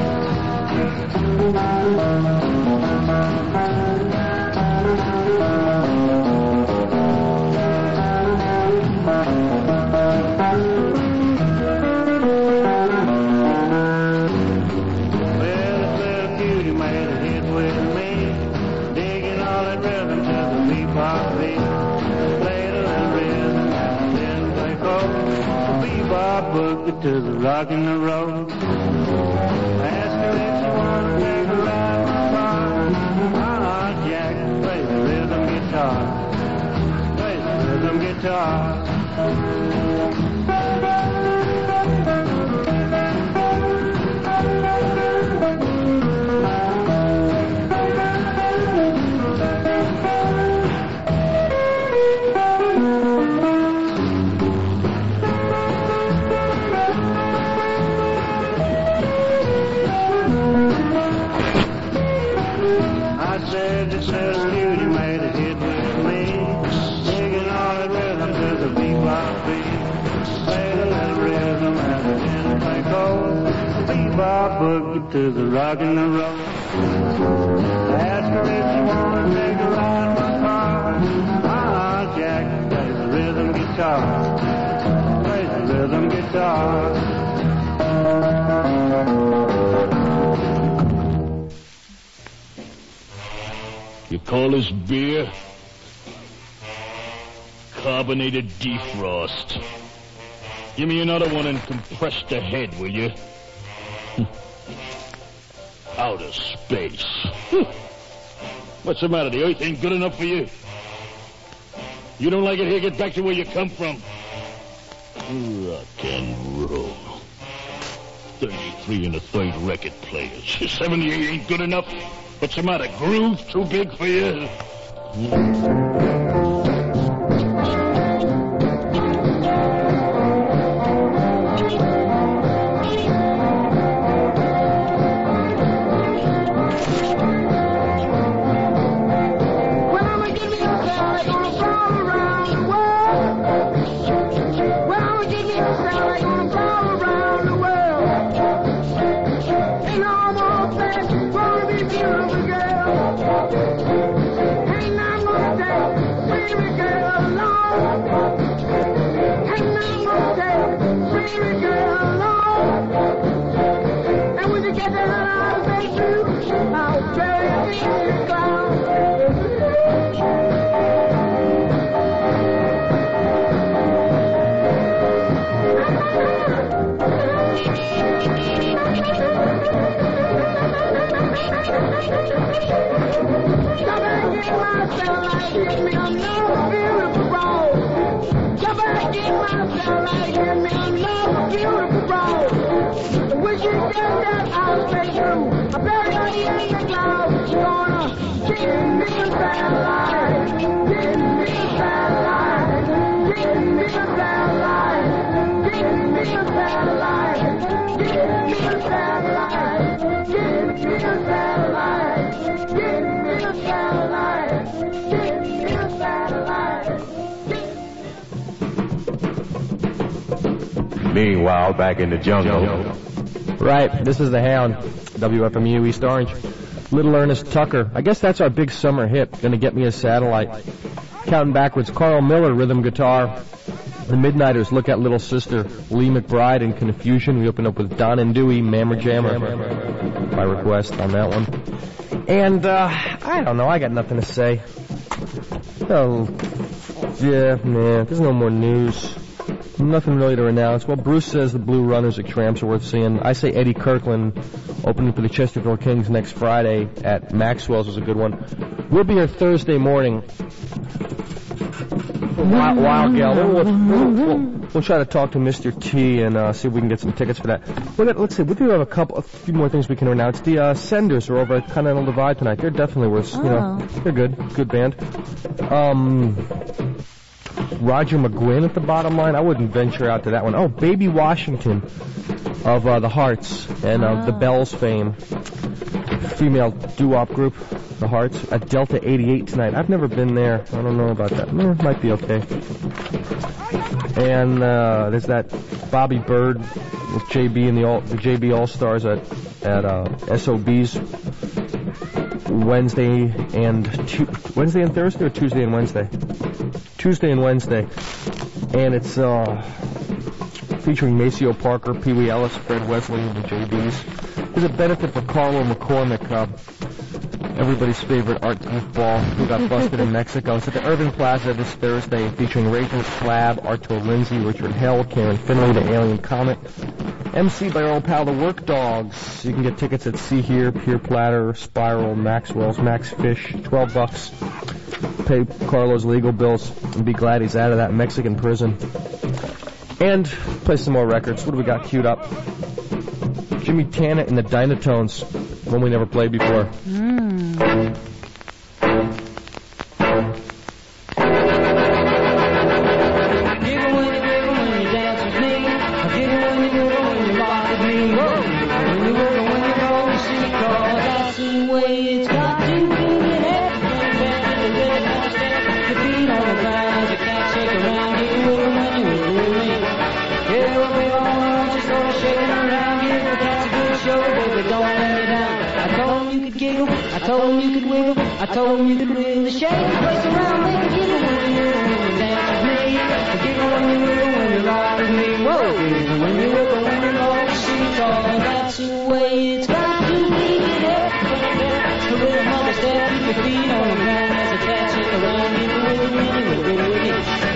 To the rock and the roll. Ask her if she wanna take a ride in my car. Ah, Jack plays the rhythm guitar. Plays the rhythm guitar. Boogie to the rock and the roll. Ask her if she wanna take a ride in my car. Ah, Jack plays the rhythm guitar. Plays the rhythm guitar. You call this beer? Carbonated defrost. Give me another one and compress the head, will you? Outer space. What's the matter? The earth ain't good enough for you? You don't like it here? Get back to where you come from. Rock and roll. thirty-three and a third record players. seventy-eight ain't good enough? What's the matter? Groove too big for you? Meanwhile, back in the jungle. Right, this is the Hound, W F M U East Orange. Little Ernest Tucker. I guess that's our big summer hit. Gonna get me a satellite. Counting backwards, Carl Miller, rhythm guitar. The Midnighters, Look at Little Sister. Lee McBride and Confusion. We open up with Don and Dewey, Mammer Jammer. By request on that one. And, uh, I don't know, I got nothing to say. Oh, yeah, man, there's no more news. Nothing really to announce. Well, Bruce says the Blue Runners at Tramps are worth seeing. I say Eddie Kirkland opening for the Chesterfield Kings next Friday at Maxwell's is a good one. We'll be here Thursday morning. Wild, Wild Gal. We'll, we'll, we'll, we'll try to talk to Mister T and uh, see if we can get some tickets for that. We'll get, let's see, we do have a couple, a few more things we can announce. The uh, Senders are over at Continental Divide tonight. They're definitely worth, you know, they're good, good band. Um, Roger McGuinn at the bottom line. I wouldn't venture out to that one. Oh, Baby Washington of uh, the Hearts and of uh, the Bells fame. Female doo-wop group, the Hearts, at Delta eighty-eight tonight. I've never been there. I don't know about that. Eh, might be okay. And uh, there's that Bobby Bird with J B and the, All, the J B All-Stars at, at uh, S O B's Wednesday and tu- Wednesday and Thursday, or Tuesday and Wednesday? Tuesday and Wednesday. And it's uh, featuring Maceo Parker, Pee Wee Ellis, Fred Wesley, and the J B's. There's a benefit for Carlo McCormick, uh, everybody's favorite art goofball who got busted in Mexico. It's at the Irving Plaza this Thursday, featuring Rachel Clabb, Artur Lindsay, Richard Hell, Karen Finley, the Alien Comet. M C by our old pal, the Work Dogs. You can get tickets at See Here, Pier Platter, Spiral, Maxwell's, Max Fish, twelve bucks. Pay Carlo's legal bills and be glad he's out of that Mexican prison. And play some more records. What do we got queued up? Jimmy Tannett and the Dynatones, one we never played before. Mm. I told him you could wiggle, I told him you could really shake the place around, make a giggle when you wiggle, when you dance with me. A giggle when you wiggle, when you rock with me. Whoa, giggle when you wiggle, when you roll the seat, cause that's the way it's got to be. Get up, the rhythm of the step, keep your feet on the ground as the cat shake around, giggle wiggle when you wiggle with me.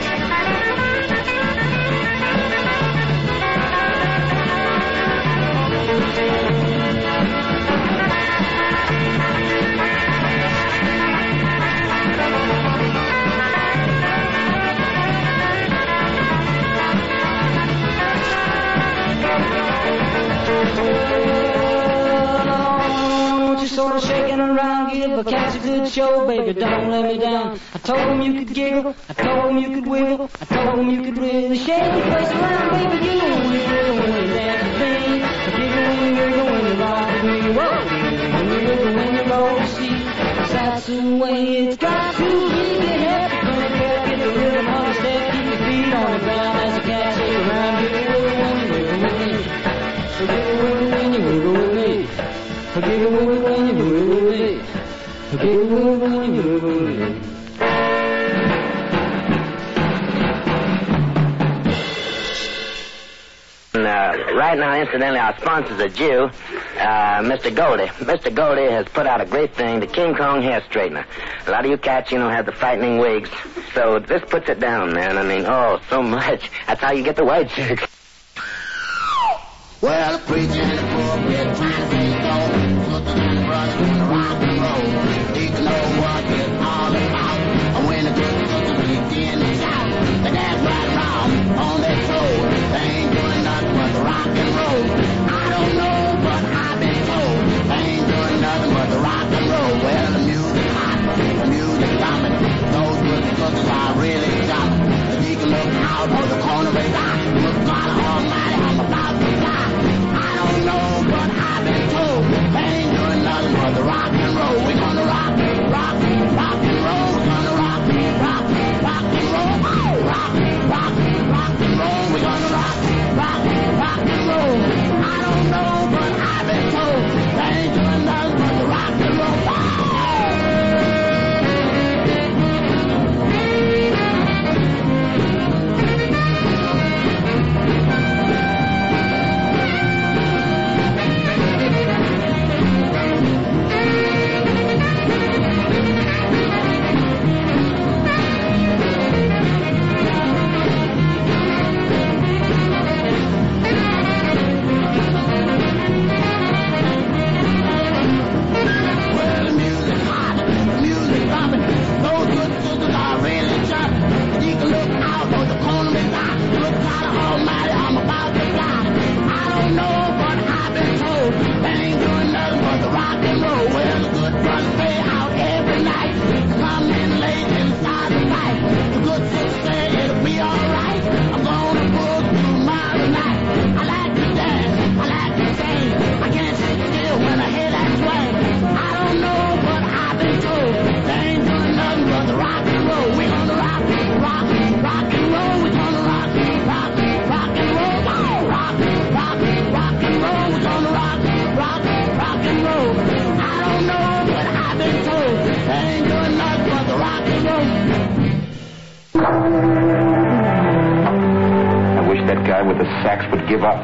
Sort of shaking around, give a cat a good show, baby, don't let me down. I told him you could giggle, I told him you could wiggle, I told him you could really shake the place around, baby, giggle when you wiggle, when you dance with me. Giggle when you wiggle, when you rock with me. Whoa, giggle when you wiggle, when you roll the seat. That's the way it's got to be. Get happy, crank up, get the rhythm on the step, keep your feet on the ground as the cat shake around. Giggle wiggle when you wiggle with me. So giggle wiggle when you wiggle with me. Giggle wiggle when you wiggle with me. Giggle wiggle when you wiggle with me. Uh, right now, incidentally, our sponsor's a Jew, uh, Mister Goldie. Mister Goldie has put out a great thing, the King Kong hair straightener. A lot of you cats, you know, have the frightening wigs. So this puts it down, man. I mean, oh, so much. That's how you get the white chicks. Well, the preacher and the pulpit trying to say go. Looking at the brother doing the rock and roll. He can know what it's all about. And when the good sisters begin to shout, they dance right around on their toes. They ain't doing nothing but the rock and roll. I don't know, but I've been told. They ain't doing nothing but the rock and roll. Well, the music hot, the music coming. Those good sisters are really jumping. If you can look out of the corner of his eye, look God Almighty, I'm about to die. I don't know, but I've been told. life. The good sister said it'll be alright. I'm gonna book through miles of night. I like to dance, I like to sing. I can't sit still when I hear that swing. I don't know what I've been told. There ain't doing nothing but the rock and roll. We gonna rock, rock, rock and roll. We gonna rock, rock, rock and roll. Oh, rock, rock, rock and roll. We gonna rock, rock, rock and roll. I don't know what I've been told. There ain't doing nothing but the rock and roll. I wish that guy with the sax would give up.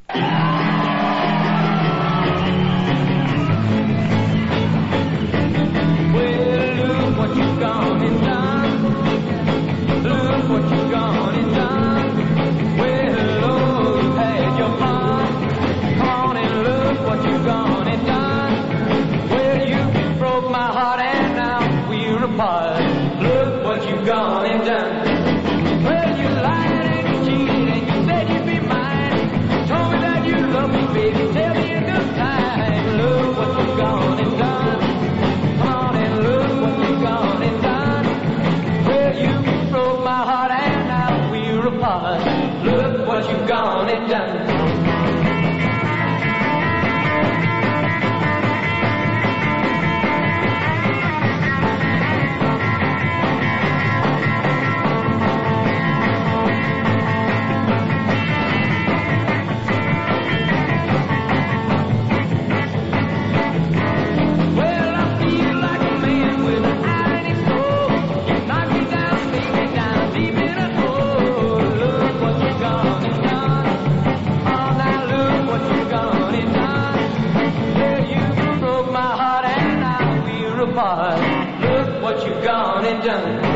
Well, look what you've gone and done. Look what you've gone and done. Well, Lord, had your fun. Come on and look what you've gone and done. Well, you broke my heart and now we're apart. Look what you've gone and done. Well, you lied and you cheated and you said you'd be mine. Told me that you love me, baby. Tell me in good time. Look what you've gone and done. Come on and look what you've gone and done. Well, you broke my heart and now we're apart. Look what you've gone and done. Well, I feel like a man with an irony soul. You knock me down, take me down, deep in a hole. Look what you've gone and done. Oh, now look what you've gone and done. Well, you broke my heart and now we're apart. Look what you've gone and done.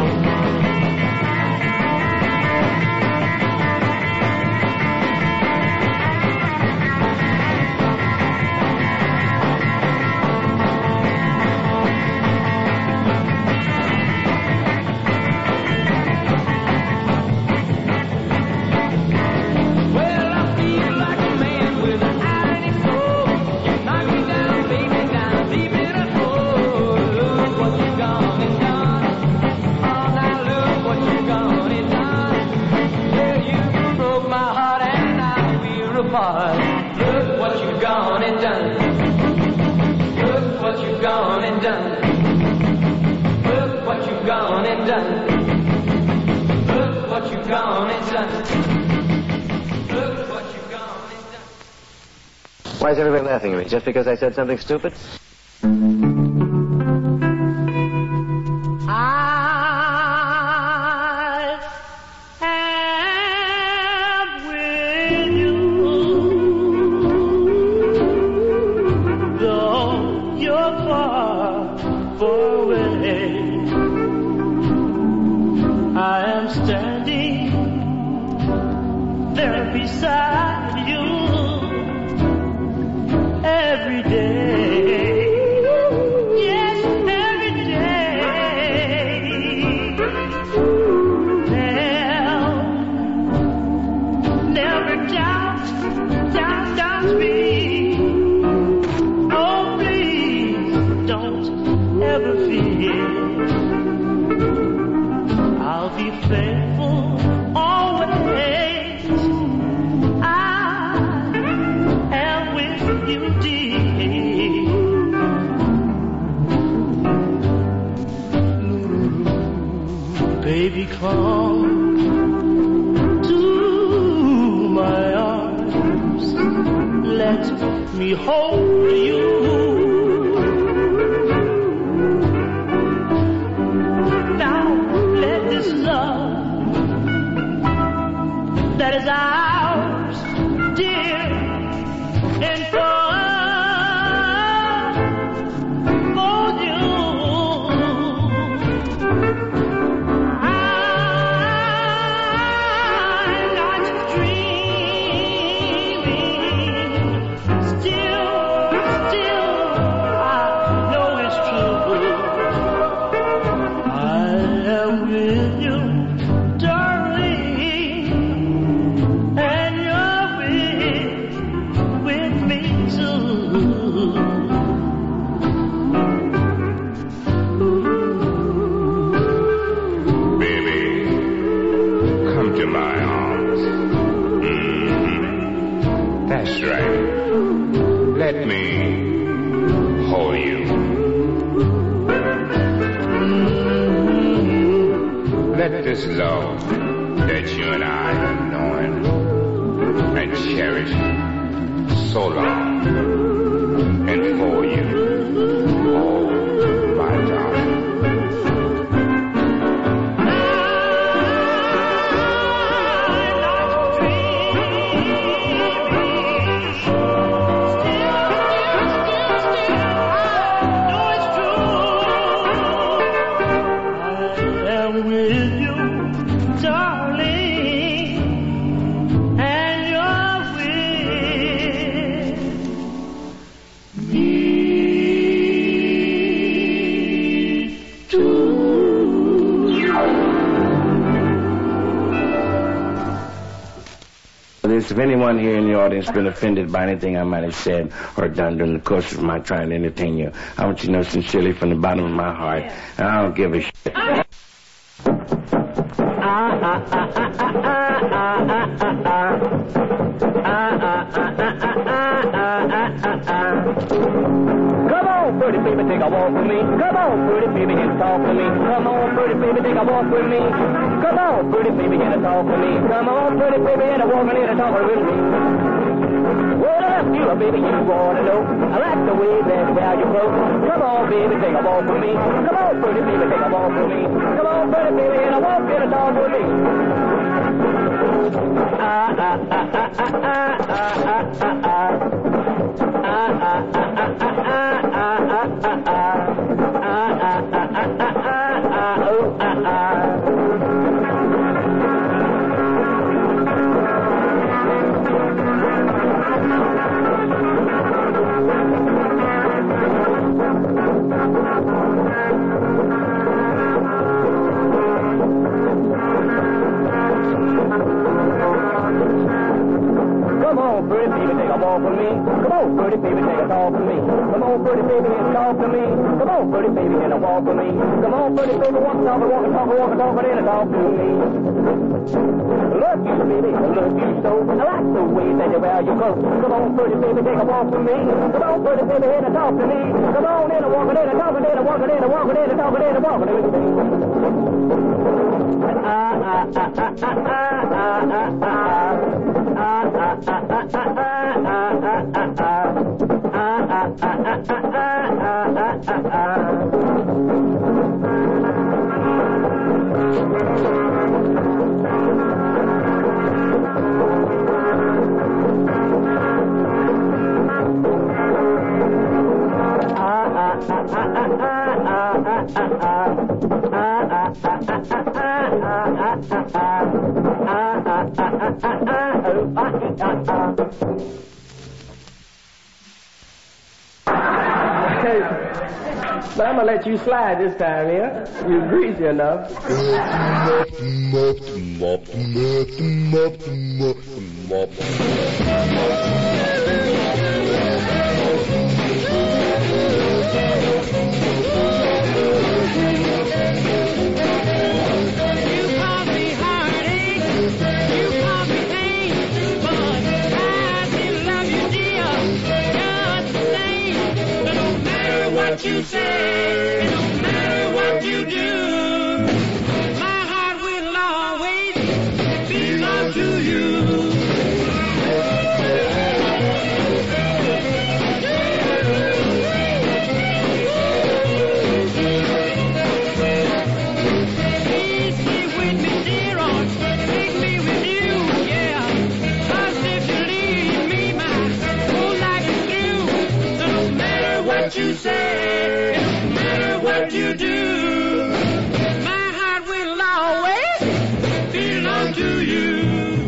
Well, I feel like a man with an irony soul. You knock me down, take me down, deep in a hole. Look what you've gone and done. Oh, now look what you've gone and done. Well, you broke my heart and now we're apart. Look what you've gone and done. Look what you've gone and done. Look what you've gone and done. Look what you've gone and done. Look what you've gone and done. Why is everybody laughing at me? Just because I said something stupid? I am with you, though you're far, far away. I am standing there beside you every day. Yes, every day. Never, never doubt, doubt, doubt me. Oh, please don't ever fear. I'll be faithful always. I am with you, dear. Baby, come to my arms. Let me hold you. Now let this love that is ours, dear, and fold you. I'm not dreaming, still this love that you and I have known and cherished so long, and for you, oh, my darling. If anyone here in the audience has been offended by anything I might have said or done during the course of my trying to entertain you, I want you to know sincerely from the bottom of my heart, I don't give a shit. Come on, pretty baby, take a walk with me. Come on, pretty baby, and talk with me. Come on, pretty baby, take a walk with me. Come on, pretty baby, and talk with me. Come on, pretty baby, and walk and talk with me. Well, I love you, baby, you wanna know. I like the way that how you flow. Come on, baby, take a walk with me. Come on, pretty baby, take a walk with me. Come on, pretty baby, and walk and talk with me. Ah, ah, ah, ah, ah, ah, ah, ah, ah. Come on, pretty baby, take a walk with me. Come on, pretty baby, take a talk with me. Come on, pretty baby, and talk to me. Come on, pretty baby, and a walk with me. Come on, pretty baby, walk, talk, walk, talk, walk, talk, and talk to me. Love you, baby, I love you so. I like the way that you wear your coat. Come on, pretty baby, take a walk with me. Come on, pretty baby, and talk to me. Come on, and a walk, and a talk, and a walk, and a walk, and a talk, and a walk, and a walk. Ah, ah, ah, ah, ah, ah, ah, But I'm gonna let you slide this time here. You're greasy enough. What you say, it don't matter what you do. My heart will always belong to you. Please stay with me, dear, or take me with you, yeah. 'Cause if you leave me, my whole life is through. So no matter what you say, no matter what you do, my heart will always belong to you.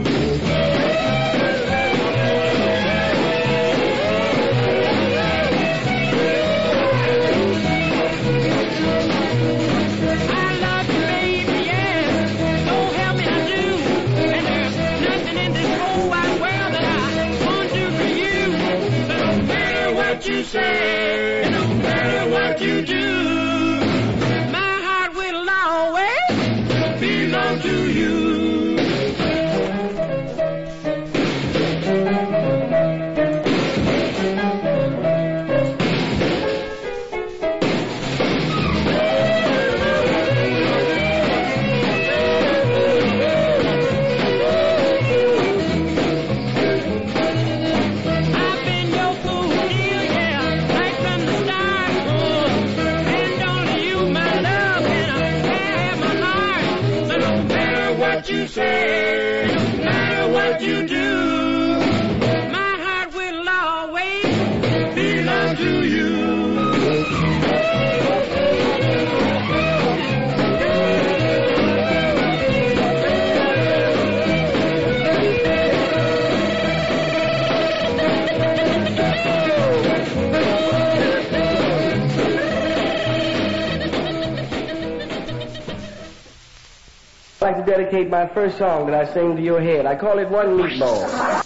I love you, baby, yes, so help me I do. And there's nothing in this whole wide world that I won't do for you. So no matter what you say, no matter what you do, my heart will always belong to you. what you say, no matter what you do, my heart will always belong to you. I'd like to dedicate my first song that I sing to your head. I call it One Meatball.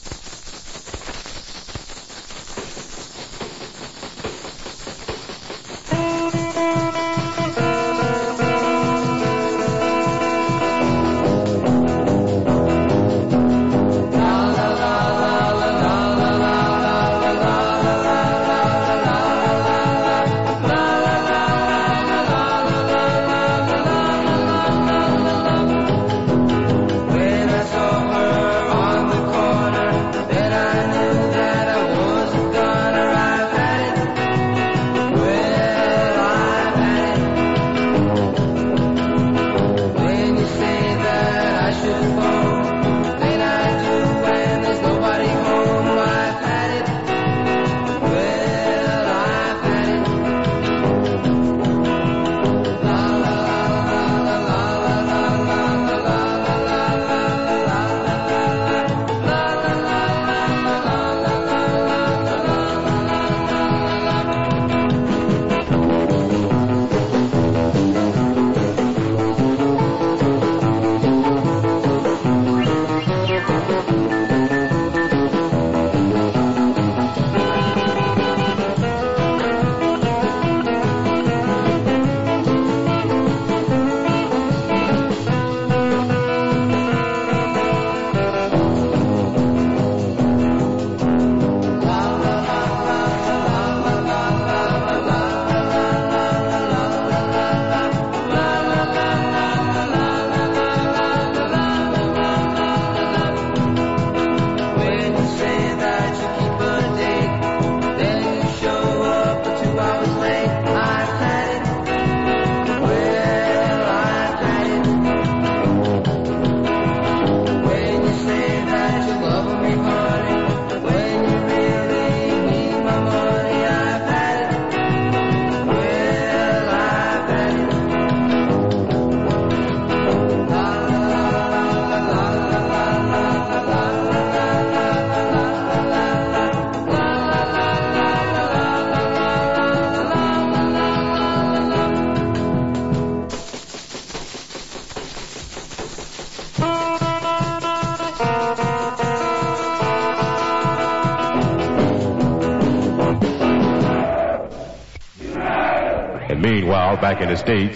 Meanwhile, back in the States.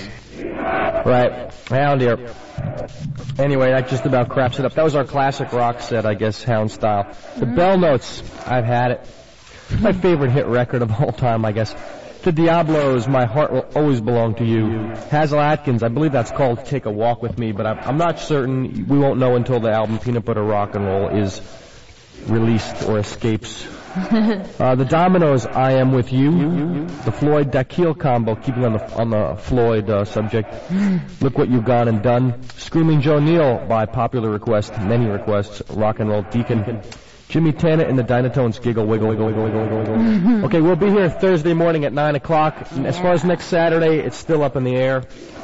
Right. Hound here. Anyway, that just about craps it up. That was our classic rock set, I guess, Hound style. The Bell Notes, I've had it. My favorite hit record of all time, I guess. The Diablos, My Heart Will Always Belong to You. Hazel Atkins, I believe that's called Take a Walk With Me, but I'm, I'm not certain. We won't know until the album Peanut Butter Rock and Roll is released or escapes. uh, the Dominoes, I Am With You. The Floyd Daquille combo, keeping on the on the Floyd uh, subject. Look What You've Gone and Done. Screaming Joe Neal, by popular request, many requests. Rock and Roll Deacon. Jimmy Tennant and the Dynatones, Giggle Wiggle Wiggle Wiggle Wiggle Wiggle. Okay, we'll be here Thursday morning at nine o'clock. As far as next Saturday, it's still up in the air.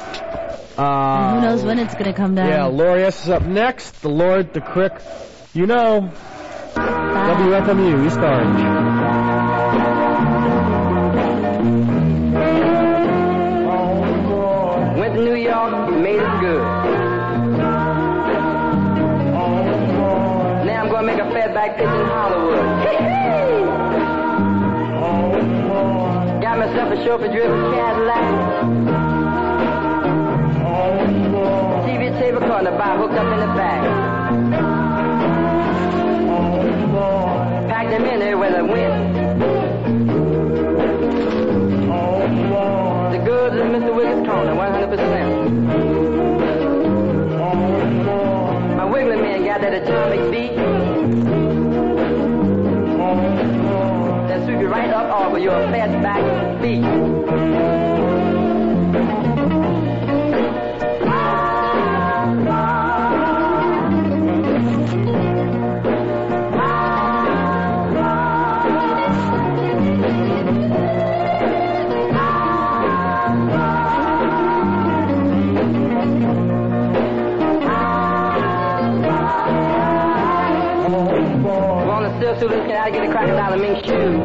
Uh, Who knows when it's going to come down? Yeah, Lori S. is up next. The Lord, the Crick. You know. W F M U, East Orange. Went to New York, made it good. Now I'm going to make a fatback pitch in Hollywood. Got myself a chauffeur-driven Cadillac. T V tape recorder by hooked up in the back. Packed them in there with a wind. The goods of Mister Wiggins Corner, one hundred percent. My Wiggly man got that atomic beat that sweep you right up off of your fat back feet.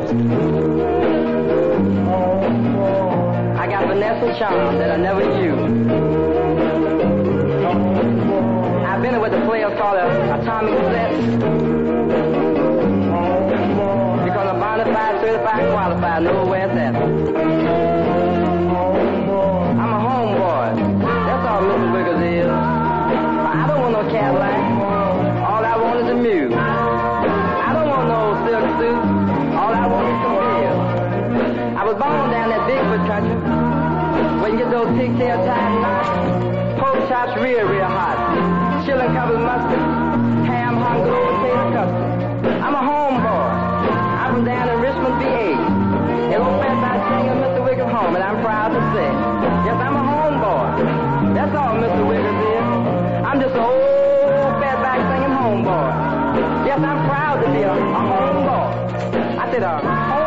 I got finesse and charm that I never used. I've been with the players called a atomic set. Because I'm bona fide, certified, qualified, know where it's at. I'm a homeboy. That's all Mister Wiggles is. I don't want no Cadillac. All I want is a mule. I don't want no silk suit. All I want is some bills. I was born down that Bigfoot country. Where you get those pigtail tied knots. Pork chops real, real hot. Chillin' covered mustard. Ham, hung, glue, potato custard. I'm a homeboy. I'm from down in Richmond, V A. It old fat by singer Mister Wiggles home, and I'm proud to say, yes, I'm a homeboy. That's all Mister Wiggles is. I'm just an old fatback singing homeboy. Yes, I'm proud to be a, a homeboy. I said a